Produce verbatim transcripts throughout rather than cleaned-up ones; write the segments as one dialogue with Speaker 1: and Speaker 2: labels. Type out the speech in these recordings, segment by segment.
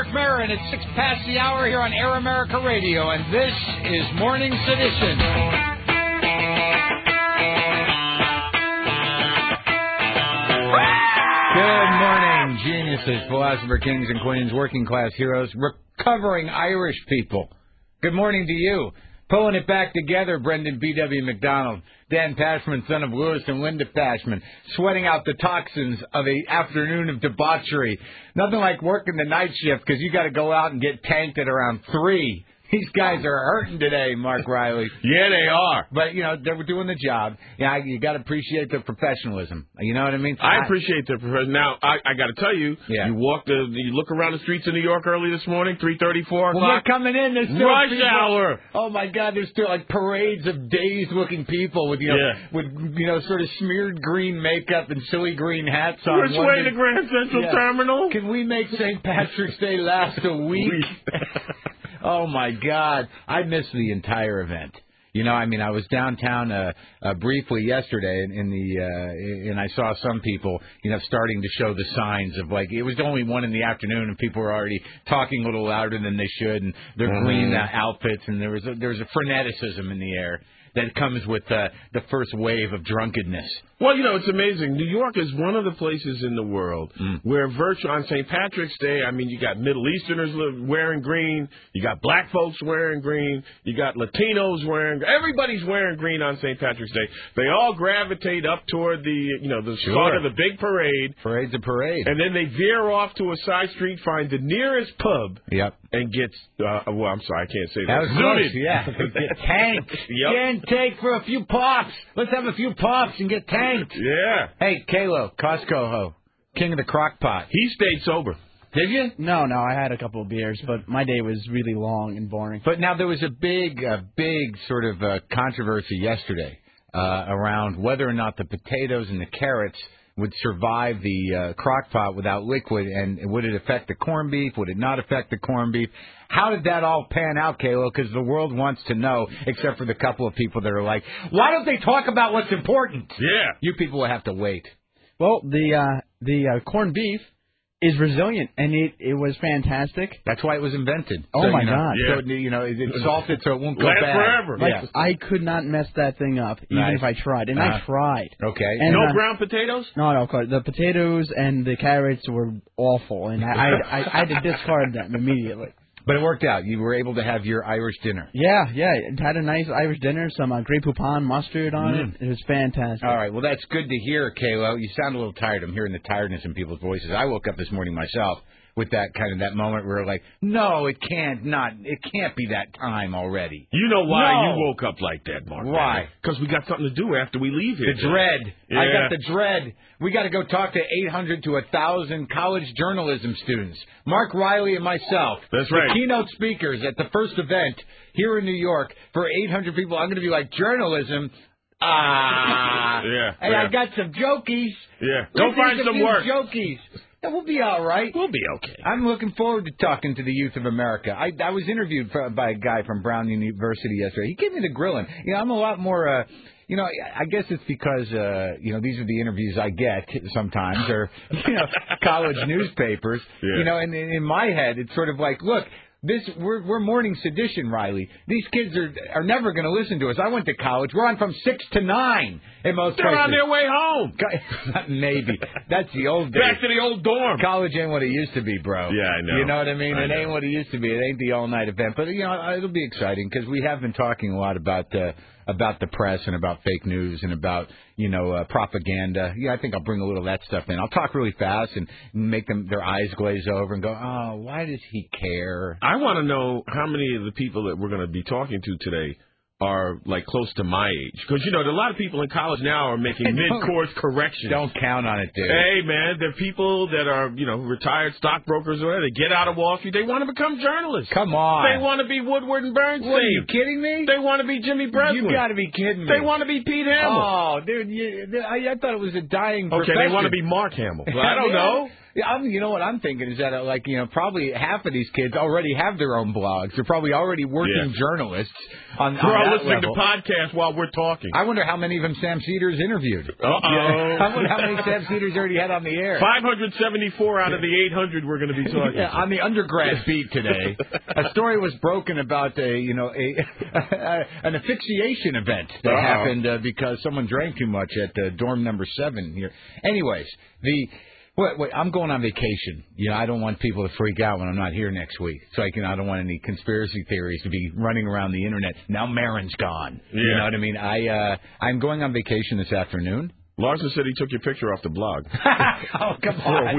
Speaker 1: Marc Maron. It's six past the hour here on Air America Radio, and this is Morning Sedition. Good morning, geniuses, philosopher kings and queens, working class heroes, recovering Irish people. Good morning to you. Pulling it back together, Brendan B W. McDonald, Dan Pashman, son of Lewis and Linda Pashman, sweating out the toxins of a afternoon of debauchery. Nothing like working the night shift because you got to go out and get tanked at around three. These guys are hurting today, Mark Riley.
Speaker 2: Yeah, they are.
Speaker 1: But, you know, they were doing the job. Yeah, you got to appreciate their professionalism. You know what I mean?
Speaker 2: I appreciate their professionalism. Now, I, I got to tell you,
Speaker 1: yeah.
Speaker 2: you walk the, you look around the streets of New York early this morning, three thirty, four o'clock.
Speaker 1: Well, they're coming in. There's still
Speaker 2: rush
Speaker 1: people.
Speaker 2: hour.
Speaker 1: Oh, my God. There's still, like, parades of dazed-looking people with, you know,
Speaker 2: yeah.
Speaker 1: with, you know, sort of smeared green makeup and silly green hats on.
Speaker 2: Which way to Grand Central
Speaker 1: yeah.
Speaker 2: Terminal?
Speaker 1: Can we make Saint Patrick's Day last a week? Oh, my God. I missed the entire event. You know, I mean, I was downtown uh, uh, briefly yesterday, in, in the uh, and I saw some people, you know, starting to show the signs of, like, it was only one in the afternoon, and people were already talking a little louder than they should, and their mm-hmm. green uh, outfits, and there was a, there was a freneticism in the air that comes with uh, the first wave of drunkenness.
Speaker 2: Well, you know, it's amazing. New York is one of the places in the world mm. where virtually on Saint Patrick's Day, I mean, you got Middle Easterners wearing green, you got black folks wearing green, you got Latinos wearing, everybody's wearing green on Saint Patrick's Day. They all gravitate up toward the, you know, the
Speaker 1: sure.
Speaker 2: start of the big parade.
Speaker 1: Parade's a parade.
Speaker 2: And then they veer off to a side street, find the nearest pub.
Speaker 1: Yep.
Speaker 2: And get, uh, well, I'm sorry, I can't say that.
Speaker 1: That was close, yeah. Get tanked.
Speaker 2: Yep.
Speaker 1: Get tanked for a few pops. Let's have a few pops and get tanked.
Speaker 2: Yeah.
Speaker 1: Hey, Kalo, Costco ho, king of the crock pot.
Speaker 2: He stayed sober.
Speaker 1: Did you?
Speaker 3: No, no, I had a couple of beers, but my day was really long and boring.
Speaker 1: But now there was a big, uh, big sort of uh, controversy yesterday uh, around whether or not the potatoes and the carrots would survive the uh, crock pot without liquid, and would it affect the corned beef? Would it not affect the corned beef? How did that all pan out, Kayla? Because the world wants to know, except for the couple of people that are like, why don't they talk about what's important?
Speaker 2: Yeah.
Speaker 1: You people will have to wait.
Speaker 3: Well, the uh, the uh, corned beef is resilient, and it, it was fantastic.
Speaker 1: That's why it was invented.
Speaker 3: Oh,
Speaker 1: so,
Speaker 3: my
Speaker 1: you know,
Speaker 3: God.
Speaker 1: Yeah. So, you know, it's salted so it won't go
Speaker 2: Last
Speaker 1: bad.
Speaker 2: forever.
Speaker 3: Like,
Speaker 1: yeah.
Speaker 3: I could not mess that thing up, even
Speaker 1: nice.
Speaker 3: if I tried. And
Speaker 1: uh-huh.
Speaker 3: I tried.
Speaker 1: Okay.
Speaker 3: And,
Speaker 2: no
Speaker 3: uh,
Speaker 2: ground potatoes?
Speaker 3: No, no. The potatoes and the carrots were awful, and I, I, I, I had to discard them immediately.
Speaker 1: But it worked out. You were able to have your Irish dinner.
Speaker 3: Yeah, yeah. It had a nice Irish dinner, some uh, Grey Poupon mustard on
Speaker 1: mm.
Speaker 3: it. It was fantastic.
Speaker 1: All right. Well, that's good to hear, Kayla. You sound a little tired. I'm hearing the tiredness in people's voices. I woke up this morning myself with that kind of that moment where we're like, no, it can't not, it can't be that time already.
Speaker 2: You know why
Speaker 1: no.
Speaker 2: you woke up like that, Mark?
Speaker 1: Why?
Speaker 2: Because we got something to do after we leave here.
Speaker 1: The dread.
Speaker 2: Yeah.
Speaker 1: I got the dread. We got to go talk to eight hundred to one thousand college journalism students. Mark Riley and myself.
Speaker 2: That's right.
Speaker 1: The keynote speakers at the first event here in New York for eight hundred people. I'm going to be like, journalism? Ah.
Speaker 2: yeah.
Speaker 1: Hey,
Speaker 2: yeah.
Speaker 1: I got some jokies.
Speaker 2: Yeah. Go
Speaker 1: Let's
Speaker 2: find
Speaker 1: a
Speaker 2: some
Speaker 1: few
Speaker 2: work.
Speaker 1: Jokies. Yeah, we'll be all right.
Speaker 2: We'll be okay.
Speaker 1: I'm looking forward to talking to the youth of America. I, I was interviewed for, by a guy from Brown University yesterday. He gave me the grilling. You know, I'm a lot more, uh, you know, I guess it's because, uh, you know, these are the interviews I get sometimes, or, you know, college newspapers.
Speaker 2: Yeah.
Speaker 1: You know, and in my head, it's sort of like, look, This we're we're morning sedition, Riley. These kids are are never going to listen to us. I went to college. We're on from six to nine in most
Speaker 2: They're
Speaker 1: places.
Speaker 2: on their way home.
Speaker 1: Maybe that's the old days.
Speaker 2: Back to the old dorm.
Speaker 1: College ain't what it used to be, bro.
Speaker 2: Yeah, I know.
Speaker 1: You know what I mean?
Speaker 2: I
Speaker 1: it
Speaker 2: know.
Speaker 1: ain't what it used to be. It ain't the all night event. But you know, it'll be exciting because we have been talking a lot about uh, about the press and about fake news and about you know uh, propaganda. Yeah, I think I'll bring a little of that stuff in. I'll talk really fast and make them their eyes glaze over and go, oh, why does he care?
Speaker 2: I want to know how many of the people that we're going to be talking to today are, like, close to my age. Because, you know, a lot of people in college now are making mid-course corrections.
Speaker 1: Don't count on it, dude.
Speaker 2: Hey, man, there are people that are, you know, retired stockbrokers or whatever. They get out of Wall Street. They want to become journalists.
Speaker 1: Come on.
Speaker 2: They want to be Woodward and Bernstein.
Speaker 1: What, are you kidding me?
Speaker 2: They want to be Jimmy Breslin.
Speaker 1: You got to be kidding me.
Speaker 2: They want to be Pete Hamill.
Speaker 1: Oh, dude, you, I, I thought it was a dying
Speaker 2: Okay,
Speaker 1: profession.
Speaker 2: they want to be Mark Hamill. Well, I don't
Speaker 1: yeah.
Speaker 2: know.
Speaker 1: Yeah, I'm, you know what I'm thinking is that, uh, like, you know, probably half of these kids already have their own blogs. They're probably already working
Speaker 2: yeah.
Speaker 1: journalists on, on
Speaker 2: Bro, are
Speaker 1: that
Speaker 2: listening
Speaker 1: level.
Speaker 2: to podcasts while we're talking.
Speaker 1: I wonder how many of them Sam Cedars interviewed.
Speaker 2: Uh-oh.
Speaker 1: Yeah. I wonder how many Sam Cedars already had on the air.
Speaker 2: five hundred seventy-four out of the eight hundred we're going to be talking.
Speaker 1: Yeah, on the undergrad beat today, a story was broken about a, you know, a an asphyxiation event that
Speaker 2: Uh-oh.
Speaker 1: happened uh, because someone drank too much at uh, dorm number seven here. Anyways, the wait, wait, I'm going on vacation. You know, I don't want people to freak out when I'm not here next week. So I can, I don't want any conspiracy theories to be running around the internet. Now Marin's gone.
Speaker 2: Yeah.
Speaker 1: You know what I mean? I uh, I'm going on vacation this afternoon.
Speaker 2: Larson said he took your picture off the blog.
Speaker 1: Oh, come
Speaker 2: For
Speaker 1: on.
Speaker 2: a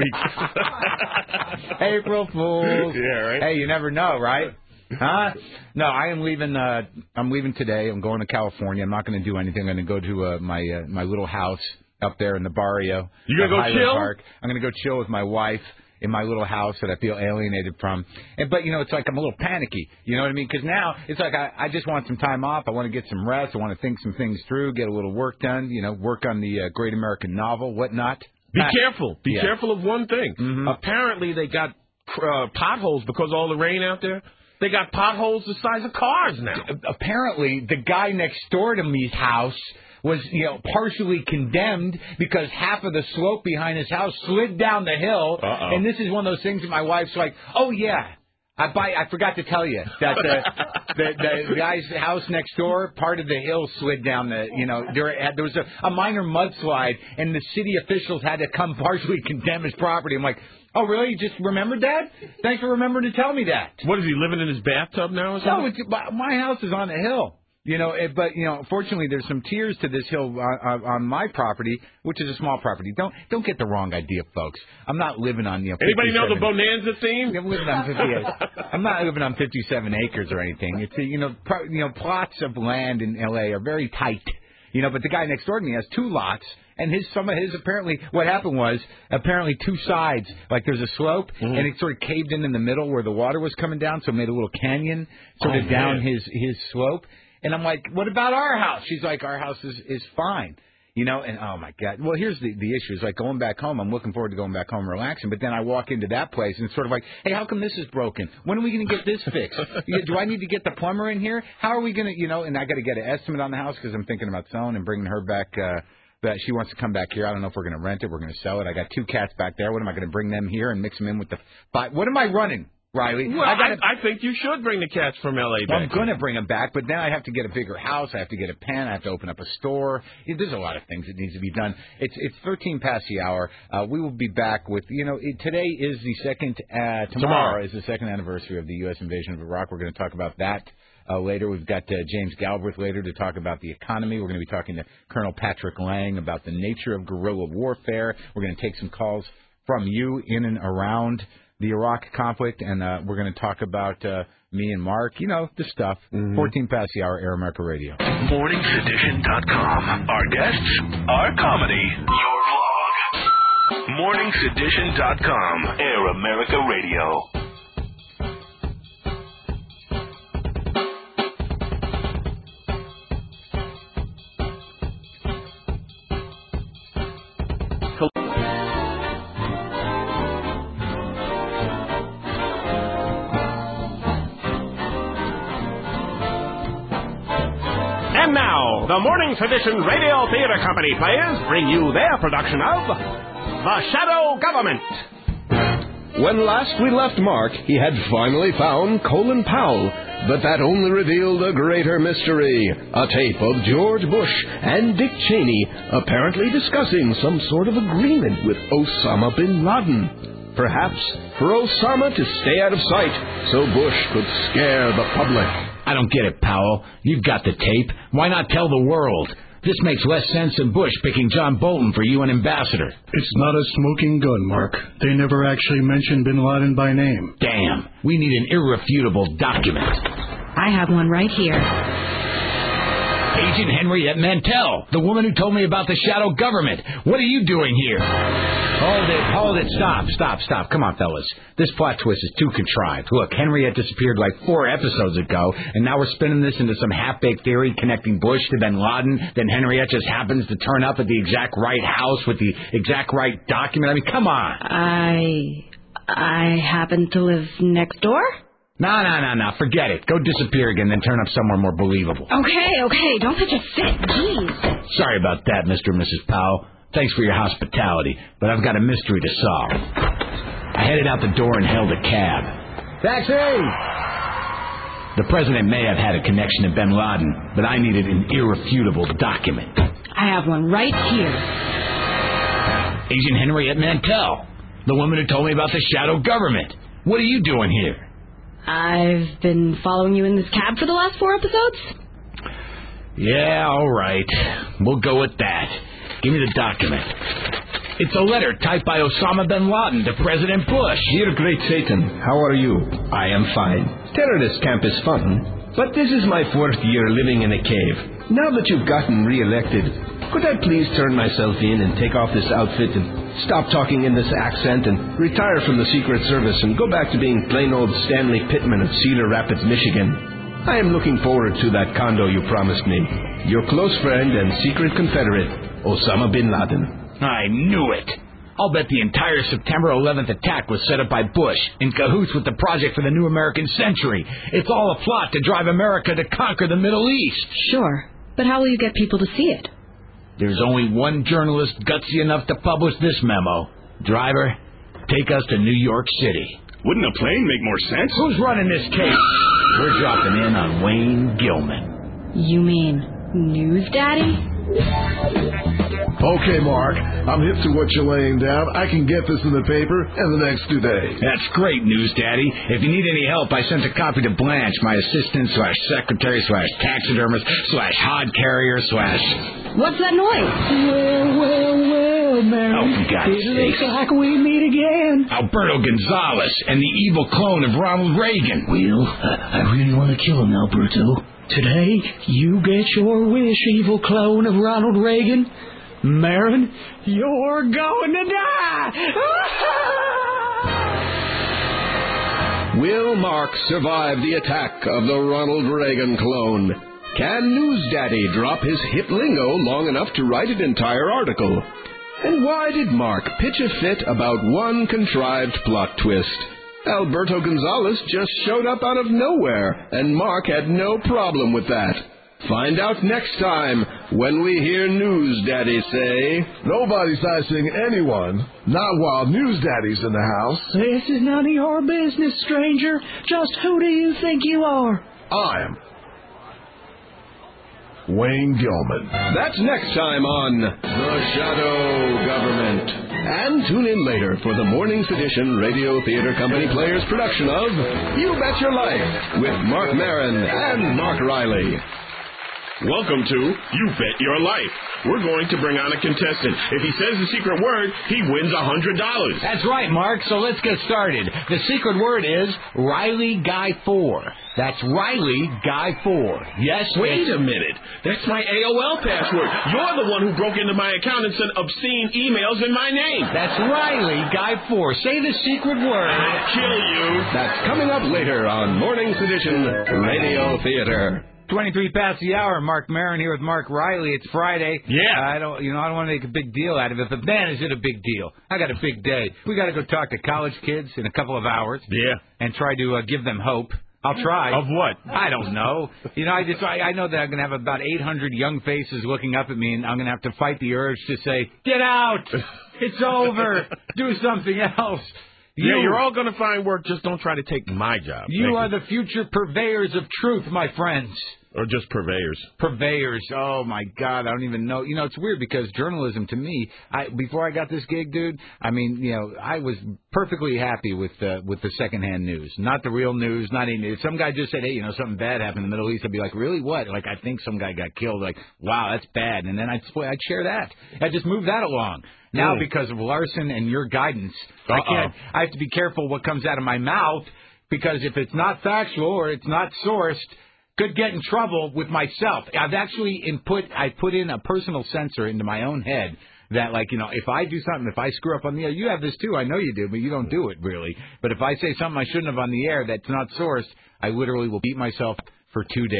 Speaker 2: week.
Speaker 1: April Fools.
Speaker 2: Yeah, right?
Speaker 1: Hey, you never know, right? Huh? No, I am leaving. Uh, I'm leaving today. I'm going to California. I'm not going to do anything. I'm going to go to uh, my uh, my little house up there in the barrio.
Speaker 2: You gonna
Speaker 1: of
Speaker 2: go
Speaker 1: Highland
Speaker 2: chill?
Speaker 1: Park. I'm going to go chill with my wife in my little house that I feel alienated from. And, but, you know, it's like I'm a little panicky. You know what I mean? Because now it's like I, I just want some time off. I want to get some rest. I want to think some things through, get a little work done, you know, work on the uh, Great American Novel, whatnot.
Speaker 2: Be
Speaker 1: Ah,
Speaker 2: careful. Be
Speaker 1: yeah.
Speaker 2: careful of one thing.
Speaker 1: Mm-hmm.
Speaker 2: Apparently they got uh, potholes because of all the rain out there. They got potholes the size of cars now.
Speaker 1: Apparently, the guy next door to me's house was, you know, partially condemned because half of the slope behind his house slid down the hill.
Speaker 2: Uh-oh.
Speaker 1: And this is one of those things that my wife's like, oh, yeah. I buy, I forgot to tell you that the, the the guy's house next door, part of the hill slid down the, you know, there had, there was a, a minor mudslide, and the city officials had to come partially condemn his property. I'm like, oh, really? You just remembered that? Thanks for remembering to tell me that.
Speaker 2: What is he living in his bathtub now or something?
Speaker 1: No, it's, my my house is on a hill. You know, it, but you know, fortunately, there's some tiers to this hill on, on, on my property, which is a small property. Don't don't get the wrong idea, folks. I'm not living on you know.
Speaker 2: Anybody know the
Speaker 1: fifty-seven
Speaker 2: Bonanza theme?
Speaker 1: I'm living on fifty. I'm not living on fifty-seven acres or anything. It's you know, pro, you know, plots of land in L A are very tight. You know, but the guy next door to me has two lots, and his some of his apparently what happened was apparently two sides, like there's a slope,
Speaker 2: Mm-hmm.
Speaker 1: and it sort of caved in in the middle where the water was coming down, so it made a little canyon sort
Speaker 2: Oh,
Speaker 1: of down
Speaker 2: man.
Speaker 1: his his slope. And I'm like, what about our house? She's like, our house is is fine. You know, and oh my God. Well, here's the the issue. Is like going back home. I'm looking forward to going back home and relaxing. But then I walk into that place and it's sort of like, hey, how come this is broken? When are we going to get this fixed? You- Do I need to get the plumber in here? How are we going to, you know? And I got to get an estimate on the house because I'm thinking about selling and bringing her back. Uh, that she wants to come back here. I don't know if we're going to rent it. We're going to sell it. I got two cats back there. What am I going to bring them here and mix them in with the five? What am I running? Riley,
Speaker 2: Well,
Speaker 1: I,
Speaker 2: I,
Speaker 1: gotta,
Speaker 2: I think you should bring the cats from L A back.
Speaker 1: I'm going to bring them back, but then I have to get a bigger house. I have to get a pen. I have to open up a store. Yeah, there's a lot of things that needs to be done. It's it's thirteen past the hour. Uh, we will be back with, you know, it, today is the second, uh, tomorrow,
Speaker 2: Tomorrow.
Speaker 1: is the second anniversary of the U S invasion of Iraq. We're going to talk about that. Uh, later, we've got uh, James Galbraith later to talk about the economy. We're going to be talking to Colonel Patrick Lang about the nature of guerrilla warfare. We're going to take some calls from you in and around the Iraq conflict, and uh, we're going to talk about uh, me and Mark, you know, the stuff.
Speaker 2: Mm-hmm.
Speaker 1: fourteen past the hour, Air America Radio.
Speaker 4: morning sedition dot com. Our guests, our comedy, your vlog. morning sedition dot com. Air America Radio.
Speaker 5: And now, the Morning Tradition Radio Theater Company players bring you their production of The Shadow Government.
Speaker 6: When last we left Mark, he had finally found Colin Powell, but that only revealed a greater mystery. A tape of George Bush and Dick Cheney apparently discussing some sort of agreement with Osama bin Laden. Perhaps for Osama to stay out of sight so Bush could scare the public.
Speaker 7: I don't get it, Powell. You've got the tape. Why not tell the world? This makes less sense than Bush picking John Bolton for U N ambassador.
Speaker 8: It's not a smoking gun, Mark. They never actually mentioned bin Laden by name.
Speaker 7: Damn. We need an irrefutable document.
Speaker 9: I have one right here.
Speaker 7: Agent Henriette Mantell, the woman who told me about the shadow government. What are you doing here? Hold it, hold it, stop, stop, stop. Come on, fellas. This plot twist is too contrived. Look, Henriette disappeared like four episodes ago, and now we're spinning this into some half-baked theory connecting Bush to bin Laden. Then Henriette just happens to turn up at the exact right house with the exact right document. I mean, come on.
Speaker 9: I... I happen to live next door?
Speaker 7: No, no, no, no. Forget it. Go disappear again, then turn up somewhere more believable.
Speaker 9: Okay, okay. Don't pitch a fit. Jeez.
Speaker 7: Sorry about that, Mister and Missus Powell. Thanks for your hospitality, but I've got a mystery to solve. I headed out the door and hailed a cab. Taxi! The president may have had a connection to Bin Laden, but I needed an irrefutable document.
Speaker 9: I have one right here.
Speaker 7: Agent Henriette Mantell, the woman who told me about the shadow government. What are you doing here?
Speaker 9: I've been following you in this cab for the last four episodes.
Speaker 7: Yeah, all right. We'll go with that. Give me the document. It's a letter typed by Osama bin Laden to President Bush.
Speaker 6: Dear Great Satan, how are you? I am fine. Terrorist camp is fun, but this is my fourth year living in a cave. Now that you've gotten re-elected, could I please turn myself in and take off this outfit and stop talking in this accent and retire from the Secret Service and go back to being plain old Stanley Pittman of Cedar Rapids, Michigan? I am looking forward to that condo you promised me. Your close friend and secret confederate, Osama bin Laden.
Speaker 7: I knew it. I'll bet the entire September eleventh attack was set up by Bush in cahoots with the Project for the New American Century. It's all a plot to drive America to conquer the Middle East.
Speaker 9: Sure, but how will you get people to see it?
Speaker 7: There's only one journalist gutsy enough to publish this memo. Driver, take us to New York City.
Speaker 5: Wouldn't a plane make more sense?
Speaker 7: Who's running this case? We're dropping in on Wayne Gilman.
Speaker 9: You mean News Daddy?
Speaker 10: Okay, Mark, I'm hip to what you're laying down. I can get this in the paper in the next two days.
Speaker 7: That's great news, Daddy. If you need any help, I sent a copy to Blanche, my assistant slash secretary slash taxidermist slash hod carrier slash...
Speaker 9: What's that noise?
Speaker 11: Well, well, well, Mary.
Speaker 7: Oh, for God's
Speaker 11: It
Speaker 7: sake.
Speaker 11: looks like we meet again.
Speaker 7: Alberto Gonzalez and the evil clone of Ronald Reagan.
Speaker 11: Well, I, I really want to kill him, Alberto. Today, you get your wish, evil clone of Ronald Reagan. Marin, you're going to die!
Speaker 6: Will Mark survive the attack of the Ronald Reagan clone? Can News Daddy drop his hip lingo long enough to write an entire article? And why did Mark pitch a fit about one contrived plot twist? Alberto Gonzalez just showed up out of nowhere, and Mark had no problem with that. Find out next time when we hear News Daddy say...
Speaker 10: Nobody's icing anyone, not while News Daddy's in the house.
Speaker 11: This is none of your business, stranger. Just who do you think you are?
Speaker 10: I'm Wayne Gilman.
Speaker 6: That's next time on The Shadow Government. And tune in later for the Morning's Edition Radio Theater Company Players production of You Bet Your Life with Mark Maron and Mark Riley.
Speaker 2: Welcome to You Bet Your Life. We're going to bring on a contestant. If he says the secret word, he wins one hundred dollars.
Speaker 7: That's right, Mark. So let's get started. The secret word is Riley Guy four. That's Riley Guy four. Yes?
Speaker 2: Wait a minute. That's my A O L password. You're the one who broke into my account and sent obscene emails in my name.
Speaker 7: That's Riley Guy four. Say the secret word.
Speaker 2: I'll kill you.
Speaker 6: That's coming up later on Morning's Edition Radio Theater.
Speaker 1: twenty-three past the hour. Mark Maron here with Mark Riley. It's Friday.
Speaker 2: Yeah.
Speaker 1: I don't, you know, I don't want to make a big deal out of it, but man, is it a big deal. I got a big day. We got to go talk to college kids in a couple of hours.
Speaker 2: Yeah.
Speaker 1: And try to uh, give them hope. I'll try.
Speaker 2: Of what?
Speaker 1: I don't know. You know, I just I, I know that I'm going to have about eight hundred young faces looking up at me, and I'm going to have to fight the urge to say, get out. It's over. Do something else. You,
Speaker 2: yeah, you're all going to find work. Just don't try to take my job.
Speaker 1: You are the future purveyors of truth, my friends.
Speaker 2: Or just purveyors.
Speaker 1: Purveyors. Oh, my God. I don't even know. You know, it's weird because journalism, to me, I before I got this gig, dude, I mean, you know, I was perfectly happy with uh, with the secondhand news. Not the real news, not any news. Some guy just said, hey, you know, something bad happened in the Middle East. I'd be like, really? What? Like, I think some guy got killed. Like, wow, that's bad. And then I'd, I'd share that. I'd just move that along. Now, mm. because of Larson and your guidance, Uh-oh. I can't. I have to be careful what comes out of my mouth because if it's not factual or it's not sourced, could get in trouble with myself. I've actually input. I put in a personal censor into my own head that, like, you know, if I do something, if I screw up on the air, you have this too. I know you do, but you don't do it really. But if I say something I shouldn't have on the air that's not sourced, I literally will beat myself for two days.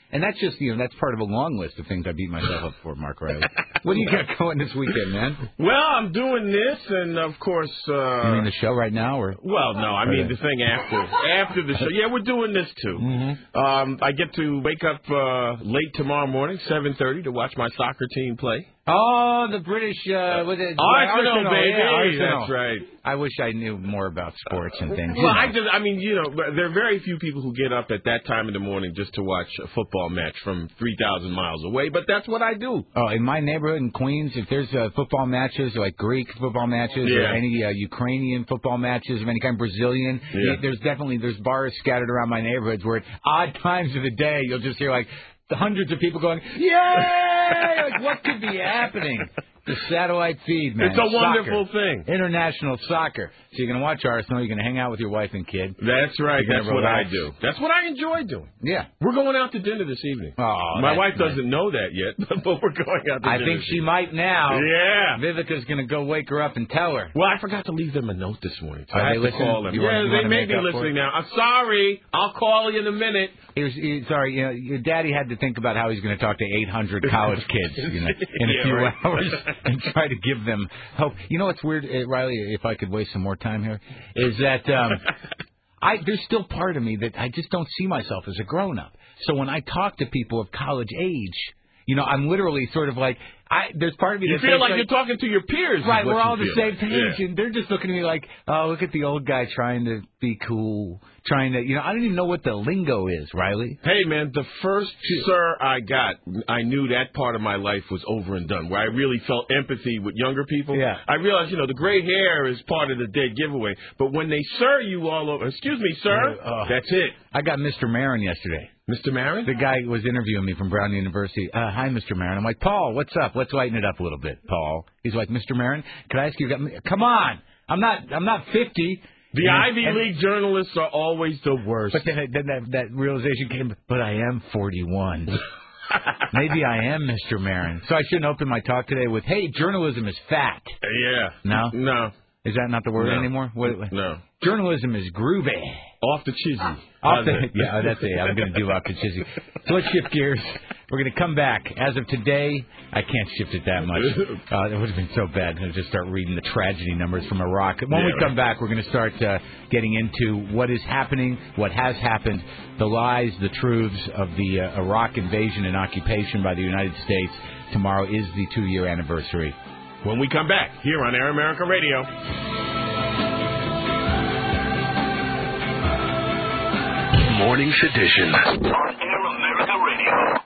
Speaker 1: And that's just, you know, that's part of a long list of things I beat myself up for, Mark Riley. What do you got going this weekend, man?
Speaker 2: Well, I'm doing this, and of course. Uh,
Speaker 1: you mean the show right now, or?
Speaker 2: Well, no, I mean the thing after after the show. Yeah, we're doing this too.
Speaker 1: Mm-hmm.
Speaker 2: Um, I get to wake up uh, late tomorrow morning, seven thirty, to watch my soccer team play.
Speaker 1: Oh, the British, uh, was it?
Speaker 2: Arsenal,
Speaker 1: Arsenal,
Speaker 2: baby.
Speaker 1: Yeah, Arsenal.
Speaker 2: That's right.
Speaker 1: I wish I knew more about sports and things.
Speaker 2: Well, I just, I mean, you know, there are very few people who get up at that time in the morning just to watch a football match from three thousand miles away, but that's what I do.
Speaker 1: Oh, in my neighborhood in Queens, if there's uh, football matches, like Greek football matches,
Speaker 2: yeah.
Speaker 1: or any uh, Ukrainian football matches of any kind, Brazilian,
Speaker 2: yeah.
Speaker 1: there's definitely, there's bars scattered around my neighborhoods where at odd times of the day, you'll just hear like the hundreds of people going, yay! Like, what could be happening? The satellite feed, man.
Speaker 2: It's a wonderful
Speaker 1: soccer.
Speaker 2: thing.
Speaker 1: International soccer. So you're going to watch Arsenal. You're going to hang out with your wife and kid.
Speaker 2: That's right. That's what I
Speaker 1: relax.
Speaker 2: do. That's what I enjoy doing.
Speaker 1: Yeah.
Speaker 2: We're going out to dinner this evening.
Speaker 1: Oh,
Speaker 2: My wife
Speaker 1: nice.
Speaker 2: doesn't know that yet, but we're going out to
Speaker 1: I
Speaker 2: dinner.
Speaker 1: think she might now.
Speaker 2: Yeah.
Speaker 1: Vivica's going to go wake her up and tell her.
Speaker 2: Well, I forgot to leave them a note this morning. So
Speaker 1: Are
Speaker 2: I
Speaker 1: they
Speaker 2: have to
Speaker 1: listening?
Speaker 2: call them.
Speaker 1: You
Speaker 2: Yeah,
Speaker 1: want- you
Speaker 2: they
Speaker 1: wanna
Speaker 2: may
Speaker 1: make
Speaker 2: be
Speaker 1: up for
Speaker 2: listening
Speaker 1: it?
Speaker 2: now. I'm sorry. I'll call you in a minute.
Speaker 1: He was, he, sorry, you know, your daddy had to think about how he's going to talk to eight hundred college kids, you know, in a
Speaker 2: Yeah,
Speaker 1: few
Speaker 2: right.
Speaker 1: hours and try to give them hope. You know what's weird, uh, Riley? If I could waste some more time here, is that um, I there's still part of me that I just don't see myself as a grown up. So when I talk to people of college age, you know, I'm literally sort of like, I there's part of me
Speaker 2: You
Speaker 1: that
Speaker 2: feel
Speaker 1: thinks,
Speaker 2: like you're talking to your peers. is
Speaker 1: right,
Speaker 2: what
Speaker 1: we're
Speaker 2: you
Speaker 1: all the
Speaker 2: feel
Speaker 1: same
Speaker 2: like.
Speaker 1: page,
Speaker 2: Yeah.
Speaker 1: and they're just looking at me like, oh, look at the old guy trying to be cool, trying to, you know, I don't even know what the lingo is, Riley.
Speaker 2: Hey, man, the first sir I got, I knew that part of my life was over and done, where I really felt empathy with younger people.
Speaker 1: Yeah.
Speaker 2: I realized, you know, the gray hair is part of the dead giveaway, but when they sir you all over, excuse me, sir,
Speaker 1: Uh,
Speaker 2: that's it.
Speaker 1: I got Mister Marin yesterday.
Speaker 2: Mister Marin?
Speaker 1: The guy was interviewing me from Brown University. Uh, hi, Mister Marin. I'm like, Paul, what's up? Let's lighten it up a little bit, Paul. He's like, Mister Marin, can I ask you? Come on, I'm not, I'm not fifty.
Speaker 2: The
Speaker 1: and,
Speaker 2: Ivy
Speaker 1: and,
Speaker 2: League journalists are always the worst.
Speaker 1: But then, then that, that realization came. But I am forty-one. Maybe I am Mister Marin. So I shouldn't open my talk today with, "Hey, journalism is fat."
Speaker 2: Yeah.
Speaker 1: No.
Speaker 2: No.
Speaker 1: Is that not the word
Speaker 2: No.
Speaker 1: anymore? What,
Speaker 2: No.
Speaker 1: Journalism is groovy.
Speaker 2: Off the chizzy.
Speaker 1: Off the, yeah, that's it. I'm going to do off the chizzy. So let's shift gears. We're going to come back. As of today, I can't shift it that much. Uh, it would have been so bad to just start reading the tragedy numbers from Iraq. When
Speaker 2: Yeah,
Speaker 1: we come
Speaker 2: right.
Speaker 1: back, we're going to start uh, getting into what is happening, what has happened, the lies, the truths of the uh, Iraq invasion and occupation by the United States. Tomorrow is the two-year anniversary.
Speaker 2: When we come back, here on Air America Radio.
Speaker 4: Morning Sedition on Air America Radio.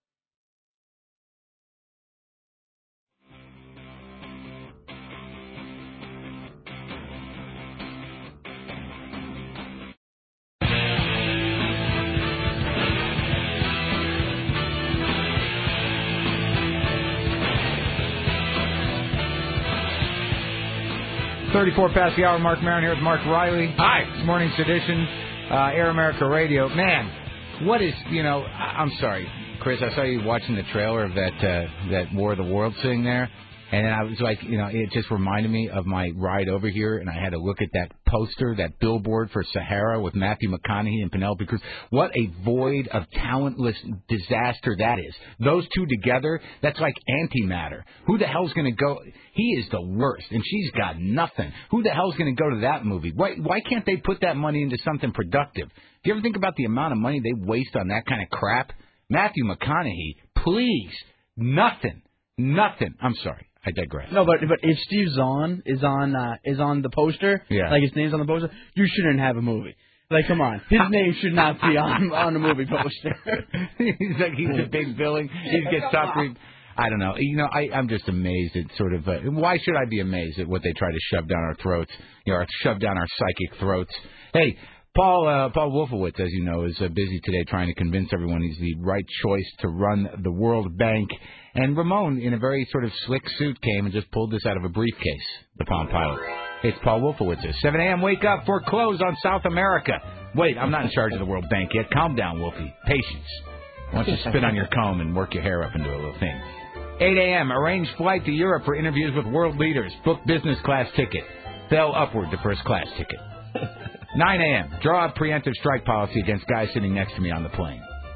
Speaker 1: thirty-four past the hour. Mark Maron here with Mark Riley.
Speaker 2: Hi.
Speaker 1: It's Morning Sedition, uh, Air America Radio. Man, what is, you know, I- I'm sorry, Chris, I saw you watching the trailer of that uh, that War of the Worlds thing there, and I was like, you know, it just reminded me of my ride over here, and I had to look at that poster, that billboard for Sahara with Matthew McConaughey and Penelope Cruz. What a void of talentless disaster that is. Those two together, that's like antimatter. Who the hell's going to go? He is the worst, and she's got nothing. Who the hell's going to go to that movie? Why, why can't they put that money into something productive? Do you ever think about the amount of money they waste on that kind of crap? Matthew McConaughey, please, nothing, nothing. I'm sorry. I digress.
Speaker 3: No, but but if Steve Zahn is on uh, is on the poster,
Speaker 1: Yeah.
Speaker 3: like his name's on the poster, you shouldn't have a movie. Like, come on, his name should not be on on the movie poster.
Speaker 1: He's like he's a big billing. He gets top three. I don't know. You know, I, I'm just amazed at sort of. Uh, why should I be amazed at what they try to shove down our throats? You know, or shove down our psychic throats. Hey. Paul uh, Paul Wolfowitz, as you know, is uh, busy today trying to convince everyone he's the right choice to run the World Bank. And Ramon, in a very sort of slick suit, came and just pulled this out of a briefcase, the Palm Pilot. It's Paul Wolfowitz. seven a.m. Wake up for close on South America. Wait, I'm not in charge of the World Bank yet. Calm down, Wolfie. Patience. Why don't you spit on your comb and work your hair up into a little thing. eight a.m. Arrange flight to Europe for interviews with world leaders. Book business class ticket. Bell upward to first class ticket. nine a.m. Draw up preemptive strike policy against guys sitting next to me on the plane.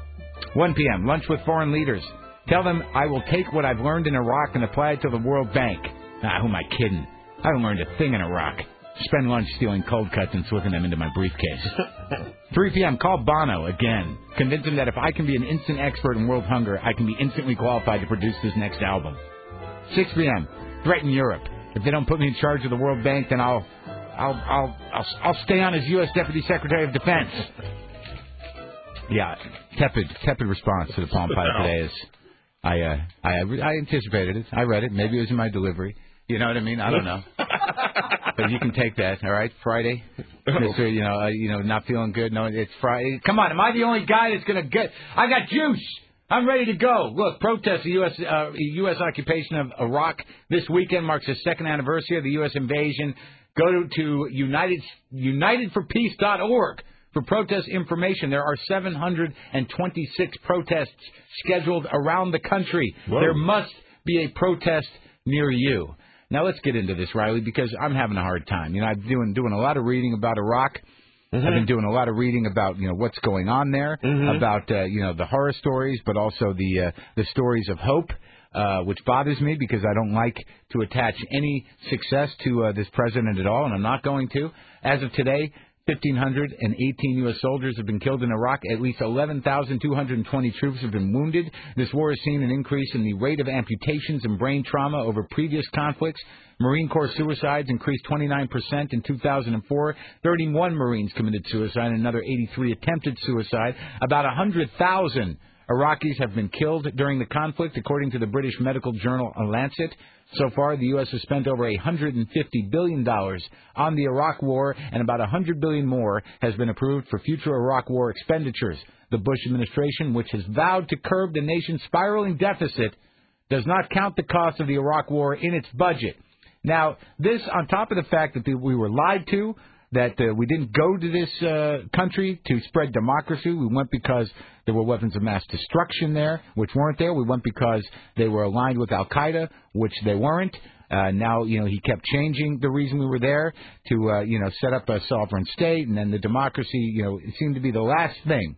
Speaker 1: one p.m., lunch with foreign leaders. Tell them I will take what I've learned in Iraq and apply it to the World Bank. Ah, who am I kidding? I haven't learned a thing in Iraq. Spend lunch stealing cold cuts and slipping them into my briefcase. three p.m., call Bono again. Convince him that if I can be an instant expert in world hunger, I can be instantly qualified to produce this next album. six p.m., threaten Europe. If they don't put me in charge of the World Bank, then I'll, I'll, I'll, I'll, I'll stay on as U S Deputy Secretary of Defense. Yeah, tepid, tepid response to the Palm Pilot today is, I, uh, I, I anticipated it. I read it. Maybe it was in my delivery. You know what I mean? I don't know. But you can take that, all right? Friday, Mister You know, uh, you know, not feeling good. No, it's Friday. Come on, am I the only guy that's gonna get? I got juice. I'm ready to go. Look, protest the U S Uh, U S occupation of Iraq this weekend marks the second anniversary of the U S invasion. Go to, to United United For Peace dot org for protest information. There are seven hundred twenty-six protests scheduled around the country. Whoa. There must be a protest near you. Now let's get into this, Riley, because I'm having a hard time. You know, I've been doing doing a lot of reading about Iraq. Mm-hmm. I've been doing a lot of reading about, you know, what's going on there, mm-hmm. about, uh, you know, the horror stories, but also the uh, the stories of hope, uh, which bothers me because I don't like to attach any success to uh, this president at all, and I'm not going to. As of today, one thousand five hundred eighteen U S soldiers have been killed in Iraq. At least eleven thousand two hundred twenty troops have been wounded. This war has seen an increase in the rate of amputations and brain trauma over previous conflicts. Marine Corps suicides increased twenty-nine percent in two thousand four. thirty-one Marines committed suicide and another eighty-three attempted suicide. About one hundred thousand Iraqis have been killed during the conflict, according to the British medical journal Lancet. So far, the U S has spent over one hundred fifty billion dollars on the Iraq war, and about one hundred billion dollars more has been approved for future Iraq war expenditures. The Bush administration, which has vowed to curb the nation's spiraling deficit, does not count the cost of the Iraq war in its budget. Now, this, on top of the fact that we were lied to, that uh, we didn't go to this uh, country to spread democracy. We went because there were weapons of mass destruction there, which weren't there. We went because they were aligned with Al-Qaeda, which they weren't. Uh, now, you know, he kept changing the reason we were there to, uh, you know, set up a sovereign state, and then the democracy, you know, it seemed to be the last thing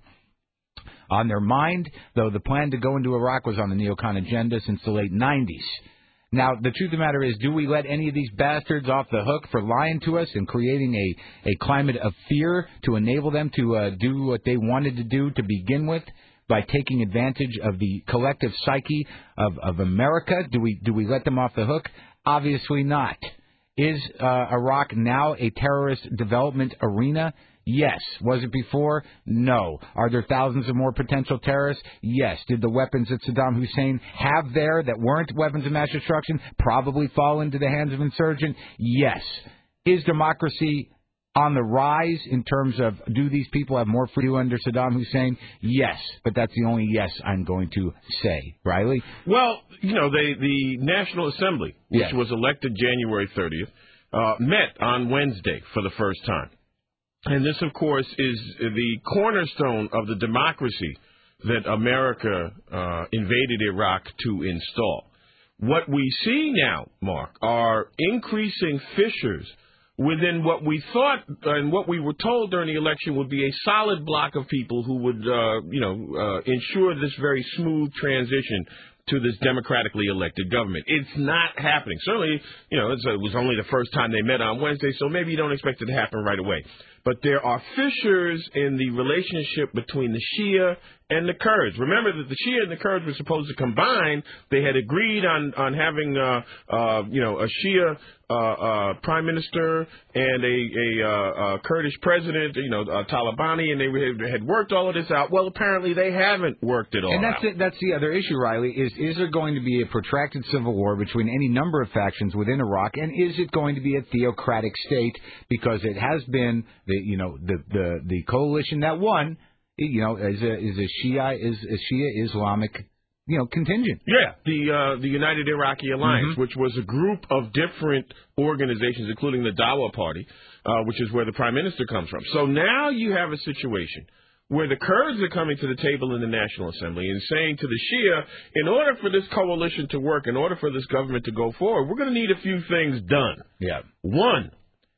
Speaker 1: on their mind, though the plan to go into Iraq was on the neocon agenda since the late nineties. Now, the truth of the matter is, do we let any of these bastards off the hook for lying to us and creating a, a climate of fear to enable them to uh, do what they wanted to do to begin with by taking advantage of the collective psyche of, of America? Do we do we let them off the hook? Obviously not. Is uh, Iraq now a terrorist development arena? Yes. Was it before? No. Are there thousands of more potential terrorists? Yes. Did the weapons that Saddam Hussein have there that weren't weapons of mass destruction probably fall into the hands of insurgents? Yes. Is democracy on the rise in terms of, do these people have more freedom under Saddam Hussein? Yes. But that's the only yes I'm going to say. Riley?
Speaker 2: Well, you know, they, the National Assembly, which yes. was elected January thirtieth, uh, met on Wednesday for the first time. And this, of course, is the cornerstone of the democracy that America uh, invaded Iraq to install. What we see now, Mark, are increasing fissures within what we thought and what we were told during the election would be a solid block of people who would, uh, you know, uh, ensure this very smooth transition to this democratically elected government. It's not happening. Certainly, you know, it's, it was only the first time they met on Wednesday, so maybe you don't expect it to happen right away. But there are fissures in the relationship between the Shia and the Kurds. Remember that the Shia and the Kurds were supposed to combine. They had agreed on on having, uh, uh, you know, a Shia uh, uh, prime minister and a, a, uh, a Kurdish president, you know, uh, Talabani, and they had worked all of this out. Well, apparently they haven't worked it all
Speaker 1: and that's
Speaker 2: out.
Speaker 1: And that's the other issue, Riley, is is there going to be a protracted civil war between any number of factions within Iraq, and is it going to be a theocratic state? Because it has been, the you know, the, the, the coalition that won, you know, is a is a Shia is a Shia Islamic, you know, contingent.
Speaker 2: Yeah, the uh, the United Iraqi Alliance, mm-hmm. which was a group of different organizations, including the Dawa Party, uh, which is where the prime minister comes from. So now you have a situation where the Kurds are coming to the table in the National Assembly and saying to the Shia, in order for this coalition to work, in order for this government to go forward, we're going to need a few things done.
Speaker 1: Yeah.
Speaker 2: One,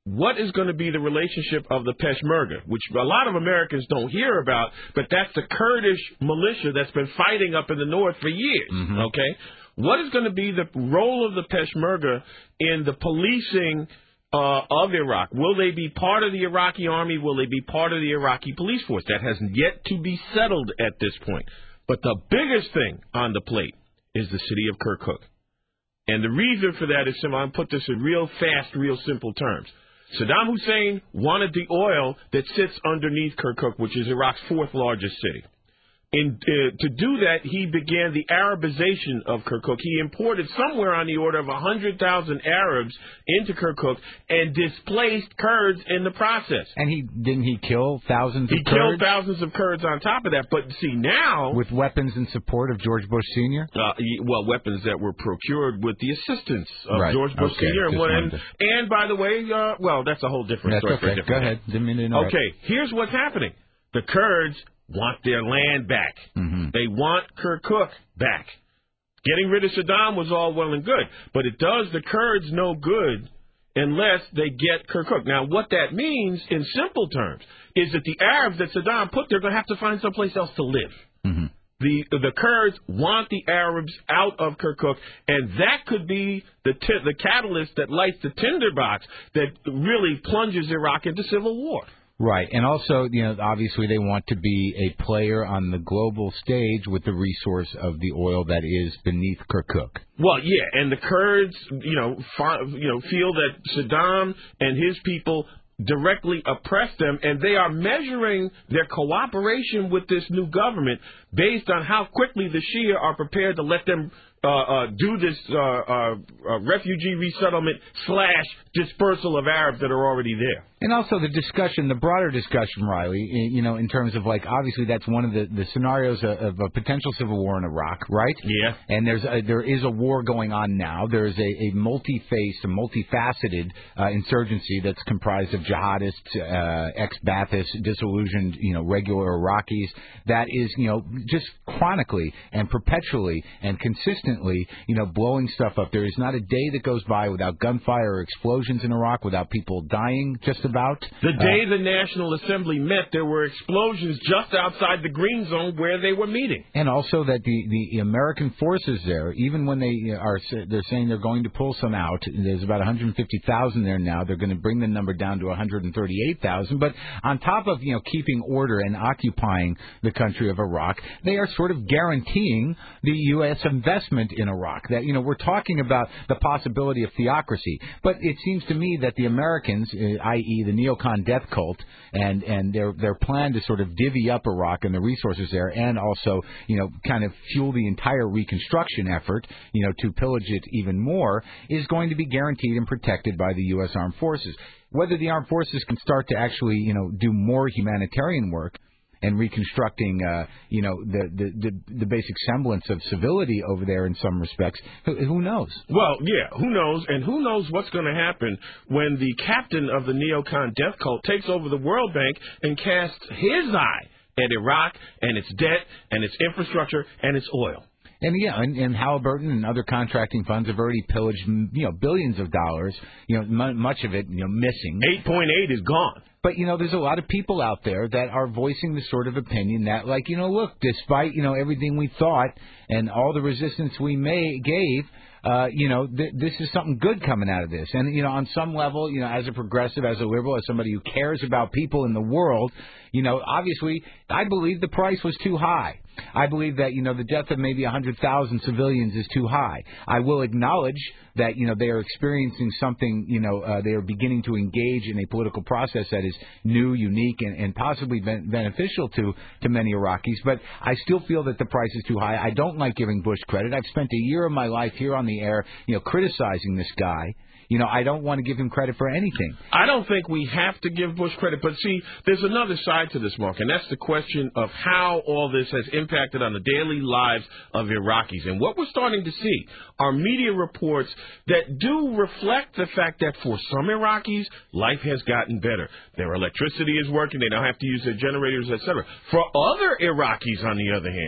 Speaker 2: what is going to be the relationship of the Peshmerga, which a lot of Americans don't hear about, but that's the Kurdish militia that's been fighting up in the north for years,
Speaker 1: Mm-hmm.
Speaker 2: okay? What is going to be the role of the Peshmerga in the policing uh, of Iraq? Will they be part of the Iraqi army? Will they be part of the Iraqi police force? That has yet to be settled at this point. But the biggest thing on the plate is the city of Kirkuk. And the reason for that is simple. I'll put this in real fast, real simple terms. Saddam Hussein wanted the oil that sits underneath Kirkuk, which is Iraq's fourth largest city. In, uh, to do that, he began the Arabization of Kirkuk. He imported somewhere on the order of one hundred thousand Arabs into Kirkuk and displaced Kurds in the process.
Speaker 1: And he didn't he kill thousands
Speaker 2: He
Speaker 1: of
Speaker 2: killed
Speaker 1: Kurds?
Speaker 2: thousands of Kurds on top of that. But see, now...
Speaker 1: With weapons in support of George Bush Senior?
Speaker 2: Uh, well, weapons that were procured with the assistance of
Speaker 1: Right.
Speaker 2: George Bush
Speaker 1: Okay.
Speaker 2: Senior And,
Speaker 1: Just
Speaker 2: one-
Speaker 1: wanted
Speaker 2: and,
Speaker 1: to-
Speaker 2: and by the way, uh, well, that's a whole different
Speaker 1: That's
Speaker 2: story. for a
Speaker 1: okay.
Speaker 2: different
Speaker 1: Go
Speaker 2: day.
Speaker 1: ahead. Didn't mean to interrupt.
Speaker 2: Okay, here's what's happening. The Kurds want their land back.
Speaker 1: Mm-hmm.
Speaker 2: They want Kirkuk back. Getting rid of Saddam was all well and good, but it does the Kurds no good unless they get Kirkuk. Now, what that means in simple terms is that the Arabs that Saddam put, they're going to have to find someplace else to live.
Speaker 1: Mm-hmm.
Speaker 2: The the Kurds want the Arabs out of Kirkuk, and that could be the t- the catalyst that lights the tinderbox that really plunges Iraq into civil war.
Speaker 1: Right, and also, you know, obviously they want to be a player on the global stage with the resource of the oil that is beneath Kirkuk.
Speaker 2: Well, yeah, and the Kurds, you know, fi- you know, feel that Saddam and his people directly oppress them, and they are measuring their cooperation with this new government based on how quickly the Shia are prepared to let them uh, uh, do this uh, uh, uh, refugee resettlement slash dispersal of Arabs that are already there.
Speaker 1: And also the discussion, the broader discussion, Riley, you know, in terms of, like, obviously that's one of the, the scenarios of, of a potential civil war in Iraq, right?
Speaker 2: Yeah.
Speaker 1: And there's a, there is a war going on now. There's a, a multi-faced, a multifaceted uh, insurgency that's comprised of jihadists, uh, ex-Baathists, disillusioned, you know, regular Iraqis that is, you know, just chronically and perpetually and consistently, you know, blowing stuff up. There is not a day that goes by without gunfire or explosions in Iraq, without people dying just about.
Speaker 2: The day uh, the National Assembly met, there were explosions just outside the green zone where they were meeting.
Speaker 1: And also that the, the American forces there, even when they are they're saying they're going to pull some out, there's about one hundred fifty thousand there now. They're going to bring the number down to one hundred thirty-eight thousand. But on top of, you know, keeping order and occupying the country of Iraq, they are sort of guaranteeing the U S investment in Iraq. That, you know, we're talking about the possibility of theocracy, but it seems to me that the Americans, that is the neocon death cult, and and their their plan to sort of divvy up Iraq and the resources there, and also, you know, kind of fuel the entire reconstruction effort, you know, to pillage it even more, is going to be guaranteed and protected by the U S Armed Forces. Whether the armed forces can start to actually, you know, do more humanitarian work and reconstructing, uh, you know, the, the the the basic semblance of civility over there in some respects, who, who knows?
Speaker 2: Well, yeah, who knows? And who knows what's going to happen when the captain of the neocon death cult takes over the World Bank and casts his eye at Iraq and its debt and its infrastructure and its oil.
Speaker 1: And yeah, and, and Halliburton and other contracting funds have already pillaged, you know, billions of dollars. You know, m- much of it, you know, missing.
Speaker 2: eight point eight is gone.
Speaker 1: But, you know, there's a lot of people out there that are voicing the sort of opinion that, like, you know, look, despite, you know, everything we thought and all the resistance we may gave, uh, you know, th- this is something good coming out of this. And, you know, on some level, you know, as a progressive, as a liberal, as somebody who cares about people in the world, you know, obviously, I believe the price was too high. I believe that, you know, the death of maybe one hundred thousand civilians is too high. I will acknowledge that, you know, they are experiencing something, you know, uh, they are beginning to engage in a political process that is new, unique, and, and possibly ben- beneficial to, to many Iraqis. But I still feel that the price is too high. I don't like giving Bush credit. I've spent a year of my life here on the air, you know, criticizing this guy. You know, I don't want to give him credit for anything.
Speaker 2: I don't think we have to give Bush credit. But, see, there's another side to this, Mark, and that's the question of how all this has impacted on the daily lives of Iraqis. And what we're starting to see are media reports that do reflect the fact that for some Iraqis, life has gotten better. Their electricity is working. They don't have to use their generators, et cetera. For other Iraqis, on the other hand,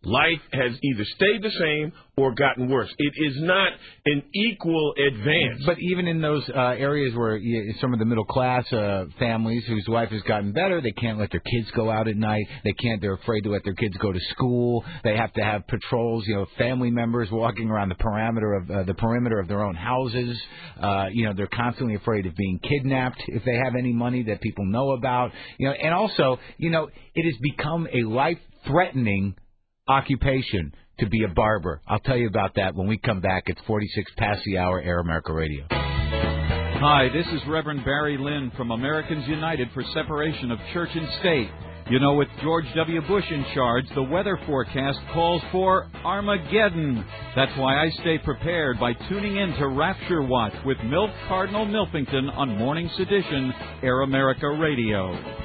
Speaker 2: life has either stayed the same or gotten worse. It is not an equal advance.
Speaker 1: But even in those uh, areas where you, some of the middle class uh, families whose life has gotten better, they can't let their kids go out at night. They can't. They're afraid to let their kids go to school. They have to have patrols. You know, family members walking around the perimeter of uh, the perimeter of their own houses. Uh, you know, they're constantly afraid of being kidnapped if they have any money that people know about. You know, and also, you know, it has become a life-threatening occupation to be a barber. I'll tell you about that when we come back. It's forty-six past the hour, Air America Radio.
Speaker 12: Hi, this is Reverend Barry Lynn from Americans United for Separation of Church and State. You know, with George W. Bush in charge, the weather forecast calls for Armageddon. That's why I stay prepared by tuning in to Rapture Watch with Milt Cardinal Milfington on Morning Sedition, Air America Radio.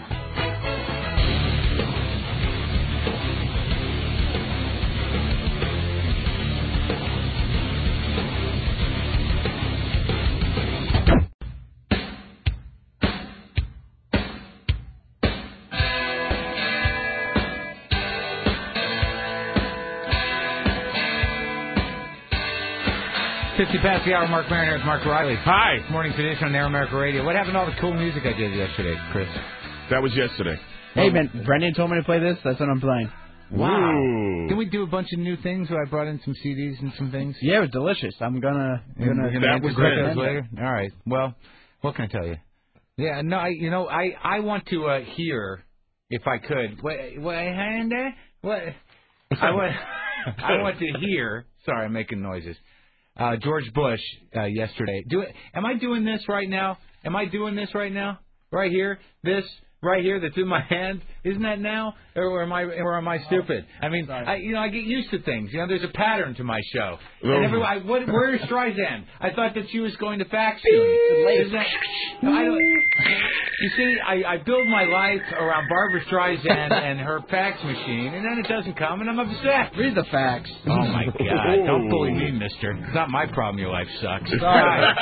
Speaker 1: fifty past the hour, Mark Maron here with Mark Riley.
Speaker 2: Hi.
Speaker 1: Morning Tradition on Air America Radio. What happened to all the cool music I did yesterday, Chris?
Speaker 2: That was yesterday.
Speaker 3: Hey, man, Brendan told me to play this. That's what I'm playing.
Speaker 1: Wow.
Speaker 2: Ooh.
Speaker 1: Did we do a bunch of new things where I brought in some C Ds and some things?
Speaker 3: Yeah, it was delicious. I'm gonna... gonna,
Speaker 1: gonna
Speaker 2: that was
Speaker 1: integrate
Speaker 2: good.
Speaker 1: those later? All right. Well, what can I tell you? Yeah, no, I, you know, I, I want to uh, hear, if I could, what, what, what, I want, I want to hear, sorry, I'm making noises. Uh, George Bush uh, yesterday. Do it. Am I doing this right now? Am I doing this right now? Right here? This right here that's in my hand? Isn't that now? Or am I or am I stupid? I mean, I, you know, I get used to things. You know, there's a pattern to my show. And everyone, I, what, where's Streisand? I thought that she was going to fax soon. Isn't that, no, I don't, you see, I, I build my life around Barbara Streisand and her fax machine, and then it doesn't come, and I'm upset.
Speaker 3: Read the fax.
Speaker 1: Oh, my God. Don't bully me, mister. It's not my problem your life sucks. Sorry.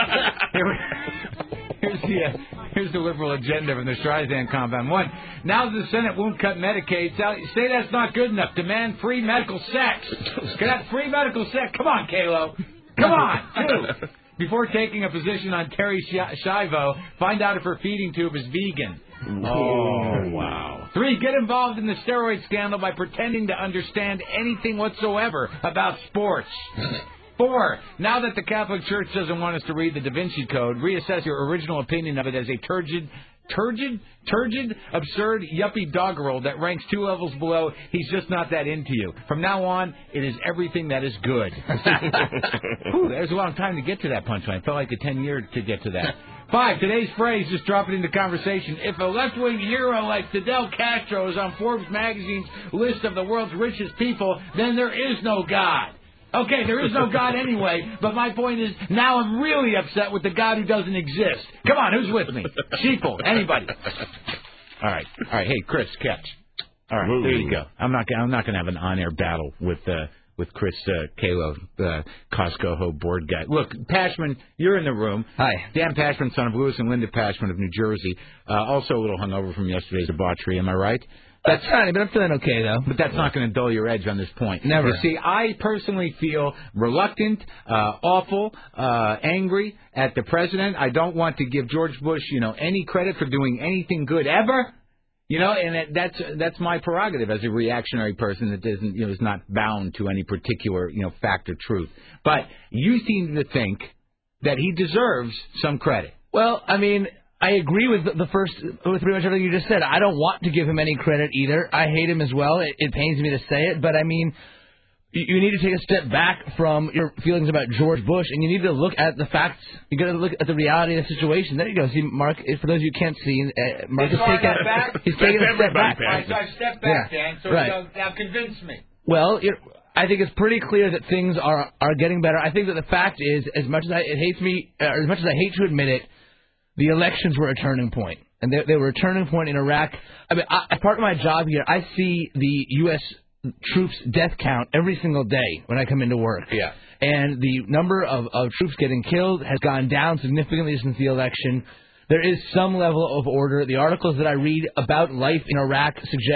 Speaker 1: Here's the, uh, here's the liberal agenda from the Streisand compound. One, now that the Senate won't cut Medicaid, say that's not good enough. Demand free medical sex. Get that free medical sex. Come on, Kalo. Come on. Two, before taking a position on Terry Schiavo, find out if her feeding tube is vegan. Oh, wow. Three, get involved in the steroid scandal by pretending to understand anything whatsoever about sports. Four, now that the Catholic Church doesn't want us to read the Da Vinci Code, reassess your original opinion of it as a turgid, turgid, turgid, absurd, yuppie doggerel that ranks two levels below he's just not that into you. From now on, it is everything that is good. Whew, there's a long time to get to that punchline. It felt like a ten years to get to that. Five, today's phrase, just drop it into conversation. If a left-wing hero like Fidel Castro is on Forbes magazine's list of the world's richest people, then there is no God. Okay, there is no God anyway, but my point is, now I'm really upset with the God who doesn't exist. Come on, who's with me? Sheeple, anybody? All right, all right. Hey, Chris, catch. All right, there you go. I'm not, I'm not going to have an on-air battle with uh, with Chris uh, Kalo, the Costco Ho board guy. Look, Pashman, you're in the room.
Speaker 3: Hi.
Speaker 1: Dan Pashman, son of Lewis and Linda Pashman of New Jersey, uh, also a little hungover from yesterday's debauchery. Am I right?
Speaker 3: That's fine, but I'm feeling okay, though.
Speaker 1: But that's not going to dull your edge on this point.
Speaker 3: Never.
Speaker 1: You see, I personally feel reluctant, uh, awful, uh, angry at the president. I don't want to give George Bush, you know, any credit for doing anything good ever. You know, and it, that's that's my prerogative as a reactionary person that doesn't, you know, is not bound to any particular, you know, fact or truth. But you seem to think that he deserves some credit.
Speaker 3: Well, I mean, I agree with the first, with pretty much everything you just said. I don't want to give him any credit either. I hate him as well. It, it pains me to say it, but I mean, you, you need to take a step back from your feelings about George Bush, and you need to look at the facts. You got to look at the reality of the situation. There you go. See, Mark. For those of you who can't see, uh, Mark is taking a back. He's taking a step back.
Speaker 1: Right, so I step back,
Speaker 3: yeah.
Speaker 1: Dan. So
Speaker 3: right.
Speaker 1: now, now convince me.
Speaker 3: Well, you're, I think it's pretty clear that things are are getting better. I think that the fact is, as much as I, it hates me, uh, as much as I hate to admit it, the elections were a turning point, and they, they were a turning point in Iraq. I mean, I, part of my job here, I see the U S troops' death count every single day when I come into work.
Speaker 1: Yeah.
Speaker 3: And the number of, of troops getting killed has gone down significantly since the election. There is some level of order. The articles that I read about life in Iraq suggest that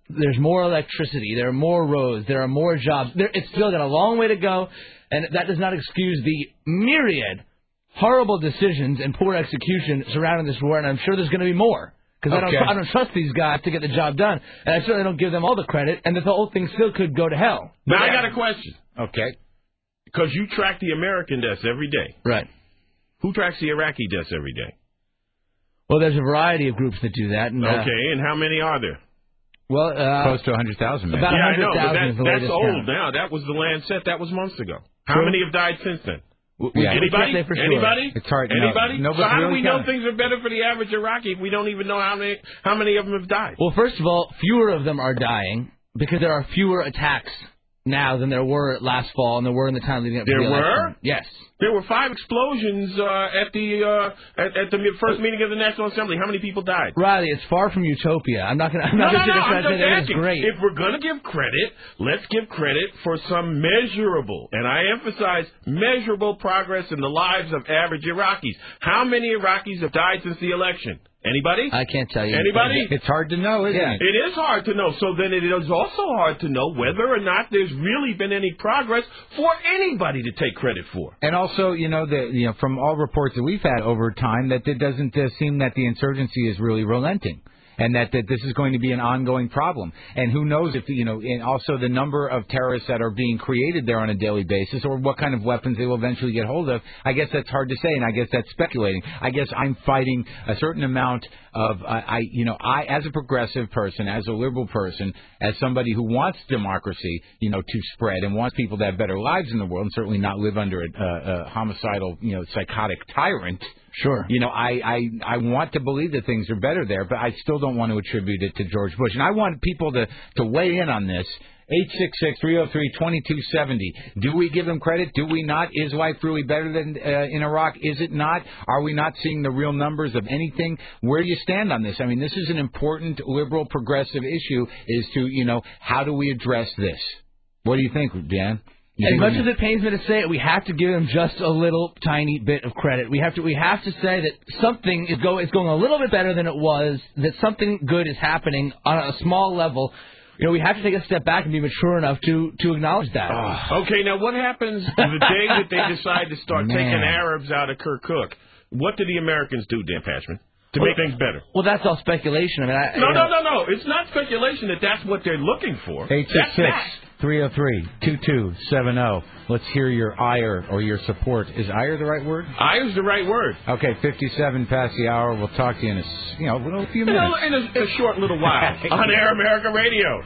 Speaker 3: there's more electricity, there are more roads, there are more jobs. There, it's still got a long way to go, and that does not excuse the myriad horrible decisions and poor execution surrounding this war, and I'm sure there's going to be more. Because okay. I, don't, I don't trust these guys to get the job done, and I certainly don't give them all the credit, and that the whole thing still could go to hell.
Speaker 2: Now, yeah. I got a question.
Speaker 1: Okay.
Speaker 2: Because you track the American deaths every day.
Speaker 3: Right.
Speaker 2: Who tracks the Iraqi deaths every day?
Speaker 3: Well, there's a variety of groups that do that. And, uh,
Speaker 2: okay, and how many are there?
Speaker 3: Well, uh,
Speaker 1: close to one hundred thousand.
Speaker 3: About
Speaker 2: yeah,
Speaker 3: one hundred thousand
Speaker 2: I know,
Speaker 3: is the
Speaker 2: but that,
Speaker 3: latest
Speaker 2: that's old
Speaker 3: count.
Speaker 2: now. That was the Lancet. That was months ago. How
Speaker 3: True.
Speaker 2: many have died since then?
Speaker 3: Yeah.
Speaker 2: Anybody?
Speaker 3: For sure.
Speaker 2: Anybody?
Speaker 1: It's hard.
Speaker 2: Anybody?
Speaker 1: No,
Speaker 2: so how
Speaker 1: really
Speaker 2: do we know
Speaker 1: counting.
Speaker 2: things are better for the average Iraqi if we don't even know how many how many of them have died?
Speaker 3: Well, first of all, fewer of them are dying because there are fewer attacks now than there were last fall and there were in the time leading up
Speaker 2: there
Speaker 3: to the election.
Speaker 2: There were?
Speaker 3: Yes.
Speaker 2: There were five explosions uh, at the uh, at, at the first meeting of the National Assembly. How many people died?
Speaker 3: Riley, it's far from utopia. I'm not going to.
Speaker 2: No,
Speaker 3: I'm not
Speaker 2: no, no.
Speaker 3: try
Speaker 2: I'm
Speaker 3: to say
Speaker 2: just
Speaker 3: that
Speaker 2: asking.
Speaker 3: it's great.
Speaker 2: If we're going to give credit, let's give credit for some measurable, and I emphasize measurable progress in the lives of average Iraqis. How many Iraqis have died since the election? Anybody?
Speaker 3: I can't tell you.
Speaker 2: Anybody?
Speaker 1: It's hard to know, isn't
Speaker 3: yeah.
Speaker 1: it?
Speaker 2: It is hard to know. So then it is also hard to know whether or not there's really been any progress for anybody to take credit for.
Speaker 1: And also, you know, the you know from all reports that we've had over time, that it doesn't uh, seem that the insurgency is really relenting. And that, that this is going to be an ongoing problem. And who knows if, you know, and also the number of terrorists that are being created there on a daily basis or what kind of weapons they will eventually get hold of. I guess that's hard to say, and I guess that's speculating. I guess I'm fighting a certain amount of, uh, I, you know, I, as a progressive person, as a liberal person, as somebody who wants democracy, you know, to spread and wants people to have better lives in the world and certainly not live under a, a, a homicidal, you know, psychotic tyrant.
Speaker 3: Sure.
Speaker 1: You know, I, I, I want to believe that things are better there, but I still don't want to attribute it to George Bush. And I want people to, to weigh in on this. eight six six, three oh three, two two seven oh. Do we give him credit? Do we not? Is life really better than uh, in Iraq? Is it not? Are we not seeing the real numbers of anything? Where do you stand on this? I mean, this is an important liberal progressive issue is to, you know, how do we address this? What do you think, Dan? You
Speaker 3: as much as it pains me to say it, we have to give him just a little tiny bit of credit. We have to we have to say that something is go is going a little bit better than it was, that something good is happening on a small level. You know, we have to take a step back and be mature enough to, to acknowledge that.
Speaker 2: Uh, okay, now what happens the day that they decide to start
Speaker 3: Man.
Speaker 2: taking Arabs out of Kirkuk? What do the Americans do, Dan Pashman, to
Speaker 3: well,
Speaker 2: make things better?
Speaker 3: Well, that's all speculation. I mean, I,
Speaker 2: no,
Speaker 3: you
Speaker 2: no,
Speaker 3: know.
Speaker 2: no, no. It's not speculation that that's what they're looking for.
Speaker 1: eight six six, three oh three, two two seven oh. Let's hear your ire or your support. Is ire the right word?
Speaker 2: Ire's the right word.
Speaker 1: Okay, fifty-seven past the hour. We'll talk to you in a, you know, a few
Speaker 2: In
Speaker 1: minutes.
Speaker 2: a, in a, in a short little while on Air America Radio.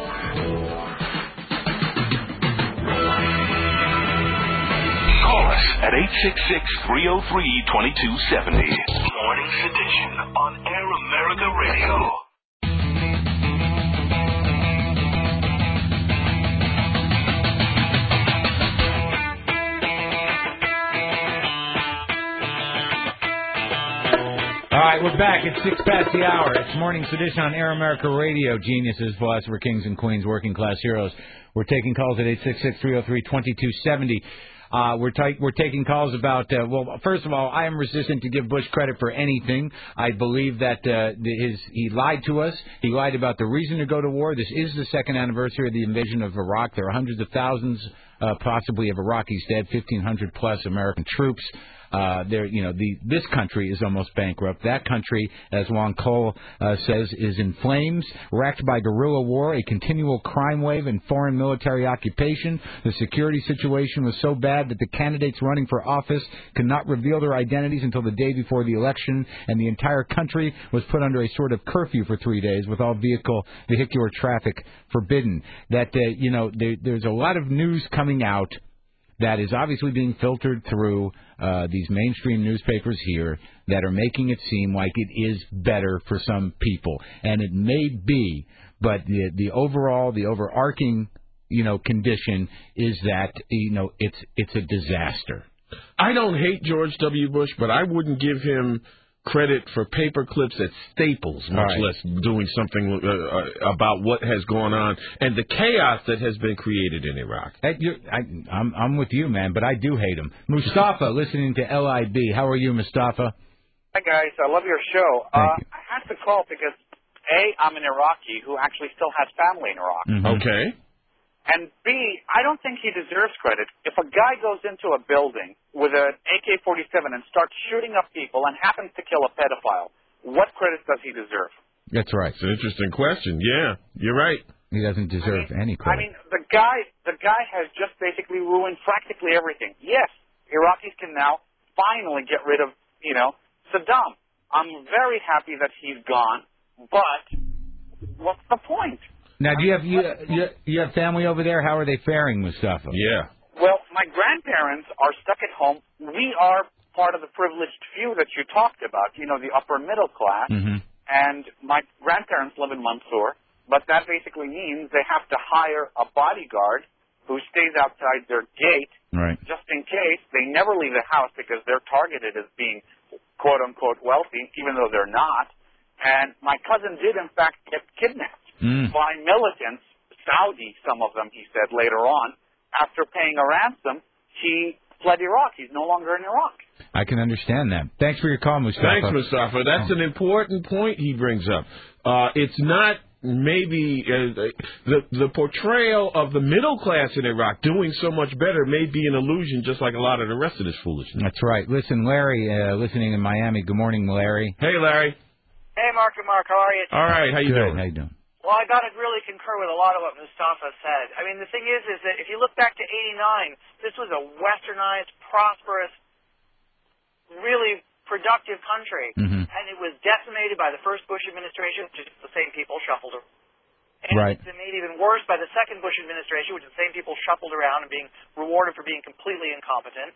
Speaker 4: Call us at eight six six, three oh three, two two seven oh. Morning Sedition on Air America Radio.
Speaker 1: All right, we're back. It's six past the hour. It's Morning Sedition on Air America Radio. Geniuses, philosopher, kings and queens, working class heroes. We're taking calls at eight six six, three oh three, two two seven oh. Uh, we're, ta- we're taking calls about, uh, well, first of all, I am resistant to give Bush credit for anything. I believe that uh, his he lied to us. He lied about the reason to go to war. This is the second anniversary of the invasion of Iraq. There are hundreds of thousands, uh, possibly, of Iraqis dead, fifteen hundred plus American troops. Uh, there, you know, the this country is almost bankrupt. That country, as Juan Cole uh, says, is in flames, racked by guerrilla war, a continual crime wave, and foreign military occupation. The security situation was so bad that the candidates running for office could not reveal their identities until the day before the election, and the entire country was put under a sort of curfew for three days, with all vehicle vehicular traffic forbidden. That uh, you know, there, there's a lot of news coming out that is obviously being filtered through uh, these mainstream newspapers here that are making it seem like it is better for some people. And it may be, but the the overall, the overarching, you know, condition is that, you know, it's it's a disaster.
Speaker 2: I don't hate George W. Bush, but I wouldn't give him credit for paper clips at Staples, much
Speaker 1: right.
Speaker 2: less doing something uh, about what has gone on and the chaos that has been created in Iraq.
Speaker 1: Hey, you're, I, I'm, I'm with you, man, but I do hate him. Mustafa, listening to L I B. How are you, Mustafa?
Speaker 13: Hi, guys. I love your show.
Speaker 1: Thank
Speaker 13: uh,
Speaker 1: you.
Speaker 13: I had to call because A, I'm an Iraqi who actually still has family in Iraq.
Speaker 2: Mm-hmm. Okay.
Speaker 13: And B, I don't think he deserves credit. If a guy goes into a building with an A K forty-seven and starts shooting up people and happens to kill a pedophile, what credit does he deserve?
Speaker 1: That's right.
Speaker 2: It's an interesting question. Yeah, you're right.
Speaker 1: He doesn't deserve
Speaker 13: I mean,
Speaker 1: any credit.
Speaker 13: I mean, the guy, the guy has just basically ruined practically everything. Yes, Iraqis can now finally get rid of, you know, Saddam. I'm very happy that he's gone, but what's the point?
Speaker 1: Now, do you have you, you you have family over there? How are they faring, Mustafa?
Speaker 2: Yeah.
Speaker 13: Well, my grandparents are stuck at home. We are part of the privileged few that you talked about, you know, the upper middle class.
Speaker 1: Mm-hmm.
Speaker 13: And my grandparents live in Mansour, but that basically means they have to hire a bodyguard who stays outside their gate
Speaker 1: right.
Speaker 13: just in case. They never leave the house because they're targeted as being quote-unquote wealthy, even though they're not. And my cousin did, in fact, get kidnapped
Speaker 1: mm.
Speaker 13: by militants, Saudi, some of them, he said later on. After paying a ransom, he fled Iraq. He's no longer in Iraq.
Speaker 1: I can understand that. Thanks for your call, Mustafa.
Speaker 2: Thanks, Mustafa. That's an important point he brings up. Uh, it's not maybe uh, the the portrayal of the middle class in Iraq doing so much better may be an illusion, just like a lot of the rest of this foolishness.
Speaker 1: That's right. Listen, Larry, uh, listening in Miami. Good morning, Larry.
Speaker 2: Hey, Larry.
Speaker 14: Hey, Mark and Mark, how are you?
Speaker 2: All right, how you
Speaker 1: Good.
Speaker 2: doing?
Speaker 1: How you doing?
Speaker 14: Well, I got to really concur with a lot of what Mustafa said. I mean, the thing is, is that if you look back to eighty-nine, this was a westernized, prosperous, really productive country,
Speaker 1: mm-hmm.
Speaker 14: and it was decimated by the first Bush administration, which is the same people shuffled around. And
Speaker 1: right.
Speaker 14: it's been made even worse by the second Bush administration, which is the same people shuffled around and being rewarded for being completely incompetent.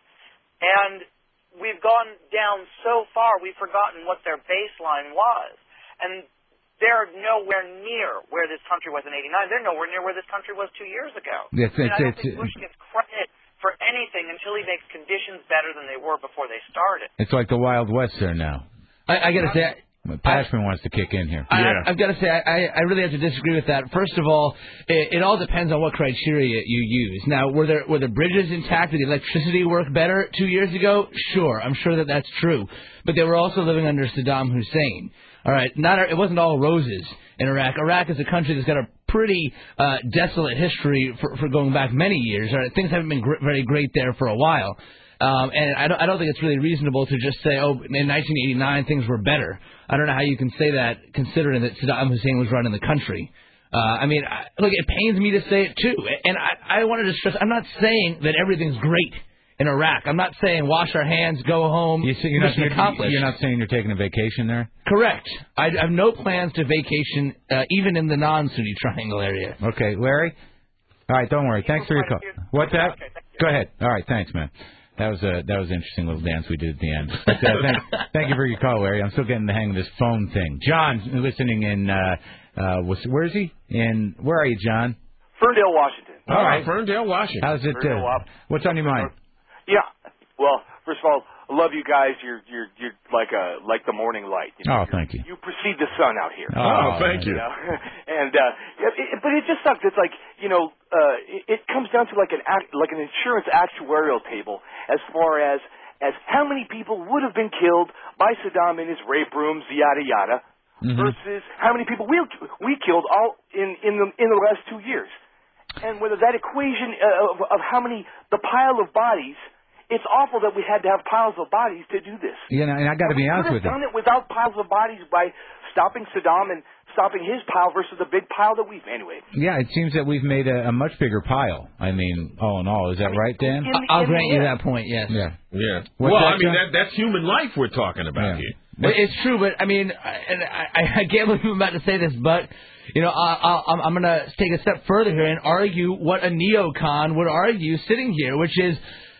Speaker 14: And we've gone down so far, we've forgotten what their baseline was. And they're nowhere near where this country was in eighty-nine. They're nowhere near where this country was two years ago.
Speaker 1: Yes,
Speaker 14: I, mean,
Speaker 1: it's,
Speaker 14: I don't
Speaker 1: it's,
Speaker 14: think Bush gets credit for anything until he makes conditions better than they were before they started.
Speaker 1: It's like the Wild West there now.
Speaker 3: I, I got to say...
Speaker 1: Pashman wants to kick in here.
Speaker 3: I,
Speaker 1: yeah.
Speaker 3: I've got to say, I, I really have to disagree with that. First of all, it, it all depends on what criteria you use. Now, were there were the bridges intact? Did the electricity work better two years ago? Sure, I'm sure that that's true. But they were also living under Saddam Hussein. All right, not it wasn't all roses in Iraq. Iraq is a country that's got a pretty uh, desolate history for, for going back many years. All right, things haven't been gr- very great there for a while. Um, and I don't, I don't think it's really reasonable to just say, oh, in nineteen eighty-nine things were better. I don't know how you can say that, considering that Saddam Hussein was running the country. Uh, I mean, I, look, it pains me to say it, too. And I, I wanted to stress, I'm not saying that everything's great in Iraq. I'm not saying wash our hands, go home,
Speaker 1: you say, you're, not,
Speaker 3: mission accomplished.
Speaker 1: You're not saying you're taking a vacation there?
Speaker 3: Correct. I, I have no plans to vacation, uh, even in the non-Sunni Triangle area.
Speaker 1: Okay, Larry? All right, don't worry. Thanks for your call. What's that? Go ahead. All right, thanks, man. That was a that was an interesting little dance we did at the end. But, uh, thank, thank you for your call, Larry. I'm still getting the hang of this phone thing. John's listening in. Uh, uh, where is he? In where are you, John?
Speaker 15: Ferndale, Washington.
Speaker 1: All right,
Speaker 2: Ferndale, Washington.
Speaker 1: How's it?
Speaker 15: Ferndale,
Speaker 1: Uh, what's on your mind?
Speaker 15: Yeah. Well, first of all, I love you guys. You're you're you're like a like the morning light. You know?
Speaker 1: Oh, thank you.
Speaker 15: You precede the sun out here.
Speaker 1: Oh,
Speaker 2: thank you.
Speaker 15: you know? and uh, it, it, but it just sucks. It's like you know, uh, it, it comes down to like an act, like an insurance actuarial table as far as as how many people would have been killed by Saddam and his rape rooms, yada yada,
Speaker 1: mm-hmm.
Speaker 15: versus how many people we we killed all in in the in the last two years, and whether that equation uh, of, of how many the pile of bodies. It's awful that we had to have piles of bodies to do this.
Speaker 1: Yeah, and I got to be honest with you.
Speaker 15: We could have done it without piles of bodies by stopping Saddam and stopping his pile versus the big pile that we've anyway.
Speaker 1: Yeah, it seems that we've made a, a much bigger pile. I mean, all in all, is that right, Dan?
Speaker 15: In the,
Speaker 3: I'll
Speaker 15: in
Speaker 3: grant
Speaker 15: the
Speaker 3: you
Speaker 15: end.
Speaker 3: that point. Yes.
Speaker 1: Yeah.
Speaker 2: Yeah.
Speaker 1: What's
Speaker 2: well,
Speaker 1: that,
Speaker 2: I mean,
Speaker 1: John?
Speaker 2: that that's human life we're talking about
Speaker 1: yeah.
Speaker 2: here.
Speaker 3: Well, it's true, but I mean, and I, I can't believe I'm about to say this, but you know, I, I, I'm going to take a step further here and argue what a neocon would argue sitting here, which is.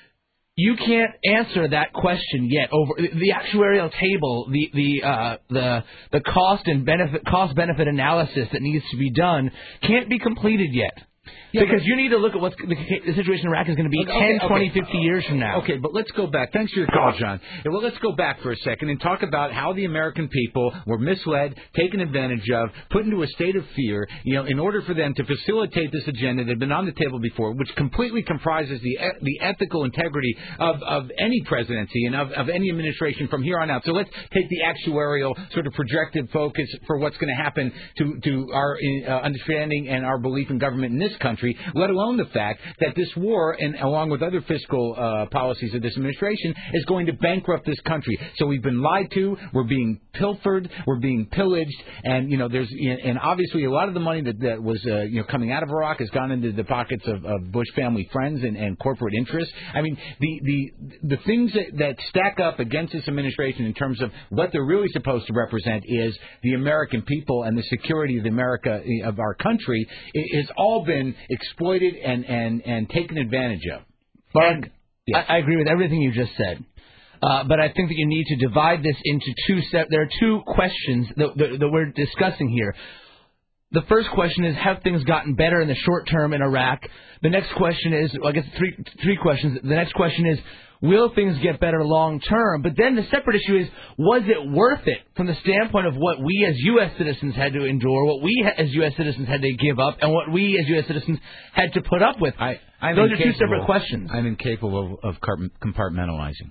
Speaker 3: You can't answer that question yet. Over the actuarial table, the the uh, the the cost and benefit cost benefit analysis that needs to be done can't be completed yet.
Speaker 1: Yeah,
Speaker 3: because
Speaker 1: but-
Speaker 3: you need to look at what the, the situation in Iraq is going to be
Speaker 1: Okay,
Speaker 3: ten,
Speaker 1: okay,
Speaker 3: twenty,
Speaker 1: okay.
Speaker 3: fifty years from now.
Speaker 1: Okay, but let's go back. Thanks for your call, John. Yeah, well, let's go back for a second and talk about how the American people were misled, taken advantage of, put into a state of fear, you know, in order for them to facilitate this agenda that had been on the table before, which completely comprises the e- the ethical integrity of, of any presidency and of, of any administration from here on out. So let's take the actuarial sort of projected focus for what's going to happen to, to our uh, understanding and our belief in government in this country, let alone the fact that this war, and along with other fiscal uh, policies of this administration, is going to bankrupt this country. So we've been lied to, we're being pilfered, we're being pillaged, and you know there's and obviously a lot of the money that, that was uh, you know coming out of Iraq has gone into the pockets of, of Bush family friends and, and corporate interests. I mean the the the things that, that stack up against this administration in terms of what they're really supposed to represent is the American people and the security of the America of our country. It has all been exploited and and and taken advantage of.
Speaker 3: Mark, I, I agree with everything you just said. Uh, but I think that you need to divide this into two sep- There are two questions that, that, that we're discussing here. The first question is, have things gotten better in the short term in Iraq? The next question is, well, I guess three three questions. The next question is, will things get better long term? But then the separate issue is, was it worth it from the standpoint of what we as U S citizens had to endure, what we as U S citizens had to give up, and what we as U S citizens had to put up with?
Speaker 1: I, I'm
Speaker 3: Those are two
Speaker 1: incapable-
Speaker 3: separate questions.
Speaker 1: I'm incapable of, of car- compartmentalizing.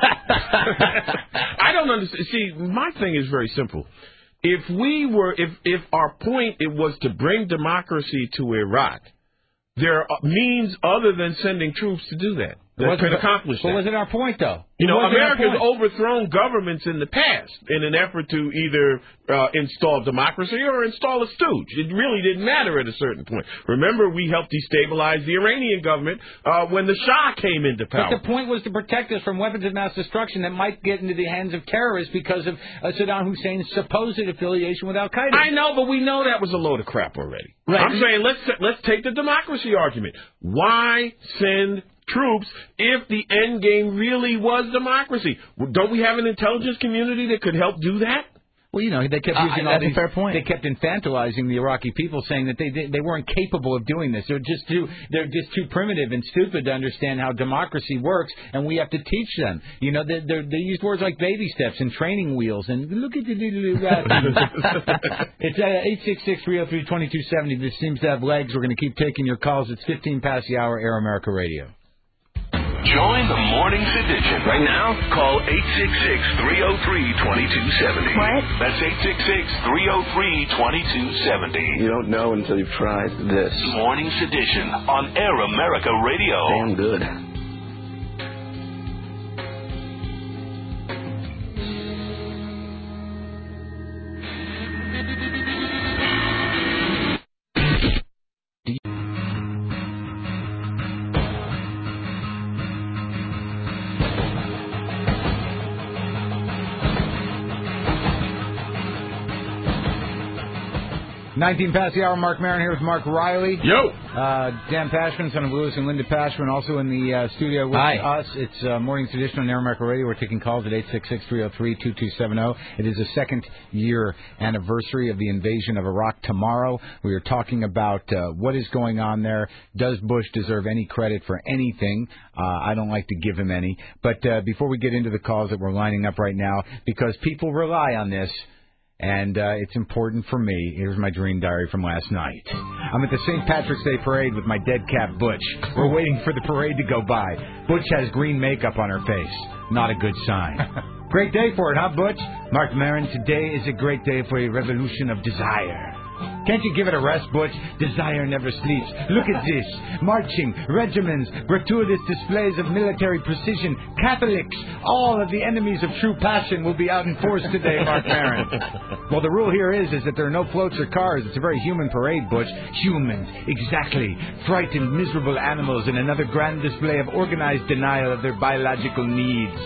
Speaker 2: I don't understand. See, my thing is very simple. If we were, if if our point it was to bring democracy to Iraq, there are means other than sending troops to do that that
Speaker 1: Wasn't
Speaker 2: could
Speaker 1: it-
Speaker 2: accomplish
Speaker 1: but
Speaker 2: that.
Speaker 1: wasn't our point, though?
Speaker 2: You know,
Speaker 1: Wasn't our
Speaker 2: America's
Speaker 1: point?
Speaker 2: overthrown governments in the past in an effort to either uh, install democracy or install a stooge. It really didn't matter at a certain point. Remember, we helped destabilize the Iranian government uh, when the Shah came into power.
Speaker 1: But the point was to protect us from weapons of mass destruction that might get into the hands of terrorists because of uh, Saddam Hussein's supposed affiliation with Al Qaeda.
Speaker 2: I know, but we know that was a load of crap already.
Speaker 1: Right.
Speaker 2: I'm saying let's let's take the democracy argument. Why send troops if the end game really was democracy? Don't we have an intelligence community that could help do that?
Speaker 1: Well, you know, they kept
Speaker 3: Uh,
Speaker 1: using all
Speaker 3: that's a
Speaker 1: these.
Speaker 3: fair point.
Speaker 1: They kept infantilizing the Iraqi people, saying that they they, they weren't capable of doing this. They're just too they're just too primitive and stupid to understand how democracy works, and we have to teach them. You know, they they they used words like baby steps and training wheels and look at the little rat. It's uh, eight six six, three oh three, two two seven oh. This seems to have legs. We're going to keep taking your calls. It's fifteen past the hour. Air America Radio.
Speaker 4: Join the Morning's Edition. Right now, call eight six six, three oh three, two two seven oh.
Speaker 16: What?
Speaker 4: That's eight six six, three oh three, two two seven oh.
Speaker 16: You don't know until you've tried this.
Speaker 4: Morning's Edition on Air America Radio.
Speaker 16: Damn good.
Speaker 1: nineteen past the hour. Mark Maron here with Mark Riley.
Speaker 2: Yo.
Speaker 1: Uh, Dan Pashman, son of Lewis and Linda Pashman, also in the uh, studio with
Speaker 3: Hi.
Speaker 1: us. It's uh, Morning's Edition on Air America Radio. We're taking calls at eight six six, three oh three, two two seven oh. It is the second year anniversary of the invasion of Iraq tomorrow. We are talking about uh, what is going on there. Does Bush deserve any credit for anything? Uh, I don't like to give him any. But uh, before we get into the calls that we're lining up right now, because people rely on this, and uh, it's important for me. Here's my dream diary from last night. I'm at the Saint Patrick's Day parade with my dead cat, Butch. We're waiting for the parade to go by. Butch has green makeup on her face. Not a good sign. Great day for it, huh, Butch? Mark Maron, today is a great day for a revolution of desire. Can't you give it a rest, Butch? Desire never sleeps. Look at this. Marching, regiments, gratuitous displays of military precision, Catholics, all of the enemies of true passion will be out in force today, Mark Maron. Well, the rule here is, is that there are no floats or cars. It's a very human parade, Butch. Humans, exactly. Frightened, miserable animals in another grand display of organized denial of their biological needs.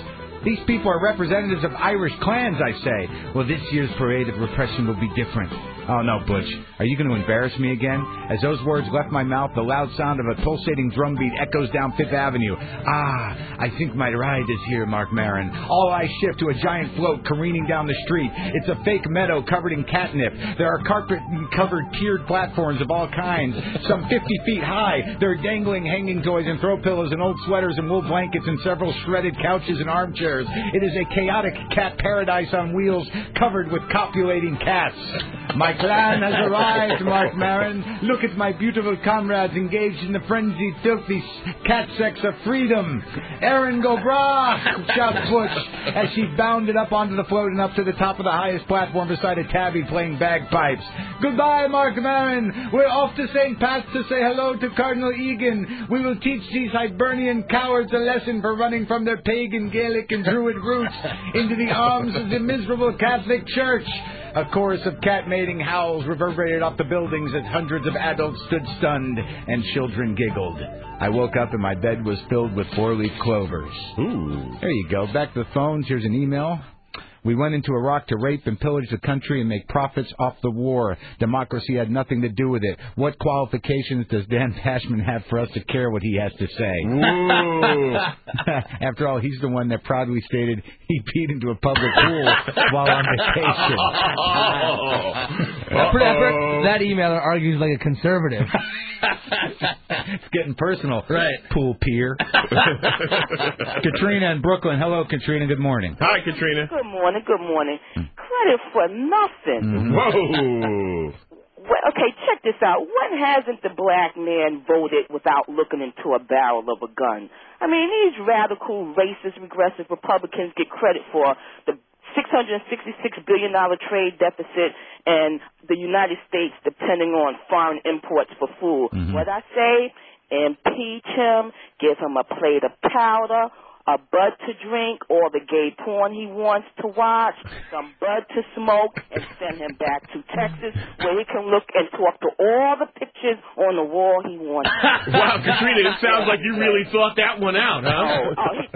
Speaker 1: These people are representatives of Irish clans, I say. Well, this year's parade of repression will be different. Oh, no, Butch. Are you going to embarrass me again? As those words left my mouth, the loud sound of a pulsating drumbeat echoes down Fifth Avenue. Ah, I think my ride is here, Mark Maron. All eyes shift to a giant float careening down the street. It's a fake meadow covered in catnip. There are carpet-covered tiered platforms of all kinds, some fifty feet high. There are dangling hanging toys and throw pillows and old sweaters and wool blankets and several shredded couches and armchairs. It is a chaotic cat paradise on wheels covered with copulating cats. My clan has arrived, Mark Maron. Look at my beautiful comrades engaged in the frenzied, filthy cat sex of freedom. Erin go bragh, shouts Butch as she bounded up onto the float and up to the top of the highest platform beside a tabby playing bagpipes. Goodbye, Mark Maron. We're off to Saint Pat's to say hello to Cardinal Egan. We will teach these Hibernian cowards a lesson for running from their pagan, Gaelic, and Druid roots into the arms of the miserable Catholic Church. A chorus of cat-mating howls reverberated off the buildings as hundreds of adults stood stunned and children giggled. I woke up and my bed was filled with four-leaf clovers. Ooh. There you go. Back to the phones. Here's an email. We went into Iraq to rape and pillage the country and make profits off the war. Democracy had nothing to do with it. What qualifications does Dan Pashman have for us to care what he has to say? Ooh. After all, he's the one that proudly stated he peed into a public pool while on vacation.
Speaker 3: That, that, that emailer argues like a conservative.
Speaker 1: It's getting personal.
Speaker 3: Right.
Speaker 1: Pool peer. Katrina in Brooklyn. Hello, Katrina. Good morning.
Speaker 2: Hi, Katrina.
Speaker 17: Good morning. Good morning. Credit for nothing.
Speaker 2: Mm-hmm. Whoa.
Speaker 17: Well, okay, check this out. When hasn't the black man voted without looking into a barrel of a gun? I mean, these radical, racist, regressive Republicans get credit for the six hundred sixty-six billion dollars trade deficit and the United States depending on foreign imports for food. Mm-hmm. What I say, impeach him, give him a plate of powder, a bud to drink, or the gay porn he wants to watch, some bud to smoke, and send him back to Texas where he can look and talk to all the pictures on the wall he wants.
Speaker 2: Wow, Katrina, it sounds like you really thought that one out, huh?
Speaker 17: Oh, oh, he,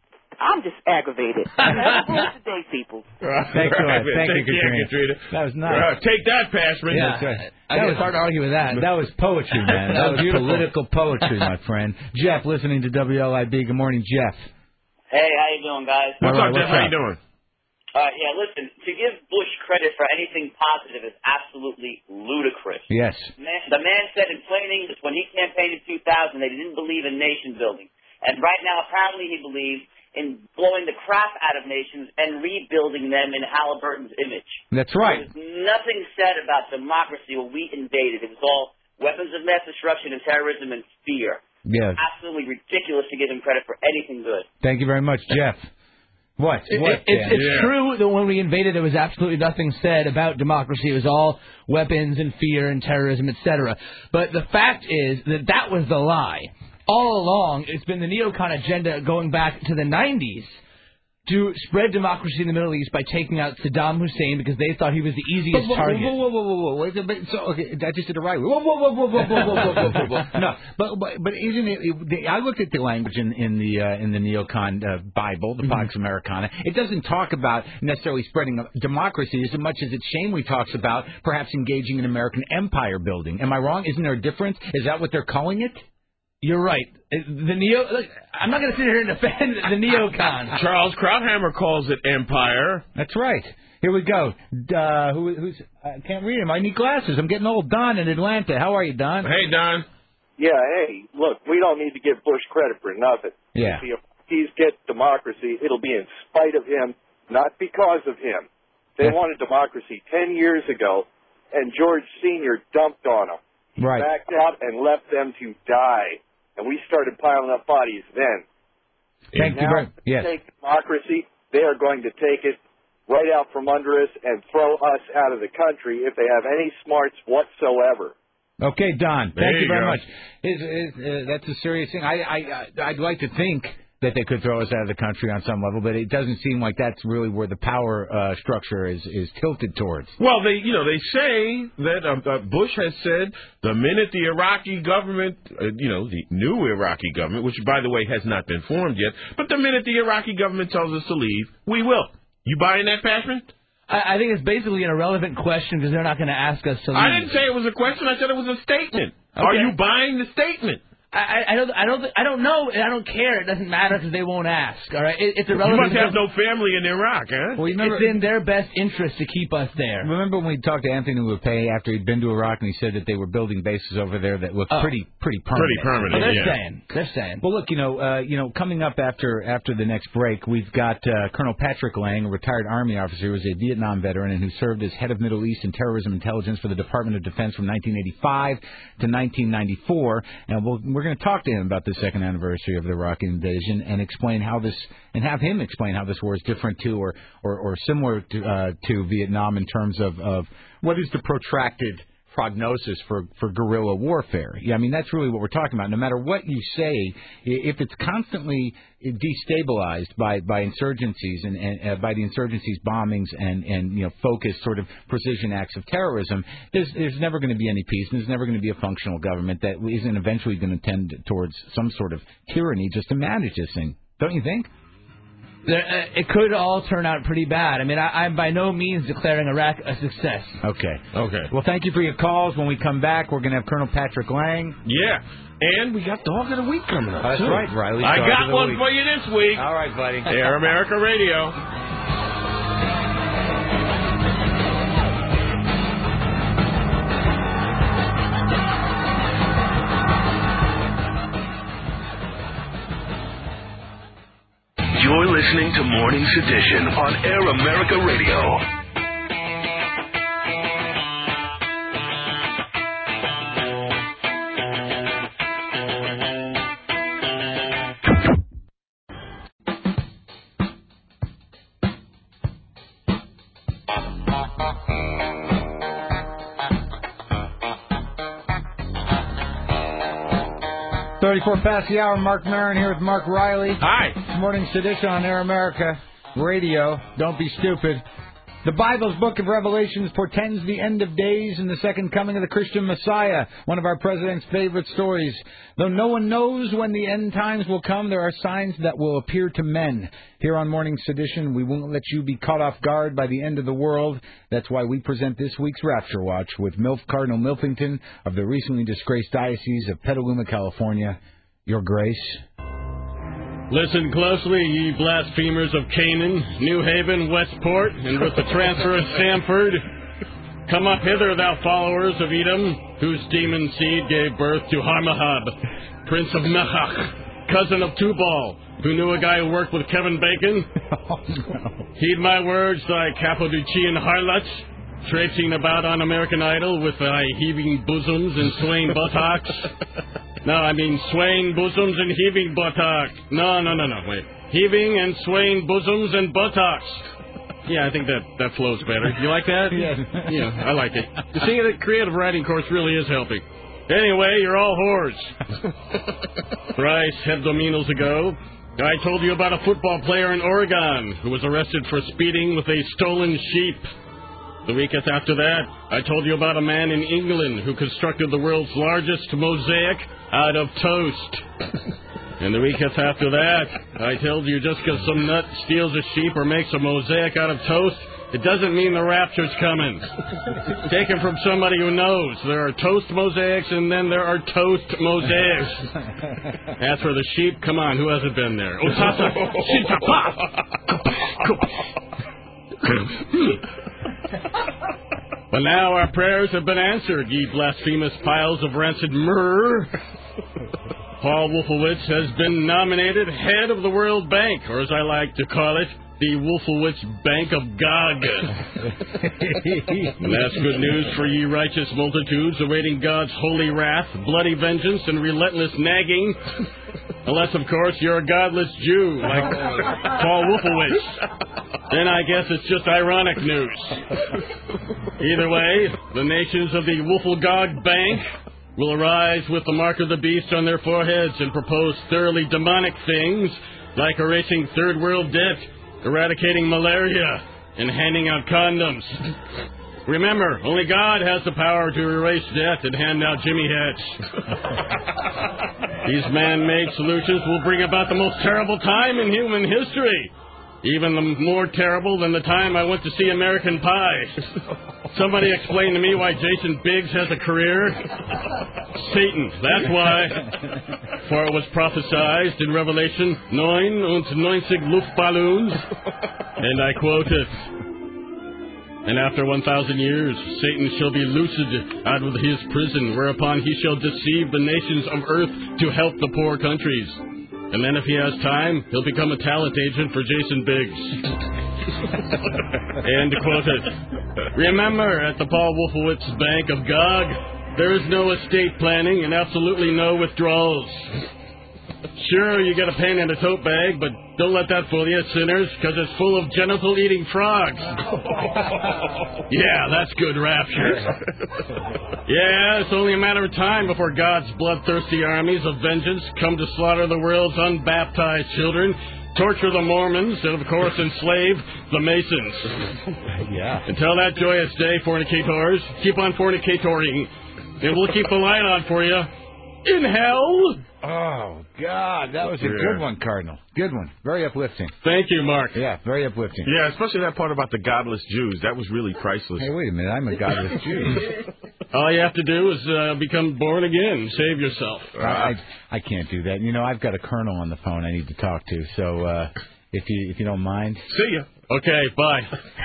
Speaker 17: I'm just aggravated. Have a good day, people.
Speaker 1: Thanks a lot. Thank you, Katrina.
Speaker 2: Katrina.
Speaker 1: That was nice.
Speaker 2: Uh, take that, Pashman.
Speaker 1: Yeah, that's right.
Speaker 3: I was hard to argue with that.
Speaker 1: That was poetry, man. That was
Speaker 3: beautiful.
Speaker 1: Political poetry, my friend. Jeff, listening to W L I B. Good morning, Jeff.
Speaker 18: Hey, how you doing, guys?
Speaker 2: What's
Speaker 1: All right,
Speaker 2: up, Jeff?
Speaker 1: what's
Speaker 2: How
Speaker 1: up?
Speaker 2: you doing?
Speaker 18: Uh, yeah, listen, to give Bush credit for anything positive is absolutely ludicrous.
Speaker 1: Yes.
Speaker 18: Man, the man said in plain English when he campaigned in two thousand that he didn't believe in nation building. And right now, apparently he believes in blowing the crap out of nations and rebuilding them in Halliburton's image.
Speaker 1: That's right.
Speaker 18: There was nothing said about democracy when we invaded. It was all weapons of mass destruction and terrorism and fear.
Speaker 1: Yeah.
Speaker 18: Absolutely ridiculous to give him credit for anything good.
Speaker 1: Thank you very much, Jeff. What?
Speaker 3: It,
Speaker 1: what?
Speaker 3: it, it's it's
Speaker 1: Yeah.
Speaker 3: true that when we invaded, there was absolutely nothing said about democracy. It was all weapons and fear and terrorism, et cetera. But the fact is that that was the lie. All along, it's been the neocon agenda going back to the nineties to spread democracy in the Middle East by taking out Saddam Hussein because they thought he was the easiest
Speaker 1: whoa, whoa,
Speaker 3: target.
Speaker 1: Whoa, whoa, whoa, whoa, whoa! Wait, but, so, okay, I just did it right. Whoa, whoa, whoa, whoa, whoa, whoa, whoa, whoa, whoa, whoa, whoa. No, but but but isn't it? it I looked at the language in in the uh, in the neocon uh, Bible, the Pax Americana. It doesn't talk about necessarily spreading democracy as much as it's Shameway talks about perhaps engaging in American empire building. Am I wrong? Isn't there a difference? Is that what they're calling it?
Speaker 3: You're right. The neo. Look, I'm not going to sit here and defend the neocon.
Speaker 2: Charles Krauthammer calls it empire.
Speaker 1: That's right. Here we go. Uh, who, who's? I can't read him. I need glasses. I'm getting old. Don in Atlanta. How are you, Don?
Speaker 2: Hey, Don.
Speaker 19: Yeah, hey, look, we don't need to give Bush credit for nothing.
Speaker 1: Yeah.
Speaker 19: If he's get democracy, it'll be in spite of him, not because of him. They
Speaker 1: Yeah.
Speaker 19: wanted democracy ten years ago, and George Senior dumped on them. He
Speaker 1: Right.
Speaker 19: backed out and left them to die. And we started piling up bodies then.
Speaker 1: Thank
Speaker 19: now,
Speaker 1: you very much. Yes.
Speaker 19: Take democracy, they are going to take it right out from under us and throw us out of the country if they have any smarts whatsoever.
Speaker 1: Okay, Don.
Speaker 2: There
Speaker 1: Thank you
Speaker 2: you
Speaker 1: very
Speaker 2: go.
Speaker 1: much. Is, is, uh, that's a serious thing. I, I, I'd like to think that they could throw us out of the country on some level, but it doesn't seem like that's really where the power uh, structure is, is tilted towards.
Speaker 2: Well, they you know they say that uh, uh, Bush has said the minute the Iraqi government, uh, you know, the new Iraqi government, which by the way has not been formed yet, but the minute the Iraqi government tells us to leave, we will. You buying that, Pashman?
Speaker 3: I, I think it's basically an irrelevant question because they're not going to ask us to leave.
Speaker 2: I didn't say it was a question. I said it was a statement.
Speaker 3: Okay.
Speaker 2: Are you buying the statement?
Speaker 3: I, I don't, I don't, I don't know, and I don't care. It doesn't matter because they won't ask. All right, it, it's irrelevant.
Speaker 2: You must have no family in Iraq, huh?
Speaker 1: Well, remember,
Speaker 3: it's in their best interest to keep us there.
Speaker 1: Remember when we talked to Anthony LePay after he'd been to Iraq and he said that they were building bases over there that looked
Speaker 3: oh.
Speaker 1: pretty, pretty permanent.
Speaker 2: Pretty permanent.
Speaker 3: Well, they're
Speaker 2: yeah.
Speaker 3: saying, they're saying.
Speaker 1: Well, look, you know, uh, you know, coming up after after the next break, we've got uh, Colonel Patrick Lang, a retired Army officer who was a Vietnam veteran and who served as head of Middle East and terrorism intelligence for the Department of Defense from nineteen eighty-five to nineteen ninety-four, and we'll, we're going to talk to him about the second anniversary of the Iraq invasion and explain how this, and have him explain how this war is different to or or, or similar to uh, to Vietnam in terms of, of what is the protracted prognosis for, for guerrilla warfare. Yeah, I mean, that's really what we're talking about. No matter what you say, if it's constantly destabilized by, by insurgencies and, and uh, by the insurgencies' bombings and, and you know focused sort of precision acts of terrorism, there's there's never going to be any peace, and there's never going to be a functional government that isn't eventually going to tend towards some sort of tyranny just to manage this thing. Don't you think?
Speaker 3: There, uh, it could all turn out pretty bad. I mean, I, I'm by no means declaring Iraq a success.
Speaker 1: Okay.
Speaker 2: Okay.
Speaker 1: Well, thank you for your calls. When we come back, we're going to have Colonel Patrick Lang.
Speaker 2: Yeah. And we got Dog of the Week coming up,
Speaker 1: That's
Speaker 2: too.
Speaker 1: right, Riley.
Speaker 2: I
Speaker 1: Dog
Speaker 2: got one
Speaker 1: week.
Speaker 2: for you this week.
Speaker 1: All right, buddy.
Speaker 2: Air America Radio.
Speaker 4: You're listening to Morning's Edition on Air America Radio.
Speaker 1: thirty-four past the hour. Mark Maron here with Mark Riley.
Speaker 2: Hi.
Speaker 1: Morning Sedition on Air America Radio. Don't be stupid. The Bible's book of Revelations portends the end of days and the second coming of the Christian Messiah, one of our president's favorite stories. Though no one knows when the end times will come, there are signs that will appear to men. Here on Morning Sedition, we won't let you be caught off guard by the end of the world. That's why we present this week's Rapture Watch with MILF Cardinal Milfington of the recently disgraced Diocese of Petaluma, California. Your Grace.
Speaker 20: Listen closely, ye blasphemers of Canaan, New Haven, Westport, and with the transfer of Sanford. Come up hither, thou followers of Edom, whose demon seed gave birth to Harmahab, prince of Nahach, cousin of Tubal, who knew a guy who worked with Kevin Bacon.
Speaker 1: Oh, no.
Speaker 20: Heed my words, thy Cappadocian harlots, traipsing about on American Idol with thy heaving bosoms and swaying buttocks. No, I mean swaying bosoms and heaving buttocks. No, no, no, no, wait. Heaving and swaying bosoms and buttocks. Yeah, I think that, that flows better. You like that?
Speaker 1: Yeah.
Speaker 20: Yeah, I like it. You see, the creative writing course really is helping. Anyway, you're all whores. Thrice hebdomenals ago, I told you about a football player in Oregon who was arrested for speeding with a stolen sheep. The weekend after that, I told you about a man in England who constructed the world's largest mosaic out of toast. And the weekend after that, I told you just because some nut steals a sheep or makes a mosaic out of toast, it doesn't mean the rapture's coming. Taken from somebody who knows. There are toast mosaics and then there are toast mosaics. As for the sheep, come on, who hasn't been there? Osasa, But now our prayers have been answered, ye blasphemous piles of rancid myrrh. Paul Wolfowitz has been nominated head of the World Bank, or as I like to call it, the Wolfowitz Bank of Gog. And that's good news for ye righteous multitudes awaiting God's holy wrath, bloody vengeance, and relentless nagging. Unless, of course, you're a godless Jew like Paul Wolfowitz. Then I guess it's just ironic news. Either way, the nations of the Wolfogog Bank will arise with the mark of the beast on their foreheads and propose thoroughly demonic things like erasing third world debt, eradicating malaria, and handing out condoms. Remember, only God has the power to erase debt and hand out Jimmy hats. These man-made solutions will bring about the most terrible time in human history. Even the more terrible than the time I went to see American Pie. Somebody explain to me why Jason Biggs has a career. Satan, that's why. For it was prophesied in Revelation, neun und neunzig Luftballons, and I quote it. And after one thousand years, Satan shall be loosed out of his prison, whereupon he shall deceive the nations of earth to help the poor countries. And then if he has time, he'll become a talent agent for Jason Biggs. And to quote it, remember, at the Paul Wolfowitz Bank of Gog, there is no estate planning and absolutely no withdrawals. Sure, you get a pen and a tote bag, but don't let that fool you, sinners, because it's full of genital-eating frogs. Yeah, that's good rapture. Yeah, it's only a matter of time before God's bloodthirsty armies of vengeance come to slaughter the world's unbaptized children, torture the Mormons, and, of course, enslave the Masons.
Speaker 1: Yeah.
Speaker 20: Until that joyous day, fornicators, keep on fornicatoring, and we'll keep the light on for you. In hell?
Speaker 1: Oh, God, that was a
Speaker 2: Yeah.
Speaker 1: good one, Cardinal. Good one. Very uplifting.
Speaker 20: Thank you, Mark.
Speaker 1: Yeah, very uplifting.
Speaker 2: Yeah, especially that part about the godless Jews. That was really priceless.
Speaker 1: Hey, wait a minute. I'm a godless Jew.
Speaker 20: All you have to do is uh, become born again. Save yourself.
Speaker 1: I, I I can't do that. You know, I've got a colonel on the phone I need to talk to. So uh, if you if you don't mind.
Speaker 2: See ya.
Speaker 20: Okay, bye.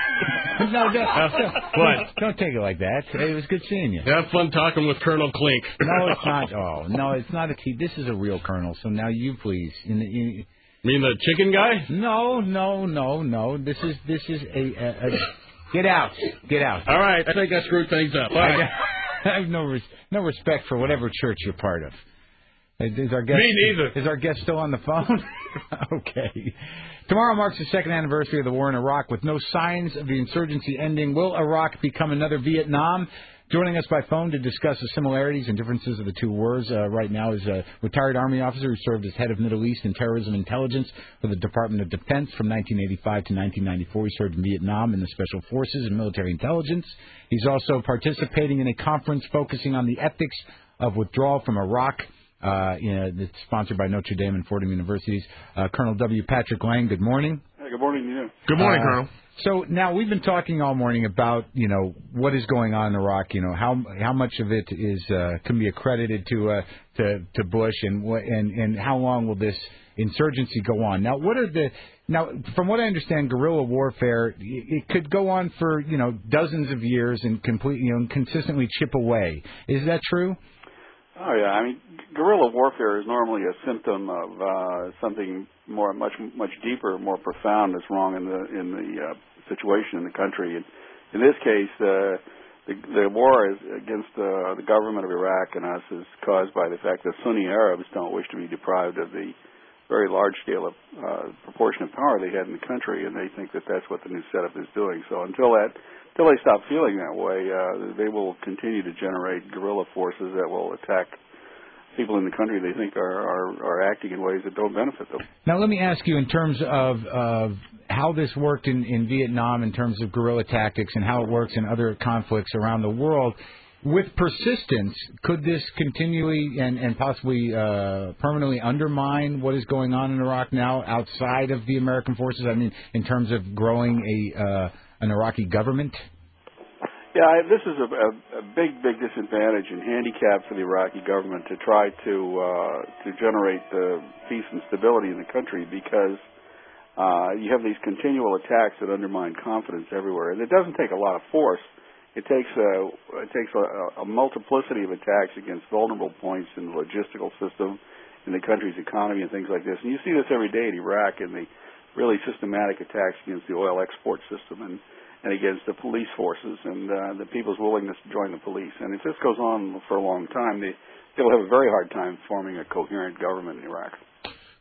Speaker 1: no, no,
Speaker 20: uh, what?
Speaker 1: Don't take it like that. Hey, it was good seeing you.
Speaker 20: Have fun talking with Colonel Klink.
Speaker 1: No, it's not. Oh, no, it's not a T. This is a real colonel. So now you please. You, you,
Speaker 20: mean the chicken guy?
Speaker 1: No, no, no, no. This is this is a, a, a get out, get out.
Speaker 20: All right, I think I screwed things up. Bye.
Speaker 1: I, I have no res, no respect for whatever church you're part of. Is our guest,
Speaker 2: Me neither.
Speaker 1: Is our guest still on the phone? Okay. Tomorrow marks the second anniversary of the war in Iraq. With no signs of the insurgency ending, will Iraq become another Vietnam? Joining us by phone to discuss the similarities and differences of the two wars uh, right now is a retired Army officer who served as head of Middle East and terrorism intelligence for the Department of Defense from nineteen eighty-five to nineteen ninety-four. He served in Vietnam in the Special Forces and military intelligence. He's also participating in a conference focusing on the ethics of withdrawal from Iraq. Uh, you know, it's sponsored by Notre Dame and Fordham Universities. Uh, Colonel W. Patrick Lang, good morning.
Speaker 21: Hey, good morning to you.
Speaker 2: Good morning,
Speaker 1: uh,
Speaker 2: Colonel.
Speaker 1: So now we've been talking all morning about, you know, what is going on in Iraq. You know, how how much of it is uh, can be accredited to uh, to to Bush, and what and and how long will this insurgency go on? Now, what are the now from what I understand, guerrilla warfare it could go on for you know dozens of years and complete you know consistently chip away. Is that true?
Speaker 21: Oh yeah, I mean, guerrilla warfare is normally a symptom of uh, something more, much, much deeper, more profound that's wrong in the in the uh, situation in the country. And in this case, uh, the, the war is against uh, the government of Iraq and us is caused by the fact that Sunni Arabs don't wish to be deprived of the very large scale of uh, proportion of power they had in the country, and they think that that's what the new setup is doing. So until that. Until they stop feeling that way, uh, they will continue to generate guerrilla forces that will attack people in the country they think are, are, are acting in ways that don't benefit them.
Speaker 1: Now, let me ask you in terms of, of how this worked in, in Vietnam in terms of guerrilla tactics and how it works in other conflicts around the world. With persistence, could this continually and, and possibly uh, permanently undermine what is going on in Iraq now outside of the American forces? I mean, in terms of growing a uh, an Iraqi government?
Speaker 21: Yeah, I, this is a, a, a big, big disadvantage and handicap for the Iraqi government to try to uh, to generate the peace and stability in the country because uh, you have these continual attacks that undermine confidence everywhere, and it doesn't take a lot of force. It takes a it takes a, a multiplicity of attacks against vulnerable points in the logistical system, in the country's economy, and things like this. And you see this every day in Iraq in the really systematic attacks against the oil export system and, and against the police forces and uh, the people's willingness to join the police. And if this goes on for a long time, they, they'll have a very hard time forming a coherent government in Iraq.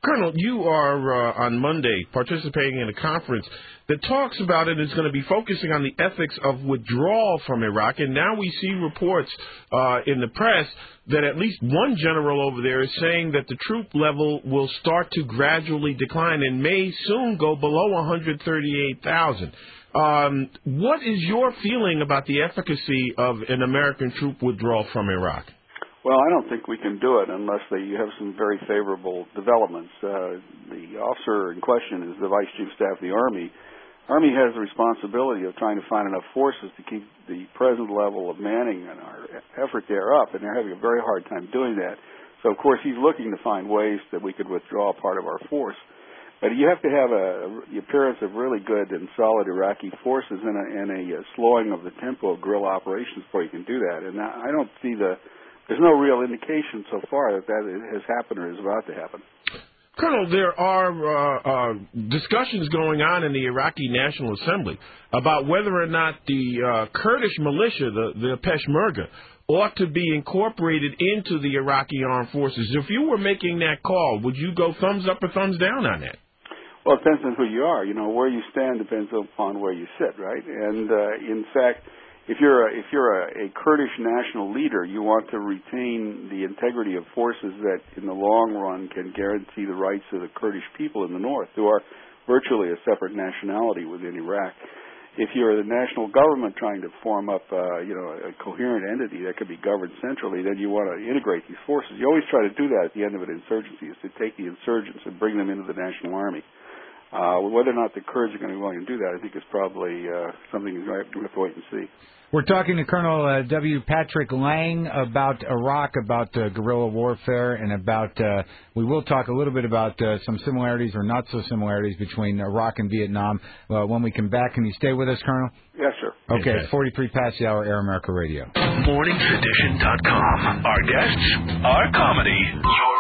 Speaker 2: Colonel, you are uh, on Monday participating in a conference that talks about it. Is going to be focusing on the ethics of withdrawal from Iraq, and now we see reports uh, in the press that at least one general over there is saying that the troop level will start to gradually decline and may soon go below one hundred thirty-eight thousand. Um, what is your feeling about the efficacy of an American troop withdrawal from Iraq?
Speaker 21: Well, I don't think we can do it unless they, you have some very favorable developments. Uh, the officer in question is the Vice Chief of Staff of the Army. Army has the responsibility of trying to find enough forces to keep the present level of manning and our effort there up, and they're having a very hard time doing that. So, of course, he's looking to find ways that we could withdraw part of our force. But you have to have a, the appearance of really good and solid Iraqi forces and a, and a slowing of the tempo of guerrilla operations before you can do that. And I don't see the There's no real indication so far that that has happened or is about to happen.
Speaker 2: Colonel, there are uh, uh, discussions going on in the Iraqi National Assembly about whether or not the uh, Kurdish militia, the, the Peshmerga, ought to be incorporated into the Iraqi armed forces. If you were making that call, would you go thumbs up or thumbs down on that?
Speaker 21: Well, it depends on who you are. You know, where you stand depends upon where you sit, right? And, uh, in fact, If you're a, if you're a, a Kurdish national leader, you want to retain the integrity of forces that, in the long run, can guarantee the rights of the Kurdish people in the north, who are virtually a separate nationality within Iraq. If you're the national government trying to form up, uh, you know, a coherent entity that could be governed centrally, then you want to integrate these forces. You always try to do that at the end of an insurgency, is to take the insurgents and bring them into the national army. Uh, whether or not the Kurds are going to be willing to do that, I think is probably uh, something we have to wait and see.
Speaker 1: We're talking to Colonel uh, W. Patrick Lang about Iraq, about uh, guerrilla warfare, and about, uh, we will talk a little bit about uh, some similarities or not so similarities between Iraq and Vietnam uh, when we come back. Can you stay with us, Colonel?
Speaker 21: Yes, sir.
Speaker 1: Okay, it's forty-three past the hour, Air America Radio.
Speaker 4: morning sedition dot com. Our guests, our comedy, your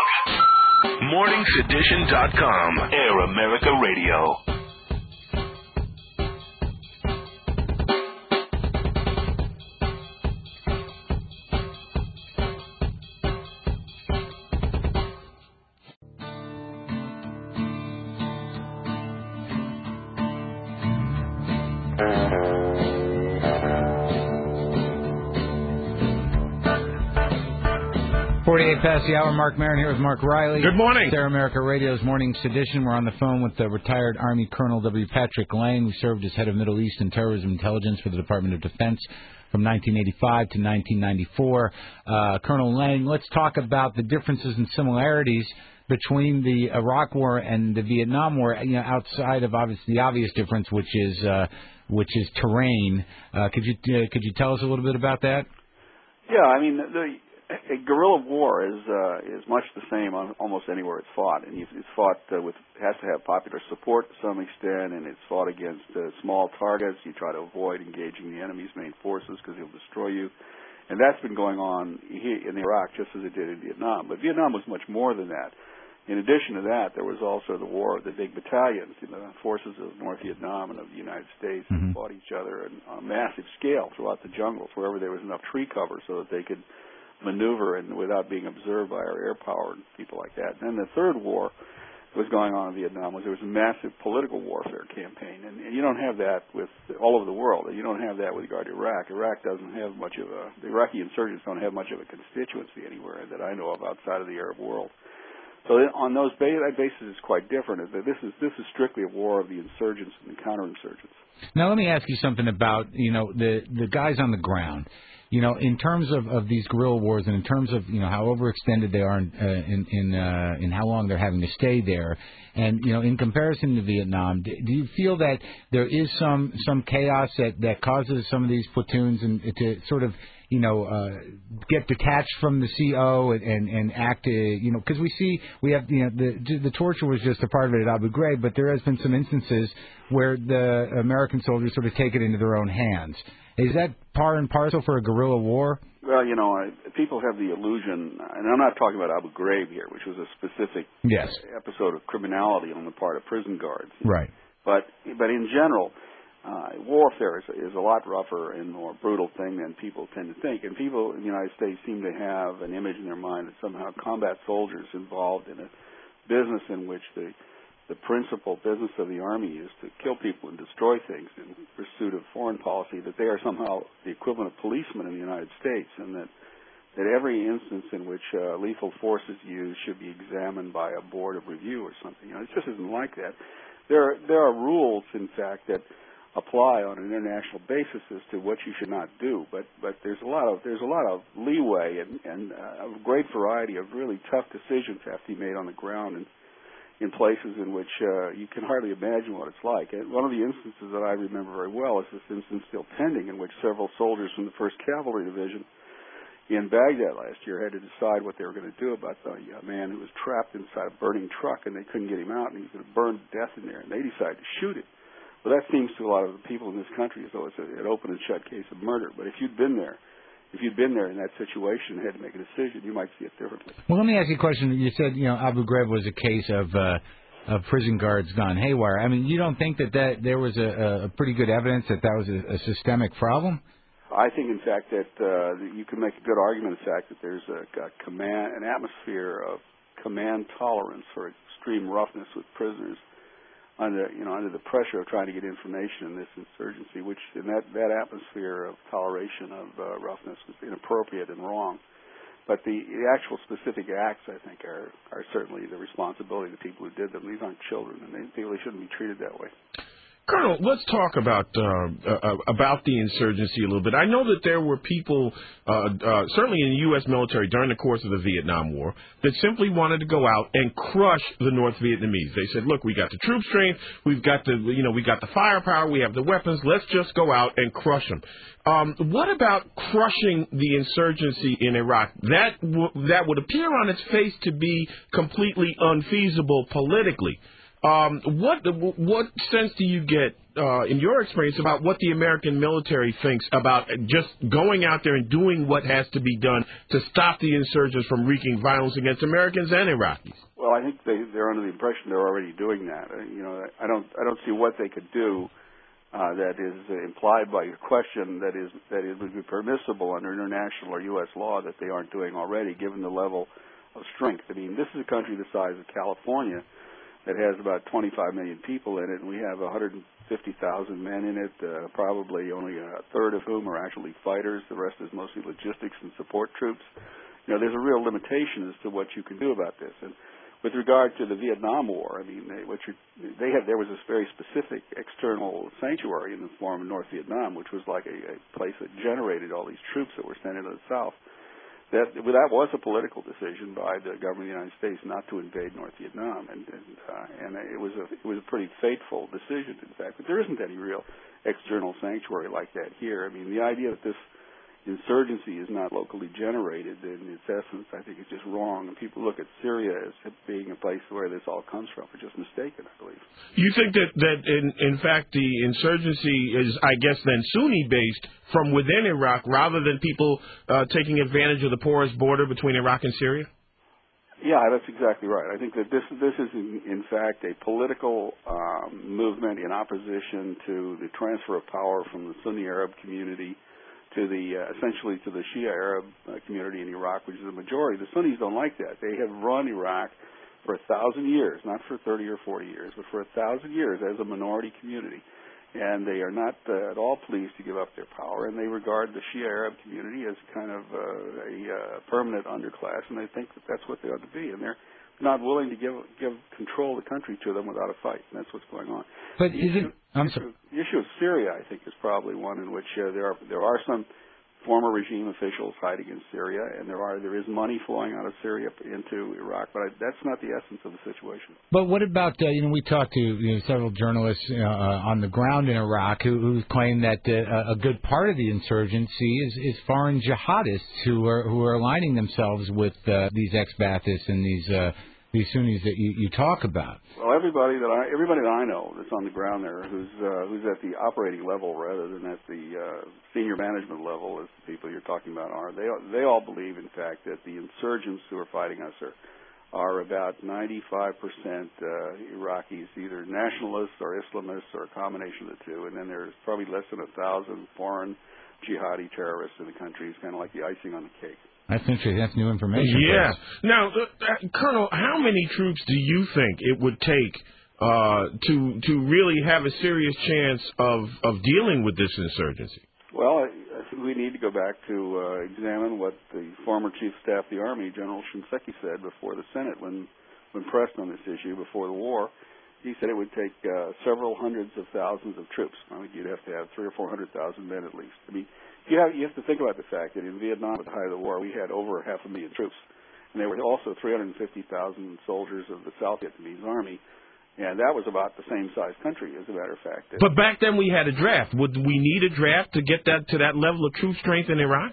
Speaker 4: vlog. morning sedition dot com. Air America Radio.
Speaker 1: forty-eight past the hour. Mark Maron here with Mark Riley.
Speaker 2: Good morning.
Speaker 1: Air America Radio's Morning Sedition. We're on the phone with the retired Army Colonel W. Patrick Lang, who served as head of Middle East and Terrorism Intelligence for the Department of Defense from nineteen eighty-five to nineteen ninety-four. Uh, Colonel Lang, let's talk about the differences and similarities between the Iraq War and the Vietnam War, you know, outside of obvious, the obvious difference, which is uh, which is terrain. Uh, could you uh, could you tell us a little bit about that?
Speaker 21: Yeah, I mean, the, a guerrilla war is uh, is much the same on almost anywhere it's fought, and it's fought uh, with has to have popular support to some extent, and it's fought against uh, small targets. You try to avoid engaging the enemy's main forces because he'll destroy you, and that's been going on here in Iraq just as it did in Vietnam. But Vietnam was much more than that. In addition to that, there was also the war of the big battalions, you know, forces of North Vietnam and of the United States mm-hmm. fought each other on a massive scale throughout the jungles, wherever there was enough tree cover so that they could maneuver and without being observed by our air power and people like that. And then the third war that was going on in Vietnam was there was a massive political warfare campaign, and, and you don't have that with all over the world. You don't have that with regard to Iraq. Iraq doesn't have much of a, the Iraqi insurgents don't have much of a constituency anywhere that I know of outside of the Arab world. So on those bases, it's quite different. This is this is strictly a war of the insurgents and the counterinsurgents.
Speaker 1: Now, let me ask you something about, you know, the the guys on the ground. You know, in terms of, of these guerrilla wars, and in terms of, you know, how overextended they are in uh, in in, uh, in how long they're having to stay there, and, you know, in comparison to Vietnam, do, do you feel that there is some some chaos that, that causes some of these platoons and to sort of, you know, uh, get detached from the C O and, and, and act, uh, you know, because we see, we have, you know, the the torture was just a part of it at Abu Ghraib, but there has been some instances where the American soldiers sort of take it into their own hands. Is that par and parcel for a guerrilla war?
Speaker 21: Well, you know, I, people have the illusion, and I'm not talking about Abu Ghraib here, which was a specific
Speaker 1: yes.
Speaker 21: episode of criminality on the part of prison guards.
Speaker 1: Right.
Speaker 21: But but in general, Uh, warfare is, is a lot rougher and more brutal thing than people tend to think. And people in the United States seem to have an image in their mind that somehow combat soldiers involved in a business in which the the principal business of the Army is to kill people and destroy things in pursuit of foreign policy, that they are somehow the equivalent of policemen in the United States, and that that every instance in which uh, lethal force is used should be examined by a board of review or something. You know, it just isn't like that. There are, there are rules, in fact, that apply on an international basis as to what you should not do, but but there's a lot of there's a lot of leeway and, and uh, a great variety of really tough decisions have to be made on the ground and in places in which uh, you can hardly imagine what it's like. And one of the instances that I remember very well is this instance still pending in which several soldiers from the first Cavalry Division in Baghdad last year had to decide what they were going to do about the uh, man who was trapped inside a burning truck and they couldn't get him out and he was going to burn to death in there, and they decided to shoot him. Well, that seems to a lot of the people in this country as though it's a, an open and shut case of murder. But if you'd been there, if you'd been there in that situation and had to make a decision, you might see it differently.
Speaker 1: Well, let me ask you a question. You said, you know, Abu Ghraib was a case of uh, of prison guards gone haywire. I mean, you don't think that, that there was a, a pretty good evidence that that was a, a systemic problem?
Speaker 21: I think, in fact, that uh, you can make a good argument, in fact, that there's a, a command, an atmosphere of command tolerance for extreme roughness with prisoners under, you know, under the pressure of trying to get information in this insurgency, which in that, that atmosphere of toleration of uh, roughness was inappropriate and wrong. But the, the actual specific acts, I think, are, are certainly the responsibility of the people who did them. These aren't children, and they, they really shouldn't be treated that way.
Speaker 2: Colonel, let's talk about uh, uh, about the insurgency a little bit. I know that there were people, uh, uh, certainly in the U S military during the course of the Vietnam War, that simply wanted to go out and crush the North Vietnamese. They said, "Look, we got the troop strength, we've got the, you know, we got the firepower, we have the weapons. Let's just go out and crush them." Um, what about crushing the insurgency in Iraq? That w- that would appear on its face to be completely unfeasible politically. Um, what what sense do you get, uh, in your experience, about what the American military thinks about just going out there and doing what has to be done to stop the insurgents from wreaking violence against Americans and Iraqis?
Speaker 21: Well, I think they, they're under the impression they're already doing that. Uh, you know, I don't I don't see what they could do uh, that is implied by your question that is that it would be permissible under international or U S law that they aren't doing already, given the level of strength. I mean, this is a country the size of California that has about twenty-five million people in it, and we have one hundred fifty thousand men in it, uh, probably only a third of whom are actually fighters. The rest is mostly logistics and support troops. You know, there's a real limitation as to what you can do about this. And with regard to the Vietnam War, I mean, they, what you, they had, there was this very specific external sanctuary in the form of North Vietnam, which was like a, a place that generated all these troops that were sent into the South. That well, that was a political decision by the government of the United States not to invade North Vietnam, and and, uh, and it was a it was a pretty fateful decision, in fact. But there isn't any real external sanctuary like that here. I mean, the idea that this insurgency is not locally generated, in its essence, I think is just wrong. And people look at Syria as being a place where this all comes from, which is mistaken, I believe.
Speaker 2: You think that, that in, in fact, the insurgency is, I guess, then Sunni-based from within Iraq rather than people uh, taking advantage of the porous border between Iraq and Syria?
Speaker 21: Yeah, that's exactly right. I think that this this is, in, in fact, a political um, movement in opposition to the transfer of power from the Sunni Arab community to the uh, essentially to the Shia Arab uh, community in Iraq, which is the majority. The Sunnis don't like that. They have run Iraq for a thousand years, not for thirty or forty years, but for a thousand years as a minority community. And they are not uh, at all pleased to give up their power, and they regard the Shia Arab community as kind of uh, a uh, permanent underclass, and they think that that's what they ought to be, and they're not willing to give give control of the country to them without a fight, and that's what's going on.
Speaker 1: But is it? I'm sorry.
Speaker 21: The issue of Syria, I think, is probably one in which uh, there are there are some former regime officials hiding in Syria, and there are there is money flowing out of Syria into Iraq, but I, that's not the essence of the situation.
Speaker 1: But what about, uh, you know, we talked to you know, several journalists uh, on the ground in Iraq who, who claim that uh, a good part of the insurgency is, is foreign jihadists who are who are aligning themselves with uh, these ex-Baathists and these uh, these Sunnis that you, you talk about.
Speaker 21: Well, everybody that I everybody that I know that's on the ground there, who's uh, who's at the operating level rather than at the uh, senior management level, as the people you're talking about are, they they all believe, in fact, that the insurgents who are fighting us are are about ninety-five percent uh, Iraqis, either nationalists or Islamists or a combination of the two, and then there's probably less than a thousand foreign jihadi terrorists in the country. It's kind of like the icing on the cake.
Speaker 1: That's interesting. That's new information.
Speaker 2: Yeah. Now, uh, Colonel, how many troops do you think it would take uh, to to really have a serious chance of, of dealing with this insurgency?
Speaker 21: Well, I, I think we need to go back to uh, examine what the former Chief of Staff of the Army, General Shinseki, said before the Senate when, when pressed on this issue before the war. He said it would take uh, several hundreds of thousands of troops. I think you'd have to have three or four hundred thousand men at least. I mean, you have you have to think about the fact that in Vietnam at the height of the war, we had over half a million troops, and there were also three hundred fifty thousand soldiers of the South Vietnamese Army, and that was about the same size country, as a matter of fact.
Speaker 2: But back then we had a draft. Would we need a draft to get that to that level of troop strength in Iraq?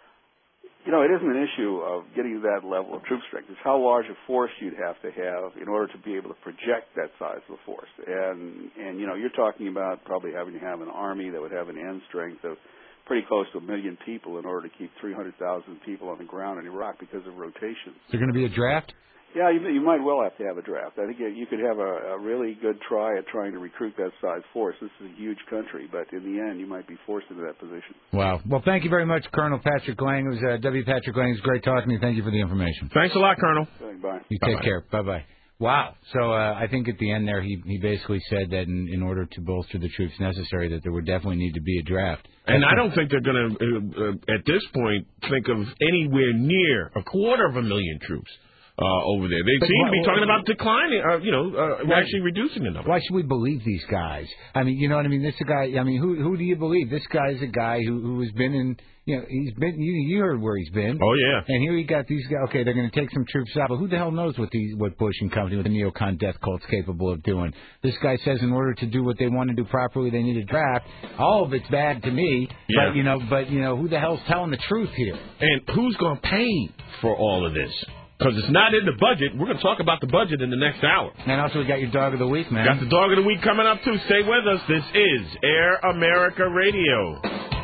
Speaker 21: You know, it isn't an issue of getting to that level of troop strength. It's how large a force you'd have to have in order to be able to project that size of a force. And, and you know, you're talking about probably having to have an army that would have an end strength of pretty close to a million people in order to keep three hundred thousand people on the ground in Iraq because of rotations.
Speaker 1: Is there going to be a draft?
Speaker 21: Yeah, you, you might well have to have a draft. I think you could have a, a really good try at trying to recruit that size force. This is a huge country, but in the end, you might be forced into that position.
Speaker 1: Wow. Well, thank you very much, Colonel Patrick Lang. It was uh, W. Patrick Lang. It was great talking to you. Thank you for the information.
Speaker 2: Thanks a lot, Colonel.
Speaker 21: Bye.
Speaker 1: You
Speaker 2: Bye-bye.
Speaker 1: take care. Bye-bye. Wow. So uh, I think at the end there, he, he basically said that in, in order to bolster the troops necessary, that there would definitely need to be a draft.
Speaker 2: And I don't think they're going to, uh, uh, at this point, think of anywhere near a quarter of a million troops uh, over there. They
Speaker 1: But
Speaker 2: seem
Speaker 1: why-
Speaker 2: to be talking about declining, uh, you know, uh,
Speaker 1: Why-
Speaker 2: actually reducing the number.
Speaker 1: Why should we believe these guys? I mean, you know what I mean? This is a guy. I mean, who who do you believe? This guy's a guy who who has been in. You know, he's been. You, you heard where he's been.
Speaker 2: Oh yeah.
Speaker 1: And here you got these guys. Okay, they're going to take some troops out, but who the hell knows what these what Bush and company with the neocon death cult's capable of doing? This guy says in order to do what they want to do properly, they need a draft. All of it's bad to me.
Speaker 2: Yeah.
Speaker 1: But you know, but you know, who the hell's telling the truth here?
Speaker 2: And who's going to pay for all of this? Because it's not in the budget. We're going to talk about the budget in the next hour.
Speaker 1: And also, we got your dog of the week, man.
Speaker 2: Got the dog of the week coming up, too. Stay with us. This is Air America Radio.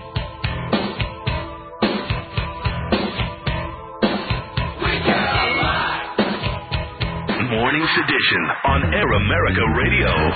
Speaker 4: Morning Sedition on Air America Radio.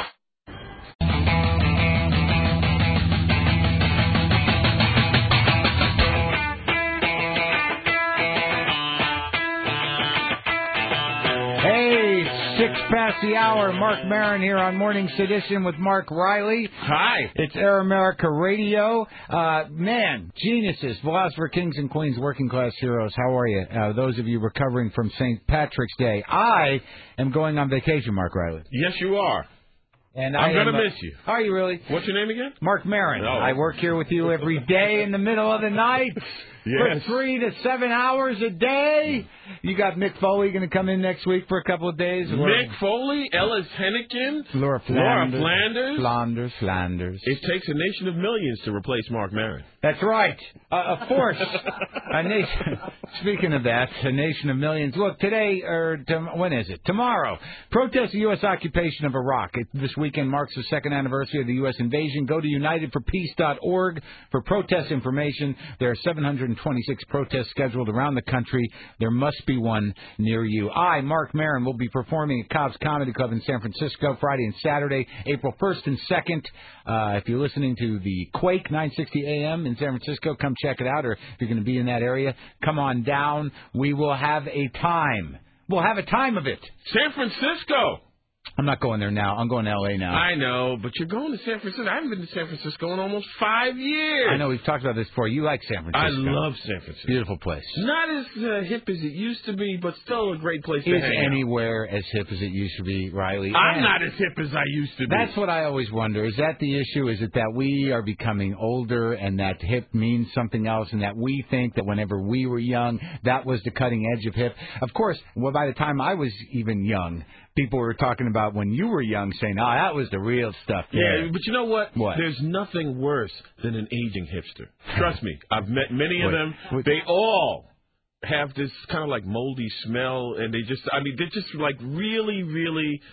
Speaker 1: Hey, six past the hour. Mark Maron here on Morning Sedition with Mark Riley.
Speaker 2: Hi.
Speaker 1: It's Air America Radio. Uh, man, geniuses, philosopher, kings and queens, working class heroes. How are you? Uh, those of you recovering from Saint Patrick's Day. I am going on vacation, Mark Riley.
Speaker 2: Yes, you are.
Speaker 1: And
Speaker 2: I'm
Speaker 1: I
Speaker 2: going
Speaker 1: am,
Speaker 2: to
Speaker 1: uh,
Speaker 2: miss you.
Speaker 1: Are you really?
Speaker 2: What's your name again?
Speaker 1: Mark Maron.
Speaker 2: Oh.
Speaker 1: I work here with you every day in the middle of the night.
Speaker 2: Yes.
Speaker 1: For three to seven hours a day. You got Mick Foley going to come in next week for a couple of days.
Speaker 2: Mick Foley, Ellis Hennigan,
Speaker 1: Laura
Speaker 2: Laura
Speaker 1: Flanders.
Speaker 2: Flanders.
Speaker 1: Flanders, Flanders.
Speaker 2: It takes a nation of millions to replace Mark Maron.
Speaker 1: That's right. Uh, of course. a nation. Speaking of that, a nation of millions. Look, today, or tom- when is it? Tomorrow. Protest the U S occupation of Iraq. It, this weekend marks the second anniversary of the U S invasion. Go to united for peace dot org for protest information. There are seven hundred twenty-six protests scheduled around the country. There must be one near you. I, Mark Maron, will be performing at Cobb's Comedy Club in San Francisco Friday and Saturday, April first and second. Uh, if you're listening to the Quake nine sixty A M in San Francisco, come check it out. Or if you're going to be in that area, come on down. We will have a time. We'll have a time of it.
Speaker 2: San Francisco.
Speaker 1: I'm not going there now. I'm going to L A now.
Speaker 2: I know, but you're going to San Francisco. I haven't been to San Francisco in almost five years.
Speaker 1: I know. We've talked about this before. You like San Francisco.
Speaker 2: I love San Francisco.
Speaker 1: Beautiful place.
Speaker 2: Not as uh, hip as it used to be, but still a great place to
Speaker 1: Is
Speaker 2: hang out.
Speaker 1: anywhere as hip as it used to be, Riley?
Speaker 2: I'm
Speaker 1: And
Speaker 2: not as hip as I used to be.
Speaker 1: That's what I always wonder. Is that the issue? Is it that we are becoming older and that hip means something else and that we think that whenever we were young, that was the cutting edge of hip? Of course, well, by the time I was even young, people were talking about when you were young saying, oh, that was the real stuff.
Speaker 2: Yeah, but you know what?
Speaker 1: What?
Speaker 2: There's nothing worse than an aging hipster. Trust me. I've met many of
Speaker 1: Wait,
Speaker 2: them.
Speaker 1: wait.
Speaker 2: They all have this kind of like moldy smell, and they just, I mean, they're just like really, really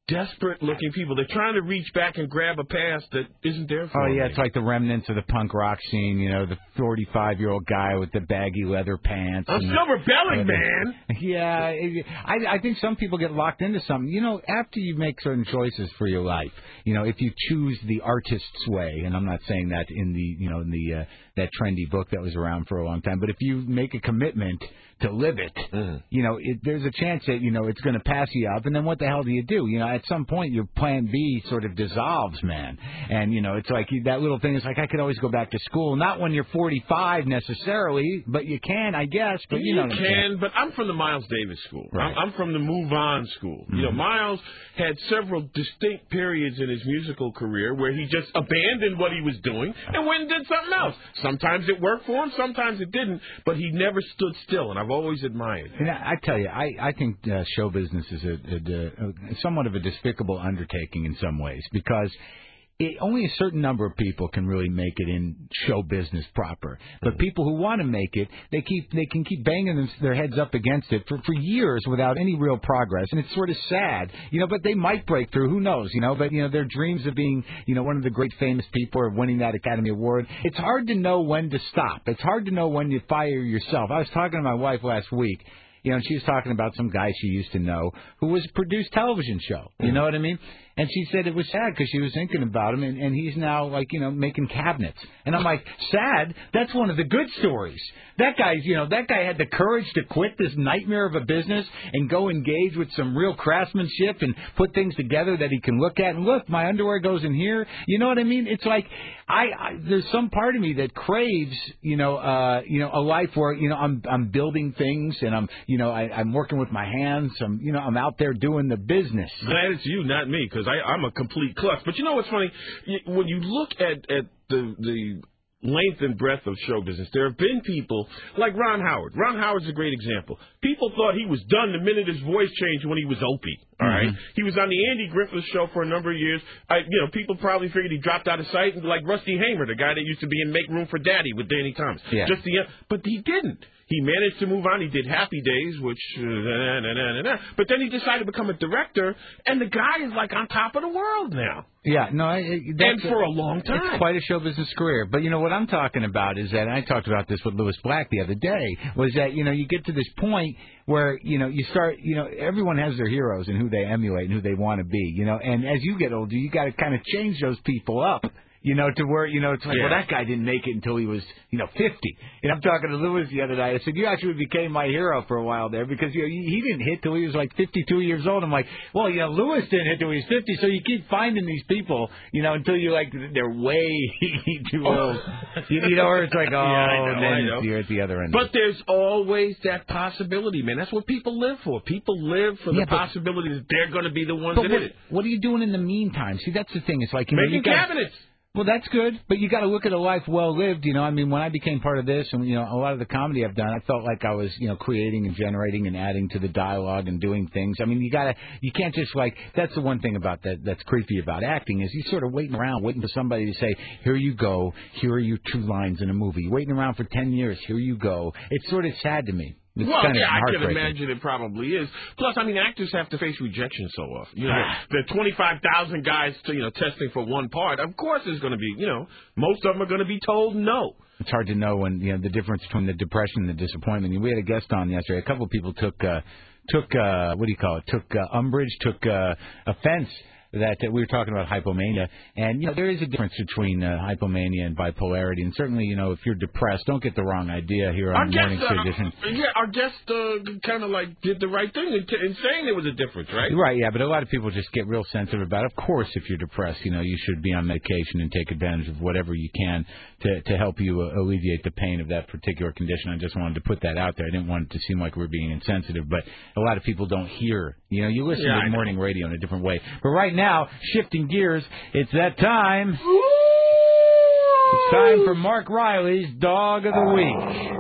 Speaker 2: desperate-looking people. They're trying to reach back and grab a past that isn't there for
Speaker 1: Oh,
Speaker 2: them.
Speaker 1: yeah, it's like the remnants of the punk rock scene, you know, the forty-five-year-old guy with the baggy leather pants.
Speaker 2: I'm
Speaker 1: and-
Speaker 2: still rebelling, man.
Speaker 1: Yeah, it- I, I think some people get locked into something. You know, after you make certain choices for your life, you know, if you choose the artist's way, and I'm not saying that in the, you know, in the uh, that trendy book that was around for a long time, but if you make a commitment to live it,
Speaker 2: mm.
Speaker 1: you know, it, there's a chance that, you know, it's going to pass you up, and then what the hell do you do? You know, at some point your plan B sort of dissolves, man. And, you know, it's like you, that little thing is like, I could always go back to school. Not when you're forty-five necessarily, but you can, I guess. But you,
Speaker 2: you
Speaker 1: know what I'm saying.
Speaker 2: can, but I'm from the Miles Davis school.
Speaker 1: Right.
Speaker 2: I'm, I'm from the Move On school.
Speaker 1: Mm-hmm.
Speaker 2: You know, Miles had several distinct periods in his musical career where he just abandoned what he was doing and went and did something else. Sometimes it worked for him, sometimes it didn't, but he never stood still, and I've always admired that.
Speaker 1: And I, I tell you, I, I think uh, show business is a, a, a, somewhat of a despicable undertaking in some ways, because it, only a certain number of people can really make it in show business proper. But people who want to make it, they keep they can keep banging them, their heads up against it for, for years without any real progress. And it's sort of sad, you know. But they might break through. Who knows, you know? But you know, their dreams of being, you know, one of the great famous people or winning that Academy Award. It's hard to know when to stop. It's hard to know when you fire yourself. I was talking to my wife last week. You know, and she was talking about some guy she used to know who was a produced television show. You know what I mean? And she said it was sad because she was thinking about him, and, and he's now, like, you know, making cabinets. And I'm like, sad? That's one of the good stories. That guy's, you know, that guy had the courage to quit this nightmare of a business and go engage with some real craftsmanship and put things together that he can look at. And look, my underwear goes in here. You know what I mean? It's like, I, I there's some part of me that craves, you know, uh, you know, a life where, you know, I'm I'm building things and I'm, you know, I, I'm working with my hands. I'm, you know, I'm out there doing the business.
Speaker 2: Glad it's you, not me, because I'm a complete klutz. But you know what's funny? When you look at, at the the length and breadth of show business, there have been people like Ron Howard. Ron Howard's a great example. People thought he was done the minute his voice changed when he was Opie. All right,
Speaker 1: Mm-hmm.
Speaker 2: he was on the Andy Griffith Show for a number of years. I, you know, people probably figured he dropped out of sight, like Rusty Hamer, the guy that used to be in Make Room for Daddy with Danny Thomas.
Speaker 1: Yeah.
Speaker 2: Just the, but he didn't. He managed to move on. He did Happy Days, which, uh, nah, nah, nah, nah, nah. But then he decided to become a director, and the guy is like on top of the world now.
Speaker 1: Yeah, no, I, that's
Speaker 2: and for a long time.
Speaker 1: It's quite a show business career. But, you know, what I'm talking about is that, and I talked about this with Louis Black the other day, was that, you know, you get to this point where, you know, you start, you know, everyone has their heroes and who they emulate and who they want to be, you know, and as you get older, you got to kind of change those people up. You know, to where, you know, it's like,
Speaker 2: Yeah.
Speaker 1: well, that guy didn't make it until he was, you know, fifty. And I'm talking to Louis the other night. I said, you actually became my hero for a while there because, you know, he he didn't hit till he was like fifty-two years old. I'm like, well, you know, Louis didn't hit till he was fifty, so you keep finding these people, you know, until you're like, they're way too old. you, you know, or it's like, oh,
Speaker 2: Yeah, I know,
Speaker 1: and then
Speaker 2: I know.
Speaker 1: you're at the other end.
Speaker 2: But there's always that possibility, man. That's what people live for. People live for
Speaker 1: Yeah,
Speaker 2: the
Speaker 1: but-
Speaker 2: possibility that they're going to be the ones
Speaker 1: But
Speaker 2: that
Speaker 1: what,
Speaker 2: hit it.
Speaker 1: what are you doing in the meantime? See, that's the thing. It's like, you know,
Speaker 2: Making
Speaker 1: you got,
Speaker 2: cabinets.
Speaker 1: Well, that's good, but you got to look at a life well lived. You know, I mean, when I became part of this, and you know, a lot of the comedy I've done, I felt like I was, you know, creating and generating and adding to the dialogue and doing things. I mean, you gotta, you can't just like. That's the one thing about that that's creepy about acting is you sort of waiting around, waiting for somebody to say, "Here you go. Here are your two lines in a movie." You're waiting around for ten years. Here you go. It's sort of sad to me. It's
Speaker 2: well,
Speaker 1: kind of
Speaker 2: yeah, I can
Speaker 1: heartbreaking.
Speaker 2: imagine it probably is. Plus, I mean, actors have to face rejection so often. You know, there are twenty-five thousand guys, to, you know, testing for one part. Of course, there's going to be, you know, most of them are going to be told no.
Speaker 1: It's hard to know when, you know, the difference between the depression and the disappointment. We had a guest on yesterday. A couple of people took uh, took uh, what do you call it? Took uh, umbrage, took uh, offense that uh, we were talking about hypomania, and you know there is a difference between uh, hypomania and bipolarity, and certainly you know if you're depressed, don't get the wrong idea here
Speaker 2: Our
Speaker 1: on the
Speaker 2: guest,
Speaker 1: morning
Speaker 2: uh,
Speaker 1: tradition.
Speaker 2: yeah, our guest uh, kind of like did the right thing in, t- in saying there was a difference, right?
Speaker 1: Right, yeah, but a lot of people just get real sensitive about it. Of course, if you're depressed, you know, you should be on medication and take advantage of whatever you can to to help you uh, alleviate the pain of that particular condition. I just wanted to put that out there. I didn't want it to seem like we're being insensitive, but a lot of people don't hear. You know, you listen
Speaker 2: Yeah, I
Speaker 1: to
Speaker 2: know.
Speaker 1: morning radio in a different way. But right now, shifting gears, it's that time. It's time for Mark Riley's Dog of the Week.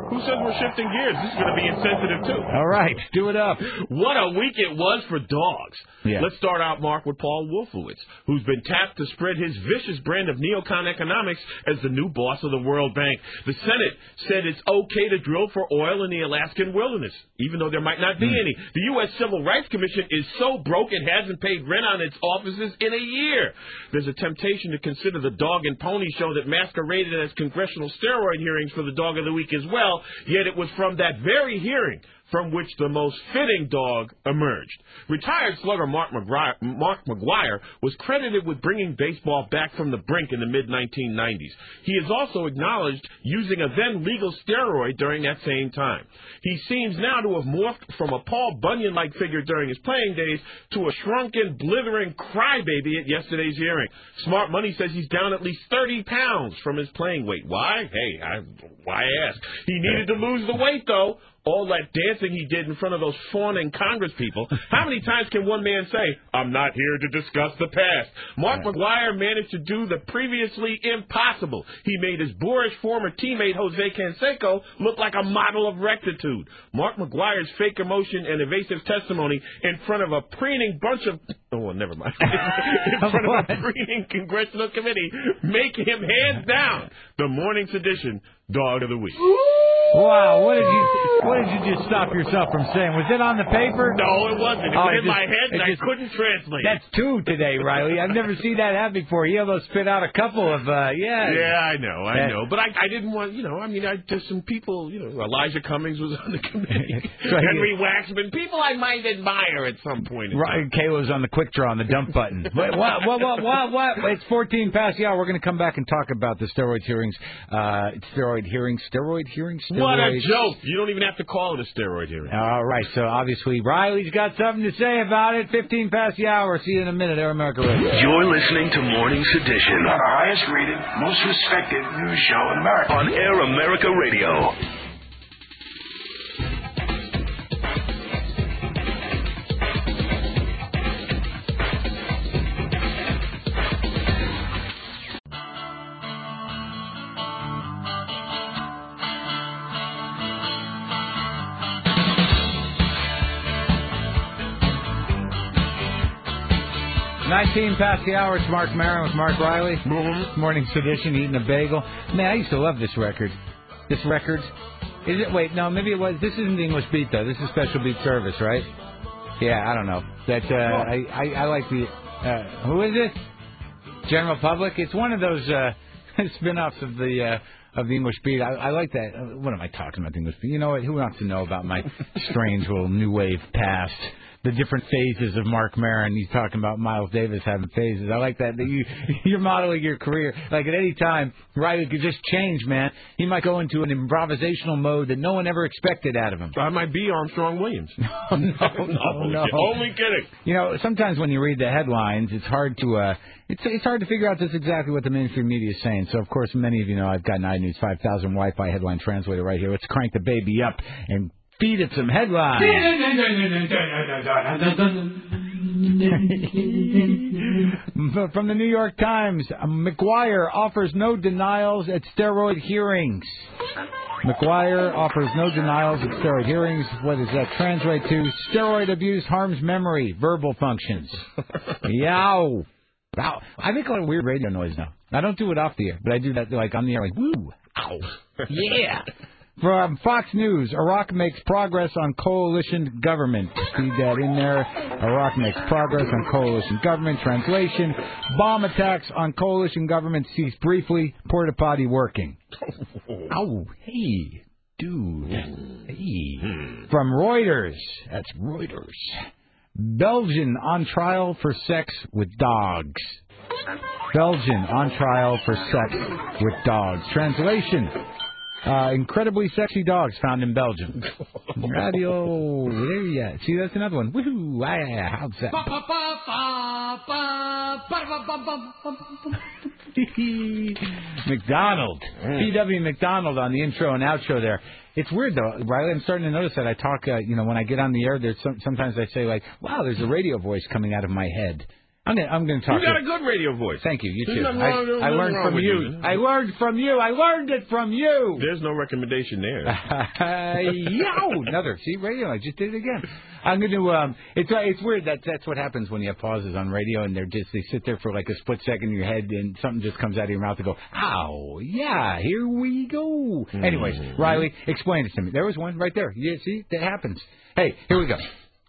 Speaker 2: Who says we're shifting gears? This is going to be insensitive, too.
Speaker 1: All right, do it up.
Speaker 2: What a week it was for dogs.
Speaker 1: Yeah.
Speaker 2: Let's start out, Mark, with Paul Wolfowitz, who's been tapped to spread his vicious brand of neocon economics as the new boss of the World Bank. The Senate said it's okay to drill for oil in the Alaskan wilderness, even though there might not be mm. any. The U S Civil Rights Commission is so broke it hasn't paid rent on its offices in a year. There's a temptation to consider the dog and pony show that masqueraded as congressional steroid hearings for the Dog of the Week as well. Yet it was from that very hearing from which the most fitting dog emerged. Retired slugger Mark McGwire, Mark McGwire was credited with bringing baseball back from the brink in the mid nineteen nineties. He is also acknowledged using a then-legal steroid during that same time. He seems now to have morphed from a Paul Bunyan-like figure during his playing days to a shrunken, blithering crybaby at yesterday's hearing. Smart Money says he's down at least thirty pounds from his playing weight. Why? Hey, I, why ask? He needed to lose the weight, though. All that dancing he did in front of those fawning Congress people. How many times can one man say, I'm not here to discuss the past? Mark yeah. McGwire managed to do the previously impossible. He made his boorish former teammate Jose Canseco look like a model of rectitude. Mark McGwire's fake emotion and evasive testimony in front of a preening bunch of... Oh, well, never mind. in front of a preening congressional committee make him hands down the Morning Sedition Dog of the Week.
Speaker 1: Wow, what did you what did you just stop yourself from saying? Was it on the paper?
Speaker 2: No, it wasn't. It
Speaker 1: oh,
Speaker 2: was
Speaker 1: it
Speaker 2: in
Speaker 1: just,
Speaker 2: my head and
Speaker 1: just,
Speaker 2: I couldn't translate.
Speaker 1: That's two today, Riley. I've never seen that happen before. You almost spit out a couple of, uh, yeah.
Speaker 2: Yeah, I know, I that, know. But I, I didn't want, you know, I mean, I just some people, you know, Elijah Cummings was on the committee. so Henry you, Waxman, people I might admire at some point.
Speaker 1: Right, Kayla's on the quick draw on the dump button. what, what, what, what, what, what? It's fourteen past the hour. We're going to come back and talk about the steroid hearings. Uh, steroid hearings, steroid hearings, steroid.
Speaker 2: What a joke. You don't even have to call it a steroid hearing.
Speaker 1: All right, so obviously Riley's got something to say about it. fifteen past the hour. See you in a minute, Air America Radio.
Speaker 4: You're listening to Morning Sedition.
Speaker 8: The highest rated, most respected news show in America.
Speaker 4: On Air America Radio.
Speaker 1: nineteen past the hour. It's Mark Maron with Mark Riley. Mm-hmm. Morning Sedition, eating a bagel. Man, I used to love this record. This record. Is it? Wait, no, maybe it was. This isn't the English Beat, though. This is Special Beat Service, right? Yeah, I don't know. That uh, I, I I like the. Uh, who is it? General Public. It's one of those uh, spin-offs of the. Uh, Of the English Beat. I, I like that. Uh, what am I talking about, the English Beat? You know what? Who wants to know about my strange little new wave past? The different phases of Mark Maron. He's talking about Miles Davis having phases. I like that. That you, you're modeling your career. Like at any time, Riley could just change, man. He might go into an improvisational mode that no one ever expected out of him.
Speaker 2: I might be Armstrong Williams.
Speaker 1: no, no, no, no.
Speaker 2: Only kidding.
Speaker 1: You know, sometimes when you read the headlines, it's hard to... Uh, It's it's hard to figure out just exactly what the mainstream media is saying. So, of course, many of you know I've got an iNews five thousand Wi-Fi headline translator right here. Let's crank the baby up and feed it some headlines. From the New York Times, McGwire offers no denials at steroid hearings. McGwire offers no denials at steroid hearings. What does that translate to? Steroid abuse harms memory, verbal functions. Yow. Wow, I make a lot of weird radio noise now. I don't do it off the air, but I do that like on the air, like woo, ow, yeah. From Fox News, Iraq makes progress on coalition government. See that in there? Iraq makes progress on coalition government. Translation: bomb attacks on coalition government cease briefly. Porta potty working. Ow, hey, dude, hey. From Reuters, that's Reuters. Belgian on trial for sex with dogs. Belgian on trial for sex with dogs. Translation: uh, incredibly sexy dogs found in Belgium. Radio. There you go. See, that's another one. Woohoo! Ah, how's that? McDonald. P W McDonald on the intro and outro there. It's weird, though, Riley. I'm starting to notice that I talk, uh, you know, when I get on the air, there's some, sometimes I say, like, wow, there's a radio voice coming out of my head. I'm gonna, I'm going to talk.
Speaker 2: You got
Speaker 1: to,
Speaker 2: a good radio voice.
Speaker 1: Thank you. You
Speaker 2: There's
Speaker 1: too.
Speaker 2: nothing
Speaker 1: I,
Speaker 2: wrong- there's
Speaker 1: I
Speaker 2: nothing
Speaker 1: learned
Speaker 2: wrong
Speaker 1: from
Speaker 2: with
Speaker 1: you.
Speaker 2: you.
Speaker 1: I learned from you. I learned it from you.
Speaker 2: There's no recommendation there.
Speaker 1: Yow! Another. See, radio. I just did it again. I'm going to. Um, it's uh, it's weird that that's what happens when you have pauses on radio, and they're just they sit there for like a split second in your head, and something just comes out of your mouth to go, ow, yeah, here we go.
Speaker 2: Mm-hmm.
Speaker 1: Anyways, Riley, explain it to me. There was one right there. Yeah, see, that happens. Hey, here we go.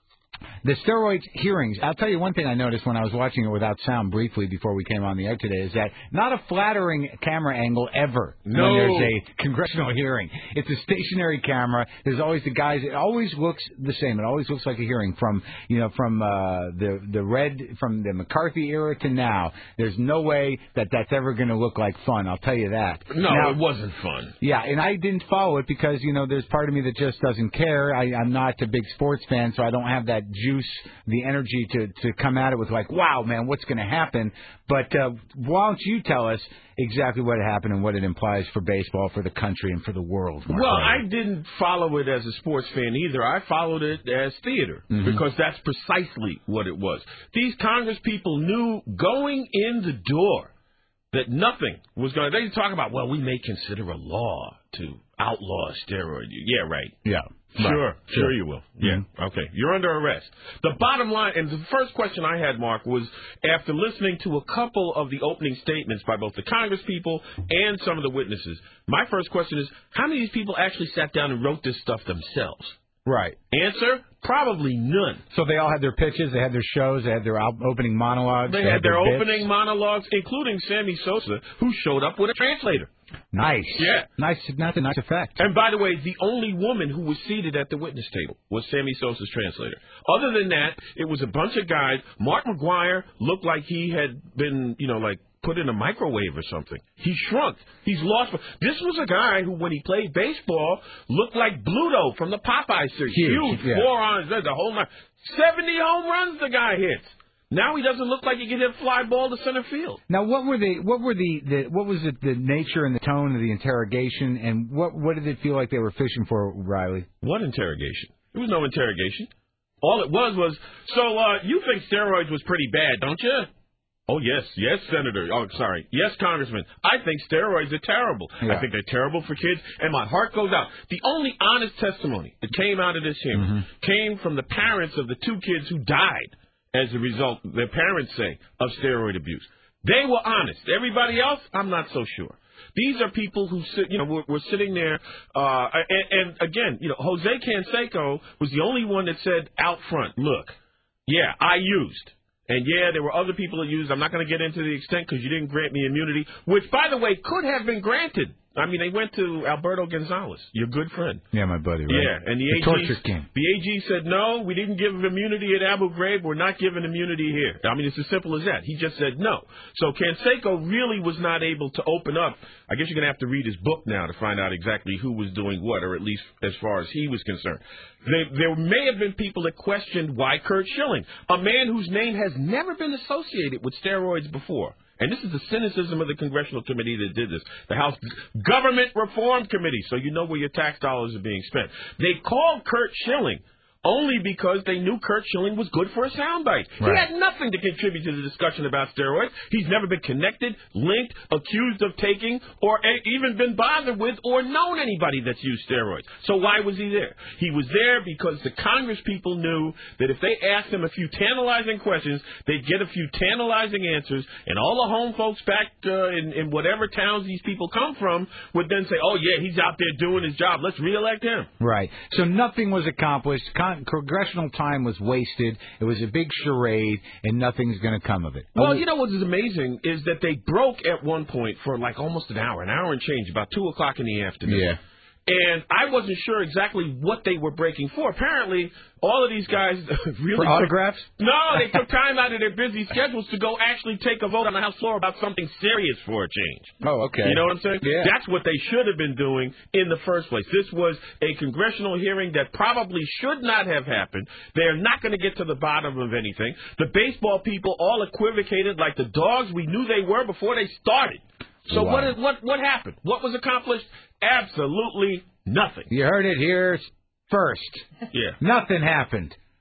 Speaker 1: The steroids hearings, I'll tell you one thing I noticed when I was watching it without sound briefly before we came on the air today, is that not a flattering camera angle ever
Speaker 2: No.
Speaker 1: when there's a congressional hearing. It's a stationary camera. There's always the guys, it always looks the same. It always looks like a hearing from, you know, from uh, the, the red, from the McCarthy era to now. There's no way that that's ever going to look like fun, I'll tell you that.
Speaker 2: No,
Speaker 1: Now,
Speaker 2: it wasn't fun.
Speaker 1: yeah, and I didn't follow it because, you know, there's part of me that just doesn't care. I, I'm not a big sports fan, so I don't have that juice, the energy to, to come at it with like, wow, man, what's going to happen? But uh, why don't you tell us exactly what happened and what it implies for baseball, for the country, and for the world? Mark
Speaker 2: Well,
Speaker 1: Riley?
Speaker 2: I didn't follow it as a sports fan either. I followed it as theater
Speaker 1: Mhm.
Speaker 2: because that's precisely what it was. These Congress people knew going in the door that nothing was going to... They talk about, well, we may consider a law to outlaw steroid use. Yeah, right.
Speaker 1: Yeah.
Speaker 2: Sure,
Speaker 1: Right.
Speaker 2: sure you will. Yeah, okay. You're under arrest. The bottom line, and the first question I had, Mark, was after listening to a couple of the opening statements by both the Congress people and some of the witnesses, my first question is, how many of these people actually sat down and wrote this stuff themselves?
Speaker 1: Right.
Speaker 2: Answer, probably none.
Speaker 1: So they all had their pitches, they had their shows, they had their out- opening monologues.
Speaker 2: They had their
Speaker 1: bits.
Speaker 2: opening monologues, including Sammy Sosa, who showed up with a translator.
Speaker 1: Nice.
Speaker 2: Yeah.
Speaker 1: Nice. That's a nice effect.
Speaker 2: And by the way, the only woman who was seated at the witness table was Sammy Sosa's translator. Other than that, it was a bunch of guys. Mark McGuire looked like he had been, you know, like put in a microwave or something. He shrunk. He's lost. This was a guy who, when he played baseball, looked like Bluto from the Popeye series.
Speaker 1: Huge, yeah.
Speaker 2: Four arms, the whole nine. seventy home runs the guy hits. Now he doesn't look like he can hit a fly ball to center field.
Speaker 1: Now, what were the what were the, the what was it the nature and the tone of the interrogation, and what what did it feel like they were fishing for, Riley?
Speaker 2: What interrogation? There was no interrogation. All it was was, so uh, you think steroids was pretty bad, don't you? Oh, yes, yes, Senator. Oh, sorry. Yes, Congressman. I think steroids are terrible.
Speaker 1: Yeah.
Speaker 2: I think they're terrible for kids, and my heart goes out. The only honest testimony that came out of this hearing
Speaker 1: Mm-hmm.
Speaker 2: came from the parents of the two kids who died as a result, their parents say, of steroid abuse. They were honest. Everybody else, I'm not so sure. These are people who sit, you know, were, were sitting there, uh, and, and again, you know, Jose Canseco was the only one that said out front, look, yeah, I used. And yeah, there were other people that used. I'm not going to get into the extent because you didn't grant me immunity, which, by the way, could have been granted. I mean, they went to Alberto Gonzalez, your good friend.
Speaker 1: Yeah, my buddy. Right?
Speaker 2: Yeah, and the,
Speaker 1: the
Speaker 2: A G,
Speaker 1: torture king.
Speaker 2: the A G said, no, we didn't give him immunity at Abu Ghraib. We're not giving immunity here. I mean, it's as simple as that. He just said no. So Canseco really was not able to open up. I guess you're going to have to read his book now to find out exactly who was doing what, or at least as far as he was concerned. There, there may have been people that questioned why Curt Schilling, a man whose name has never been associated with steroids before. And this is the cynicism of the congressional committee that did this, the House Government Reform Committee, so you know where your tax dollars are being spent. They called Curt Schilling only because they knew Curt Schilling was good for a soundbite.
Speaker 1: Right.
Speaker 2: He had nothing to contribute to the discussion about steroids. He's never been connected, linked, accused of taking, or a- even been bothered with or known anybody that's used steroids. So why was he there? He was there because the Congress people knew that if they asked him a few tantalizing questions, they'd get a few tantalizing answers, and all the home folks back uh, in, in whatever towns these people come from would then say, oh, yeah, he's out there doing his job. Let's reelect him.
Speaker 1: Right. So nothing was accomplished. Con- congressional time was wasted. It was a big charade, and nothing's going to come of it.
Speaker 2: Well, you know what is amazing is that they broke at one point for like almost an hour, an hour and change, about two o'clock in the afternoon.
Speaker 1: Yeah.
Speaker 2: And I wasn't sure exactly what they were breaking for. Apparently, all of these guys really...
Speaker 1: For autographs?
Speaker 2: No, they took time out of their busy schedules to go actually take a vote on the House floor about something serious for a change.
Speaker 1: Oh, okay.
Speaker 2: You know what I'm saying?
Speaker 1: Yeah.
Speaker 2: That's what they should have been doing in the first place. This was a congressional hearing that probably should not have happened. They're not going to get to the bottom of anything. The baseball people all equivocated like the dogs we knew they were before they started. So
Speaker 1: Wow.
Speaker 2: what is what what happened? What was accomplished? Absolutely nothing.
Speaker 1: You heard it here first.
Speaker 2: Yeah.
Speaker 1: Nothing happened.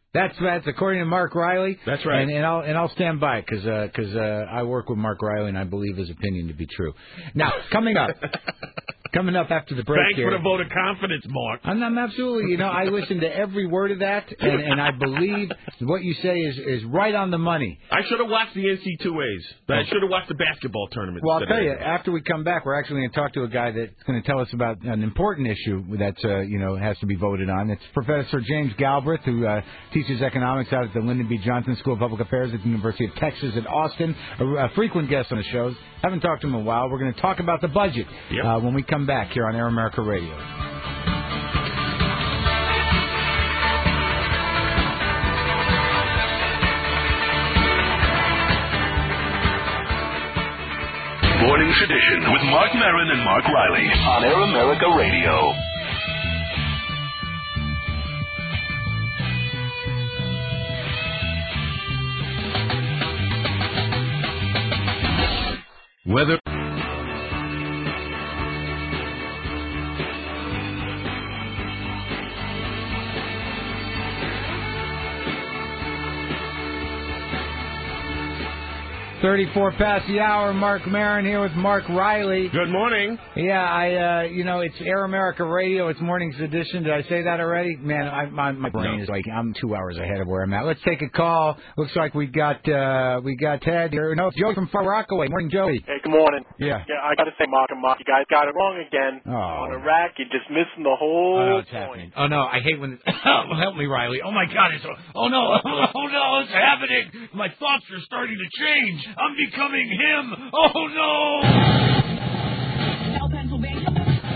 Speaker 1: That's that's according to Mark Riley.
Speaker 2: That's right.
Speaker 1: And, and I'll and I'll stand by it because because uh, uh, I work with Mark Riley and I believe his opinion to be true. Now coming up, coming up after the break.
Speaker 2: Thanks
Speaker 1: here,
Speaker 2: for the vote of confidence, Mark.
Speaker 1: I'm, I'm absolutely. You know, I listen to every word of that, and, and I believe what you say is is right on the money.
Speaker 2: I should have watched the N C double A's. I should have watched the basketball tournament.
Speaker 1: Well, I'll tell you. After we come back, we're actually going to talk to a guy that's going to tell us about an important issue that's uh, you know has to be voted on. It's Professor James Galbraith, who uh, teaches economics out at the Lyndon B. Johnson School of Public Affairs at the University of Texas at Austin. A, a frequent guest on the shows. Haven't talked to him in a while. We're going to talk about the budget
Speaker 2: yep.
Speaker 1: uh, when we come back here on Air America Radio.
Speaker 4: Morning Sedition with Mark Maron and Mark Riley on Air America Radio.
Speaker 1: Weather. thirty-four past the hour. Mark Maron here with Mark Riley.
Speaker 2: Good morning.
Speaker 1: Yeah, I, uh, you know, it's Air America Radio. It's Morning's Edition. Did I say that already? Man, I, my, my brain
Speaker 2: no.
Speaker 1: is like, I'm two hours ahead of where I'm at. Let's take a call. Looks like we got, uh, we got Ted here. No, Joey from Far Rockaway. Morning, Joey.
Speaker 5: Hey, good morning.
Speaker 1: Yeah.
Speaker 5: Yeah, I got to say, Mark and Mark, you guys got it wrong again.
Speaker 1: Oh.
Speaker 5: On Iraq, you're just missing the whole
Speaker 1: Oh, no, it's
Speaker 5: point.
Speaker 1: happening. Oh, no, I hate when... Help me, Riley. Oh, my God. It's... Oh, no. Oh, no, it's happening. My thoughts are starting to change. I'm becoming him. Oh, no.
Speaker 22: Pennsylvania.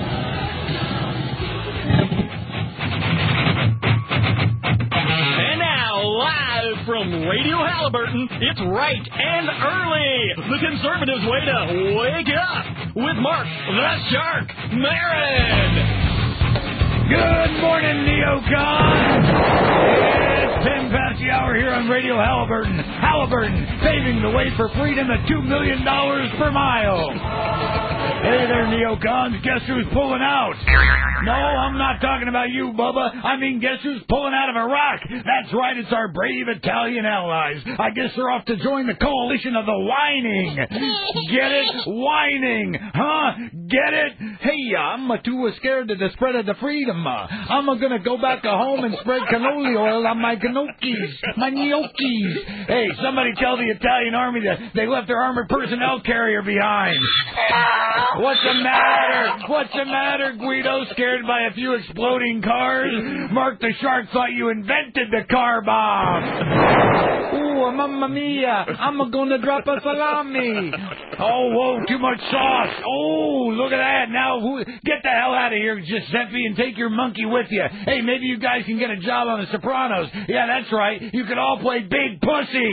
Speaker 23: And now, live from Radio Halliburton, it's Right and Early, the conservatives' way to wake up with Mark the Shark Maron.
Speaker 1: Good morning, neocons. It's ten past the hour here on Radio Halliburton. Halliburton, paving the way for freedom at two million dollars per mile. Hey there, neocons. Guess who's pulling out? No, I'm not talking about you, Bubba. I mean, guess who's pulling out of Iraq? That's right, it's our brave Italian allies. I guess they're off to join the coalition of the whining. Get it? Whining. Huh? Get it? Hey, I'm uh, too scared to the spread of the freedom. Uh, I'm uh, going to go back home and spread cannoli oil on my gnocchis, my gnocchis. Hey, somebody tell the Italian army that they left their armored personnel carrier behind. What's the matter? What's the matter, Guido? Scared by a few exploding cars? Mark the Shark thought you invented the car bomb. Ooh, mamma mia. I'm gonna drop a salami. Oh, whoa, too much sauce. Oh, look at that. Now, who, get the hell out of here, Giuseppe, and take your monkey with you. Hey, maybe you guys can get a job on The Sopranos. Yeah, that's right. You could all play Big Pussy.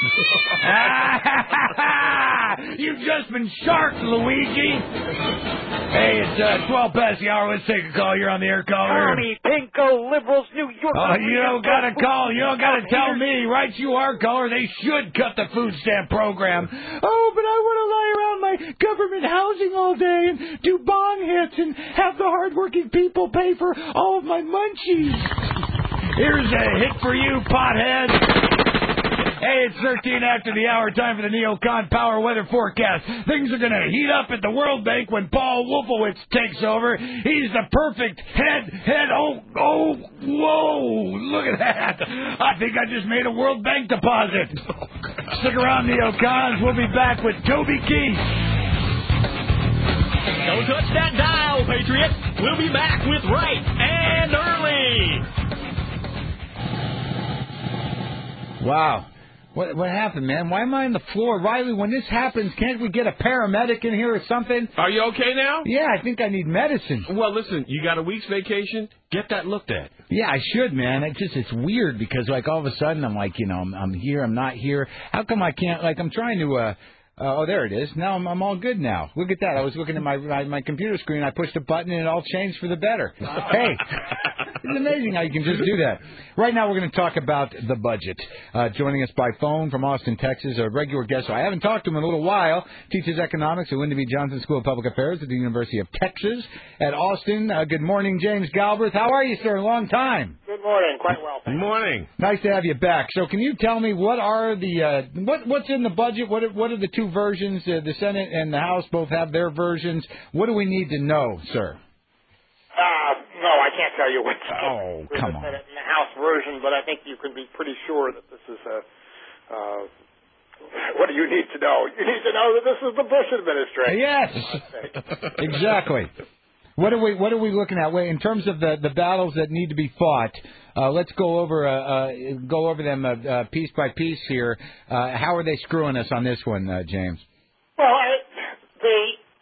Speaker 1: You've just been sharked, Luigi. Hey, it's uh, twelve past the hour. Let's take a call. You're on the air, caller.
Speaker 5: Tommy Pinko, liberals, New York.
Speaker 1: Oh, you don't got to call. You don't got to tell me. Right, you are, caller. They should cut the food stamp program. Oh, but I want to lie around my government housing all day and do bong hits and have the hardworking people pay for all of my munchies. Here's a hit for you, pothead. Hey, it's thirteen after the hour. Time for the Neocon Power Weather Forecast. Things are going to heat up at the World Bank when Paul Wolfowitz takes over. He's the perfect head, head, oh, oh, whoa, look at that. I think I just made a World Bank deposit. Stick around, Neocons. We'll be back with Toby Keith.
Speaker 23: Don't touch that dial, Patriot. We'll be back with Right and Early.
Speaker 1: Wow. What what happened, man? Why am I on the floor? Riley, when this happens, can't we get a paramedic in here or something?
Speaker 2: Are you okay now?
Speaker 1: Yeah, I think I need medicine.
Speaker 2: Well, listen, you got a week's vacation. Get that looked at.
Speaker 1: Yeah, I should, man. It just it's weird because like all of a sudden I'm like, you know, I'm, I'm here, I'm not here. How come I can't? Like I'm trying to. uh Uh, oh, there it is. Now I'm, I'm all good now. Look at that. I was looking at my, my my computer screen. I pushed a button and it all changed for the better. Hey, It's amazing how you can just do that. Right now, we're going to talk about the budget. Uh, joining us by phone from Austin, Texas, a regular guest. So I haven't talked to him in a little while. Teaches economics at Lyndon B. Johnson School of Public Affairs at the University of Texas at Austin. Uh, good morning, James Galbraith. How are you, sir? Long time.
Speaker 9: Good morning. Quite well.
Speaker 2: Good morning.
Speaker 1: Nice to have you back. So, can you tell me what are the uh, what what's in the budget? What are, what are the two versions? Uh, the Senate and the House both have their versions. What do we need to know, sir?
Speaker 9: Uh, no, I can't tell you what's
Speaker 1: oh,
Speaker 9: in
Speaker 1: come
Speaker 9: the
Speaker 1: on.
Speaker 9: Senate and the House version, but I think you can be pretty sure that this is a. Uh, what do you need to know? You need to know that this is the Bush administration.
Speaker 1: Yes, exactly. What are we What are we looking at? Wait, in terms of the, the battles that need to be fought, uh, let's go over uh, uh, go over them uh, uh, piece by piece here. Uh, how are they screwing us on this one, uh, James?
Speaker 9: Well, I, the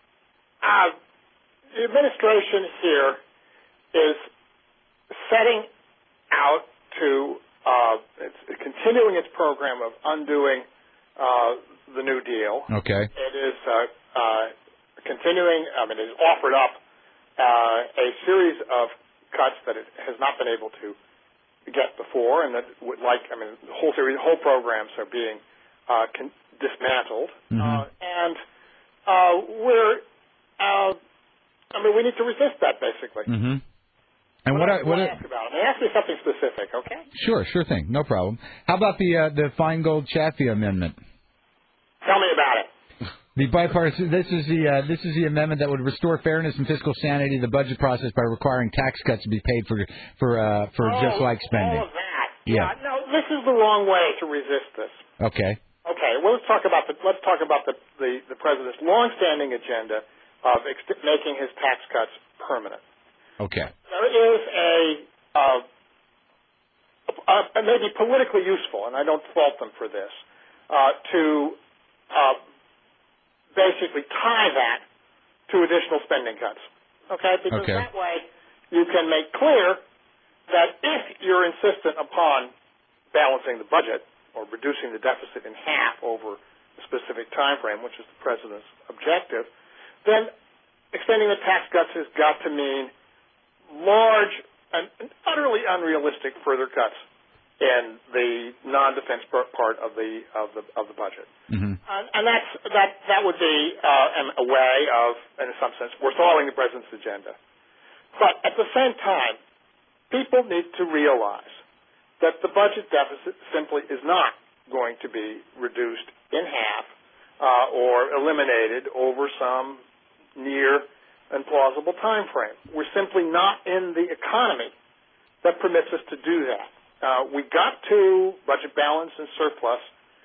Speaker 9: uh, the administration here is setting out to uh, it's continuing its program of undoing uh, the New Deal.
Speaker 1: Okay.
Speaker 9: It is uh, uh, continuing. I mean, it is offered up. Uh, a series of cuts that it has not been able to get before, and that would like, I mean, the whole series, whole programs are being uh, con- dismantled,
Speaker 1: mm-hmm.
Speaker 9: uh, and uh, we're, uh, I mean, we need to resist that basically.
Speaker 1: Mm-hmm. And
Speaker 9: what,
Speaker 1: what? I, what?
Speaker 9: I ask about it? I mean, ask me something specific, okay?
Speaker 1: Sure, sure thing, no problem. How about the uh, the Feingold Chaffee Amendment?
Speaker 9: Tell me about it.
Speaker 1: The bipartisan. This is the uh, this is the amendment that would restore fairness and fiscal sanity to the budget process by requiring tax cuts to be paid for for uh, for
Speaker 9: oh,
Speaker 1: just like spending.
Speaker 9: All of that.
Speaker 1: Yeah.
Speaker 9: yeah. No, this is the wrong way to resist this.
Speaker 1: Okay.
Speaker 9: Okay. Well, let's talk about the let's talk about the the, the president's longstanding agenda of ex- making his tax cuts permanent.
Speaker 1: Okay.
Speaker 9: There is a uh, uh, maybe politically useful, and I don't fault them for this, uh, to uh, basically tie that to additional spending cuts. Okay? Because
Speaker 1: okay.
Speaker 9: that way you can make clear that if you're insistent upon balancing the budget or reducing the deficit in half over a specific time frame, which is the president's objective, then extending the tax cuts has got to mean large and utterly unrealistic further cuts in the non-defense part of the of the of the budget,
Speaker 1: mm-hmm.
Speaker 9: and, and that's that that would be uh, a way of, in some sense, forestalling the president's agenda. But at the same time, people need to realize that the budget deficit simply is not going to be reduced in half uh, or eliminated over some near and plausible time frame. We're simply not in the economy that permits us to do that. Uh, we got to budget balance and surplus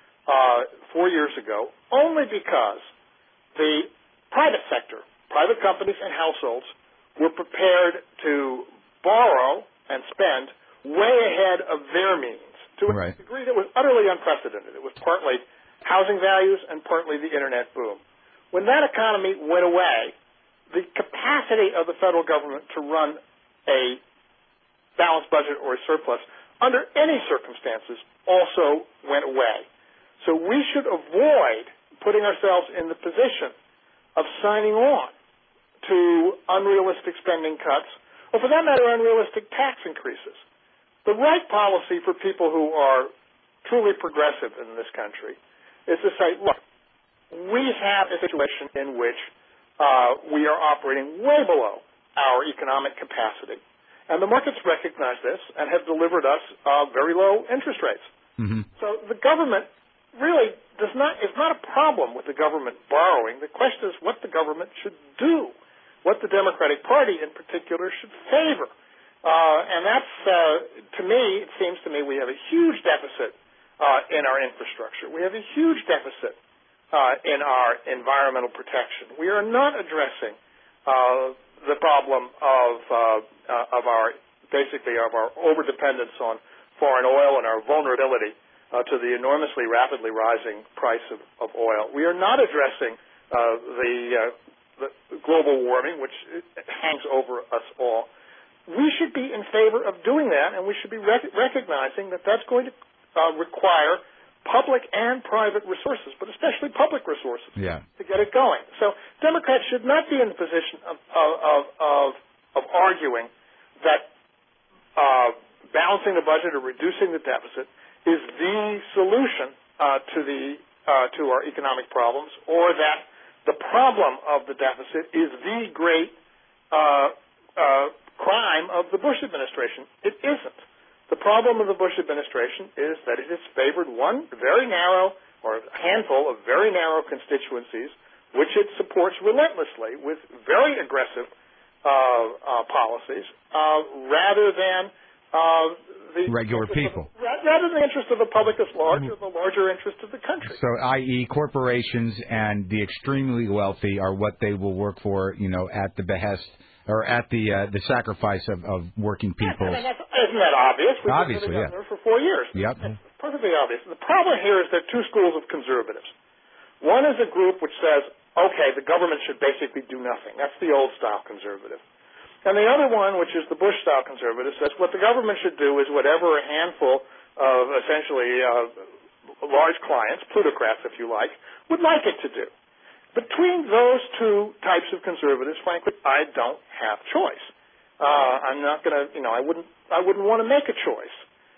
Speaker 9: uh, four years ago only because the private sector, private companies and households were prepared to borrow and spend way ahead of their means to a
Speaker 1: right.
Speaker 9: degree that was utterly unprecedented. It was partly housing values and partly the Internet boom. When that economy went away, the capacity of the federal government to run a balanced budget or a surplus under any circumstances also went away. So we should avoid putting ourselves in the position of signing on to unrealistic spending cuts, or for that matter, unrealistic tax increases. The right policy for people who are truly progressive in this country is to say, look, we have a situation in which uh, we are operating way below our economic capacity. And the markets recognize this and have delivered us uh, very low interest rates.
Speaker 1: Mm-hmm.
Speaker 9: So the government really does not is not a problem with the government borrowing. The question is what the government should do, what the Democratic Party in particular should favor. Uh, and that's, uh, to me, it seems to me we have a huge deficit uh, in our infrastructure. We have a huge deficit uh, in our environmental protection. We are not addressing uh, the problem of uh, uh, of our basically of our overdependence on foreign oil and our vulnerability uh, to the enormously rapidly rising price of, of oil. We are not addressing uh, the, uh, the global warming, which hangs over us all. We should be in favor of doing that, and we should be rec- recognizing that that's going to uh, require public and private resources, but especially public resources,
Speaker 1: yeah.
Speaker 9: to get it going. So Democrats should not be in the position of of of, of arguing that uh, balancing the budget or reducing the deficit is the solution uh, to the uh, to our economic problems, or that the problem of the deficit is the great uh, uh, crime of the Bush administration. It isn't. The problem of the Bush administration is that it has favored one very narrow or a handful of very narrow constituencies, which it supports relentlessly with very aggressive uh, uh, policies, uh, rather than uh, the
Speaker 1: regular people.
Speaker 9: Of, rather than the interest of the public as large or the larger interest of the country.
Speaker 1: So, that is, corporations and the extremely wealthy are what they will work for, you know, at the behest or at the uh, the sacrifice of, of working people.
Speaker 9: I mean, that's, isn't that obvious? We've
Speaker 1: Obviously,
Speaker 9: been
Speaker 1: yeah.
Speaker 9: there for four years.
Speaker 1: Yep.
Speaker 9: It's perfectly obvious. The problem here is there are two schools of conservatives. One is a group which says, okay, the government should basically do nothing. That's the old-style conservative. And the other one, which is the Bush-style conservative, says what the government should do is whatever a handful of essentially uh, large clients, plutocrats if you like, would like it to do. Between those two types of conservatives, frankly, I don't have choice. Uh, I'm not going to, you know, I wouldn't, I wouldn't want to make a choice.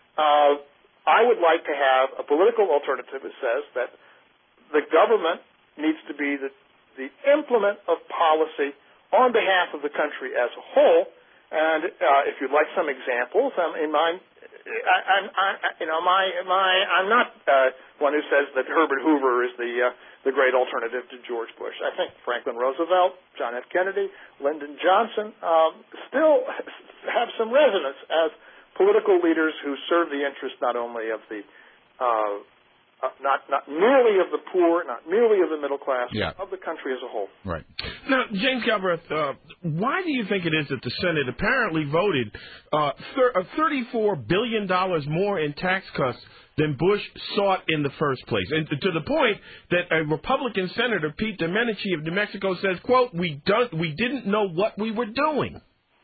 Speaker 9: Uh, I would like to have a political alternative that says that the government needs to be the, the implement of policy on behalf of the country as a whole. And uh, if you'd like some examples, um, in my, I, I'm, I, you know, my, my, I'm not uh, one who says that Herbert Hoover is the uh, the great alternative to George Bush. I think Franklin Roosevelt, John F. Kennedy, Lyndon Johnson um, still have some resonance as political leaders who serve the interest not only of the uh, Uh, not not merely of the poor, not merely of the middle class,
Speaker 2: Yeah.
Speaker 9: of the country as a whole.
Speaker 1: Right.
Speaker 2: Now, James Galbraith, uh, why do you think it is that the Senate apparently voted uh, thir- uh, thirty-four billion dollars more in tax cuts than Bush sought in the first place? And to the point that a Republican Senator, Pete Domenici of New Mexico, says, quote, we, don't, we didn't know what we were doing.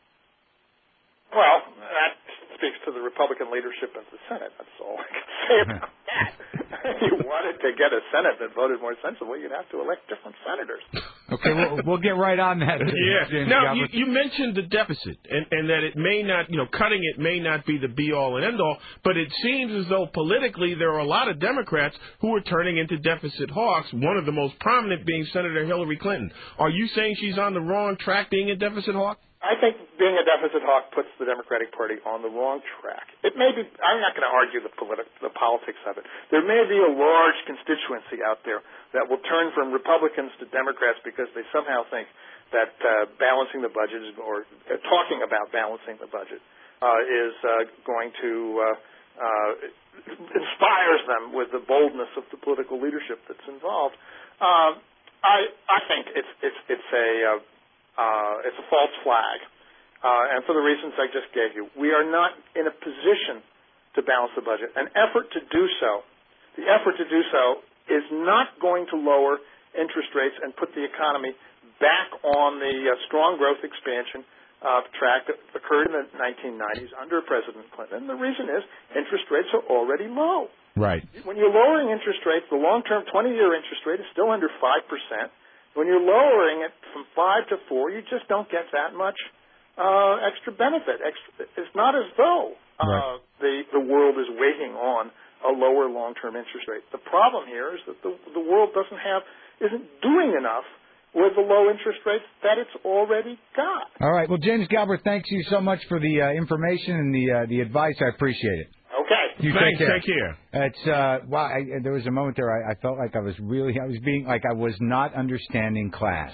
Speaker 9: Well, that speaks to the Republican leadership of the Senate. That's all I can say about that. If you wanted to get a Senate that voted more sensibly, you'd have to elect different senators.
Speaker 1: Okay, we'll, we'll get right on that.
Speaker 2: Yeah.
Speaker 1: James
Speaker 2: Now, you,
Speaker 1: Galbraith.
Speaker 2: you mentioned the deficit, and, and that it may not, you know, cutting it may not be the be-all and end-all, but it seems as though politically there are a lot of Democrats who are turning into deficit hawks, one of the most prominent being Senator Hillary Clinton. Are you saying she's on the wrong track being a deficit hawk?
Speaker 9: I think being a deficit hawk puts the Democratic Party on the wrong track. It may be, I'm not going to argue the, politi- the politics of it. There may be a large constituency out there that will turn from Republicans to Democrats because they somehow think that uh, balancing the budget is, or uh, talking about balancing the budget uh, is uh, going to uh, uh, inspires them with the boldness of the political leadership that's involved. Uh, I I think it's it's it's a uh, Uh, it's a false flag, uh, and for the reasons I just gave you. We are not in a position to balance the budget. An effort to do so, the effort to do so is not going to lower interest rates and put the economy back on the uh, strong growth expansion uh, track that occurred in the nineteen nineties under President Clinton. And the reason is interest rates are already low.
Speaker 1: Right.
Speaker 9: When you're lowering interest rates, the long-term twenty-year interest rate is still under five percent. When you're lowering it from five to four, you just don't get that much uh, extra benefit. Extra, it's not as though uh,
Speaker 1: right.
Speaker 9: the the world is waiting on a lower long-term interest rate. The problem here is that the the world doesn't have isn't doing enough with the low interest rates that it's already got.
Speaker 1: All right. Well, James Galbraith, thanks you so much for the uh, information and the uh, the advice. I appreciate it.
Speaker 9: Okay.
Speaker 1: You
Speaker 2: Thanks,
Speaker 1: take care.
Speaker 2: take care.
Speaker 1: It's uh, wow. I, there was a moment there I, I felt like I was really, I was being like I was not understanding class.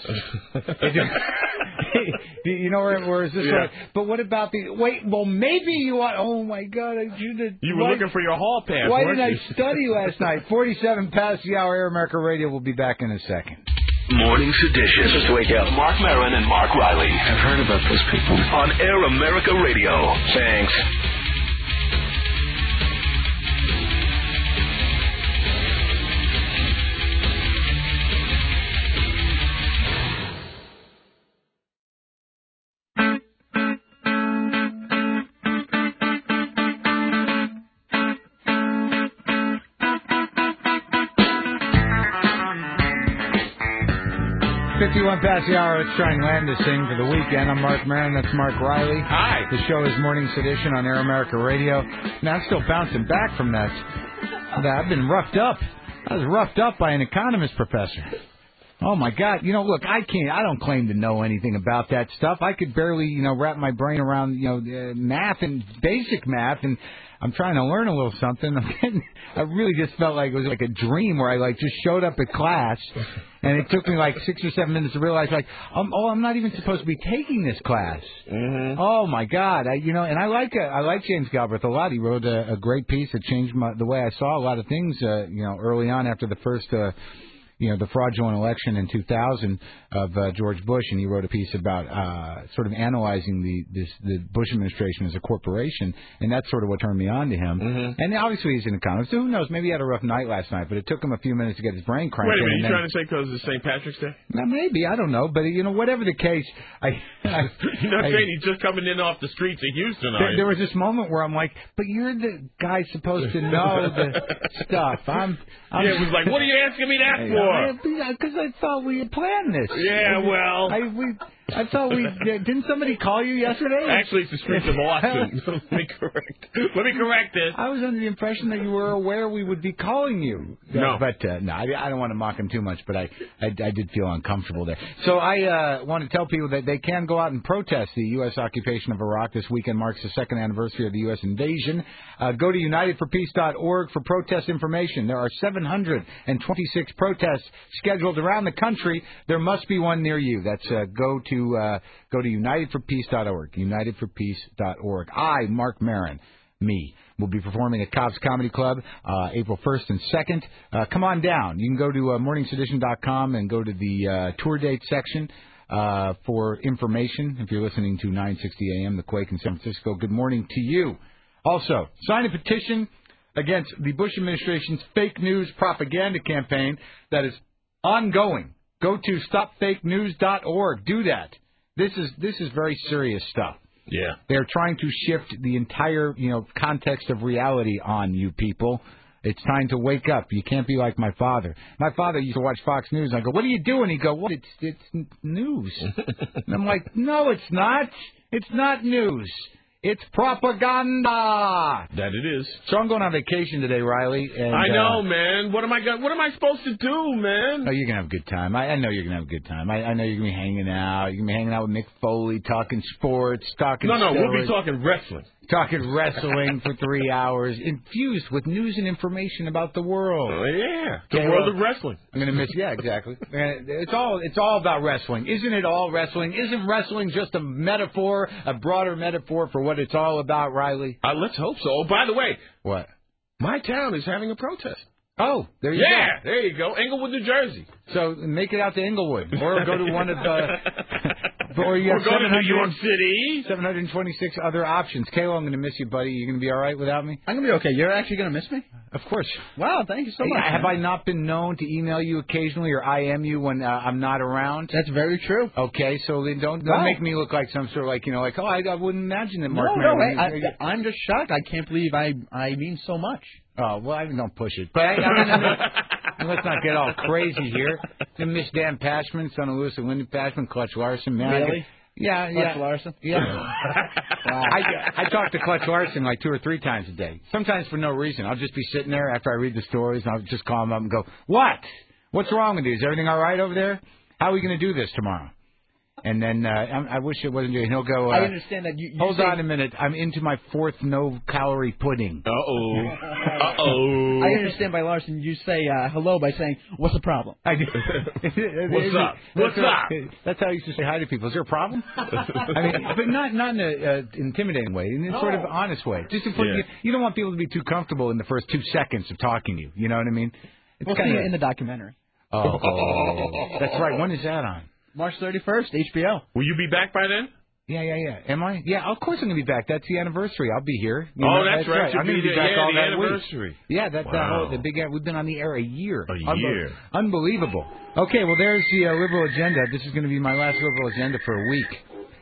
Speaker 1: You know, where, where is this?
Speaker 2: Yeah.
Speaker 1: Like, but what about the? Wait, well, maybe you want. Oh my God! I did.
Speaker 2: You were
Speaker 1: why,
Speaker 2: looking for your hall pass.
Speaker 1: Why
Speaker 2: weren't
Speaker 1: didn't
Speaker 2: you?
Speaker 1: I study last night? Forty-seven past the hour. Air America Radio will be back in a second.
Speaker 4: Morning Sedition.
Speaker 16: Just wake up.
Speaker 4: Mark Maron and Mark Riley.
Speaker 16: I've heard about those people.
Speaker 4: On Air America Radio.
Speaker 16: Thanks.
Speaker 1: fifty-one past the hour. Let's try and land this thing for the weekend. I'm Mark Maron. That's Mark Riley.
Speaker 2: Hi.
Speaker 1: The show is Morning Sedition on Air America Radio. Now, I'm still bouncing back from that. I've been roughed up. I was roughed up by an economist professor. Oh, my God. You know, look, I can't, I don't claim to know anything about that stuff. I could barely, you know, wrap my brain around, you know, uh, math and basic math, and I'm trying to learn a little something. I'm getting, I really just felt like it was like a dream where I, like, just showed up at class, and it took me, like, six or seven minutes to realize, like, um, oh, I'm not even supposed to be taking this class.
Speaker 2: Mm-hmm.
Speaker 1: Oh, my God. I, you know, and I like uh, I like James Galbraith a lot. He wrote a, a great piece that changed my, the way I saw a lot of things, uh, you know, early on after the first... Uh, you know, the fraudulent election in two thousand of uh, George Bush, and he wrote a piece about uh, sort of analyzing the this, the Bush administration as a corporation, and that's sort of what turned me on to him.
Speaker 2: Mm-hmm.
Speaker 1: And obviously he's an economist, so who knows, maybe he had a rough night last night, but it took him a few minutes to get his brain cranked.
Speaker 2: Wait a minute,
Speaker 1: in,
Speaker 2: you
Speaker 1: and
Speaker 2: trying to say because it's Saint Patrick's Day?
Speaker 1: Well, maybe, I don't know, but, you know, whatever the case, I... I
Speaker 2: You're not
Speaker 1: I,
Speaker 2: saying he's just coming in off the streets of Houston, are
Speaker 1: there,
Speaker 2: you?
Speaker 1: there was this moment where I'm like, but you're the guy supposed to know the stuff. I'm, I'm
Speaker 2: Yeah, it was like, what are you asking me that for?
Speaker 1: Because I thought we had planned this.
Speaker 2: Yeah, well.
Speaker 1: I, we, I thought we... Didn't somebody call you yesterday?
Speaker 2: Actually, it's the streets of Austin. Let me correct. Let me correct this.
Speaker 1: I was under the impression that you were aware we would be calling you.
Speaker 2: No.
Speaker 1: But, uh, no, I, I don't want to mock him too much, but I, I, I did feel uncomfortable there. So I uh, want to tell people that they can go out and protest the U S occupation of Iraq. This weekend marks the second anniversary of the U S invasion. Uh, go to united for peace dot org for protest information. There are seven hundred twenty-six protests scheduled around the country. There must be one near you. That's uh, go to uh, go to united for peace dot org. united for peace dot org. I, Mark Maron, me, will be performing at Cobb's Comedy Club uh, April first and second. Uh, come on down. You can go to uh, morning sedition dot com and go to the uh, tour date section uh, for information. If you're listening to nine sixty A M, The Quake in San Francisco, good morning to you. Also, sign a petition against the Bush administration's fake news propaganda campaign that is ongoing. Go to stop fake news dot org. Do that. This is this is very serious stuff.
Speaker 2: Yeah.
Speaker 1: They're trying to shift the entire, you know, context of reality on you people. It's time to wake up. You can't be like my father. My father used to watch Fox News. I go, what are you doing? He go, what? It's it's news. And I'm like, no, it's not. It's not news. It's propaganda.
Speaker 2: That it is.
Speaker 1: So I'm going on vacation today, Riley. And,
Speaker 2: I know,
Speaker 1: uh,
Speaker 2: man. What am I go- What am I supposed to do, man?
Speaker 1: Oh, you're gonna have a good time. I, I know you're gonna have a good time. I, I know you're gonna be hanging out. You're gonna be hanging out with Mick Foley, talking sports, talking.
Speaker 2: No, no, we'll
Speaker 1: steroids,
Speaker 2: be talking wrestling.
Speaker 1: Talking wrestling for three hours, infused with news and information about the world.
Speaker 2: Oh yeah, the
Speaker 1: Okay,
Speaker 2: world
Speaker 1: well,
Speaker 2: of wrestling.
Speaker 1: I'm gonna miss. Yeah, exactly. And It's all. It's all about wrestling, isn't it? All wrestling. Isn't wrestling just a metaphor, a broader metaphor for what it's all about, Riley?
Speaker 2: Uh, let's hope so. Oh, by the way,
Speaker 1: what?
Speaker 2: My town is having a protest.
Speaker 1: Oh, there you
Speaker 2: yeah,
Speaker 1: go.
Speaker 2: there you go. Englewood, New Jersey.
Speaker 1: So make it out to Englewood, or go to one of the. Or you
Speaker 2: Or
Speaker 1: have
Speaker 2: go to New York City.
Speaker 1: seven hundred twenty-six other options. Kayla, I'm going to miss you, buddy. You going to be all right without me?
Speaker 3: I'm going to be okay. You're actually going to miss me?
Speaker 1: Of course.
Speaker 3: Wow, thank you so much.
Speaker 1: Hey, have
Speaker 3: man.
Speaker 1: I not been known to email you occasionally or I M you when uh, I'm not around?
Speaker 3: That's very true.
Speaker 1: Okay, so then don't, don't
Speaker 3: Wow.
Speaker 1: make me look like some sort of like, you know, like, oh, I, I wouldn't imagine that Mark
Speaker 3: No,
Speaker 1: Maron-
Speaker 3: no, I, I, I'm just shocked. I can't believe I I mean so much.
Speaker 1: Oh, well, I don't push it. But I, I mean, I mean, let's not get all crazy here. Then Miss Dan Pashman, son of Lewis and Linda Pashman, Clutch Larson, man. I
Speaker 3: Really?
Speaker 1: could- Yeah,
Speaker 3: Clutch
Speaker 1: yeah.
Speaker 3: Larson?
Speaker 1: Yeah.
Speaker 3: Wow.
Speaker 1: I, I talk to Clutch Larson like two or three times a day. Sometimes for no reason. I'll just be sitting there after I read the stories, and I'll just call him up and go, what? What's wrong with you? Is everything all right over there? How are we going to do this tomorrow? And then uh, I, I wish it wasn't you. And he'll go, uh,
Speaker 3: I understand that you. you
Speaker 1: hold
Speaker 3: say,
Speaker 1: on a minute. I'm into my fourth no-calorie pudding.
Speaker 2: Uh-oh. Uh-oh.
Speaker 3: I understand by Larson, you say uh, hello by saying, what's the problem?
Speaker 1: I do.
Speaker 2: What's up? What's
Speaker 1: that's
Speaker 2: up?
Speaker 1: How, that's how I used to say hi to people. Is there a problem? I mean, but not not in a uh, intimidating way, in a sort of honest way. Just to put,
Speaker 2: Yeah.
Speaker 1: you, you don't want people to be too comfortable in the first two seconds of talking to you. You know what I mean? It's
Speaker 3: We'll see
Speaker 1: kinda,
Speaker 3: it in the documentary.
Speaker 1: Oh, oh, that's right. When is that on?
Speaker 3: March thirty-first, H B O.
Speaker 2: Will you be back by then?
Speaker 1: Yeah, yeah, yeah. Am I? Yeah, of course I'm going to be back. That's the anniversary. I'll be here. You
Speaker 2: Oh,
Speaker 1: know,
Speaker 2: that's right. You'll
Speaker 1: I'm going to
Speaker 2: be
Speaker 1: be
Speaker 2: there.
Speaker 1: back
Speaker 2: Yeah,
Speaker 1: all
Speaker 2: the
Speaker 1: that
Speaker 2: anniversary.
Speaker 1: week. Yeah, that, that
Speaker 2: Wow.
Speaker 1: whole, the big. We've been on the air a year.
Speaker 2: A
Speaker 1: Unbe-
Speaker 2: year.
Speaker 1: Unbelievable. Okay, well, there's the uh, liberal agenda. This is going to be my last liberal agenda for a week.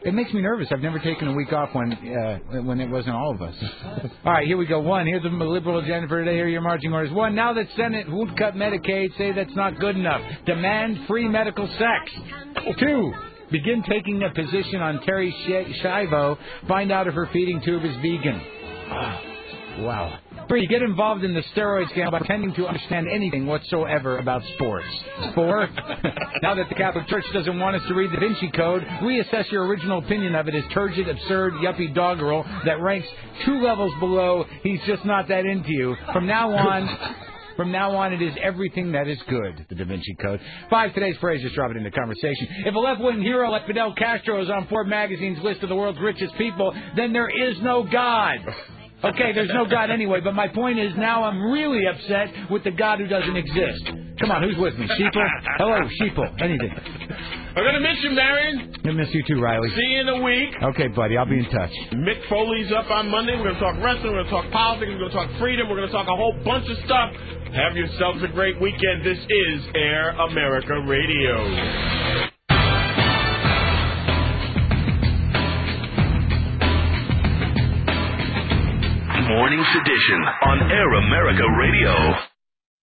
Speaker 1: It makes me nervous. I've never taken a week off when uh, when it wasn't all of us. All right, here we go. One, here's the liberal agenda for today. Here are your marching orders. One, now that Senate won't cut Medicaid, say that's not good enough. Demand free medical sex. Two, begin taking a position on Terry Sh- Schiavo. Find out if her feeding tube is vegan. Wow. Three, get involved in the steroid scandal by pretending to understand anything whatsoever about sports. Four, now that the Catholic Church doesn't want us to read the Da Vinci Code, reassess your original opinion of it as turgid, absurd, yuppie doggerel that ranks two levels below he's just not that into you. From now on... From now on, it is everything that is good, the Da Vinci Code. Five, today's phrase, just drop it in the conversation. If a left-wing hero like Fidel Castro is on Forbes magazine's list of the world's richest people, then there is no God. Okay, there's no God anyway, but my point is now I'm really upset with the God who doesn't exist. Come on, who's with me? Sheeple? Hello, Sheeple. Anything.
Speaker 2: I'm going to miss you, Marion.
Speaker 1: I miss you too, Riley.
Speaker 2: See you in a week.
Speaker 1: Okay, buddy, I'll be in touch.
Speaker 2: Mick Foley's up on Monday. We're going to talk wrestling. We're going to talk politics. We're going to talk freedom. We're going to talk a whole bunch of stuff. Have yourselves a great weekend. This is Air America Radio.
Speaker 4: Morning Sedition on Air America Radio.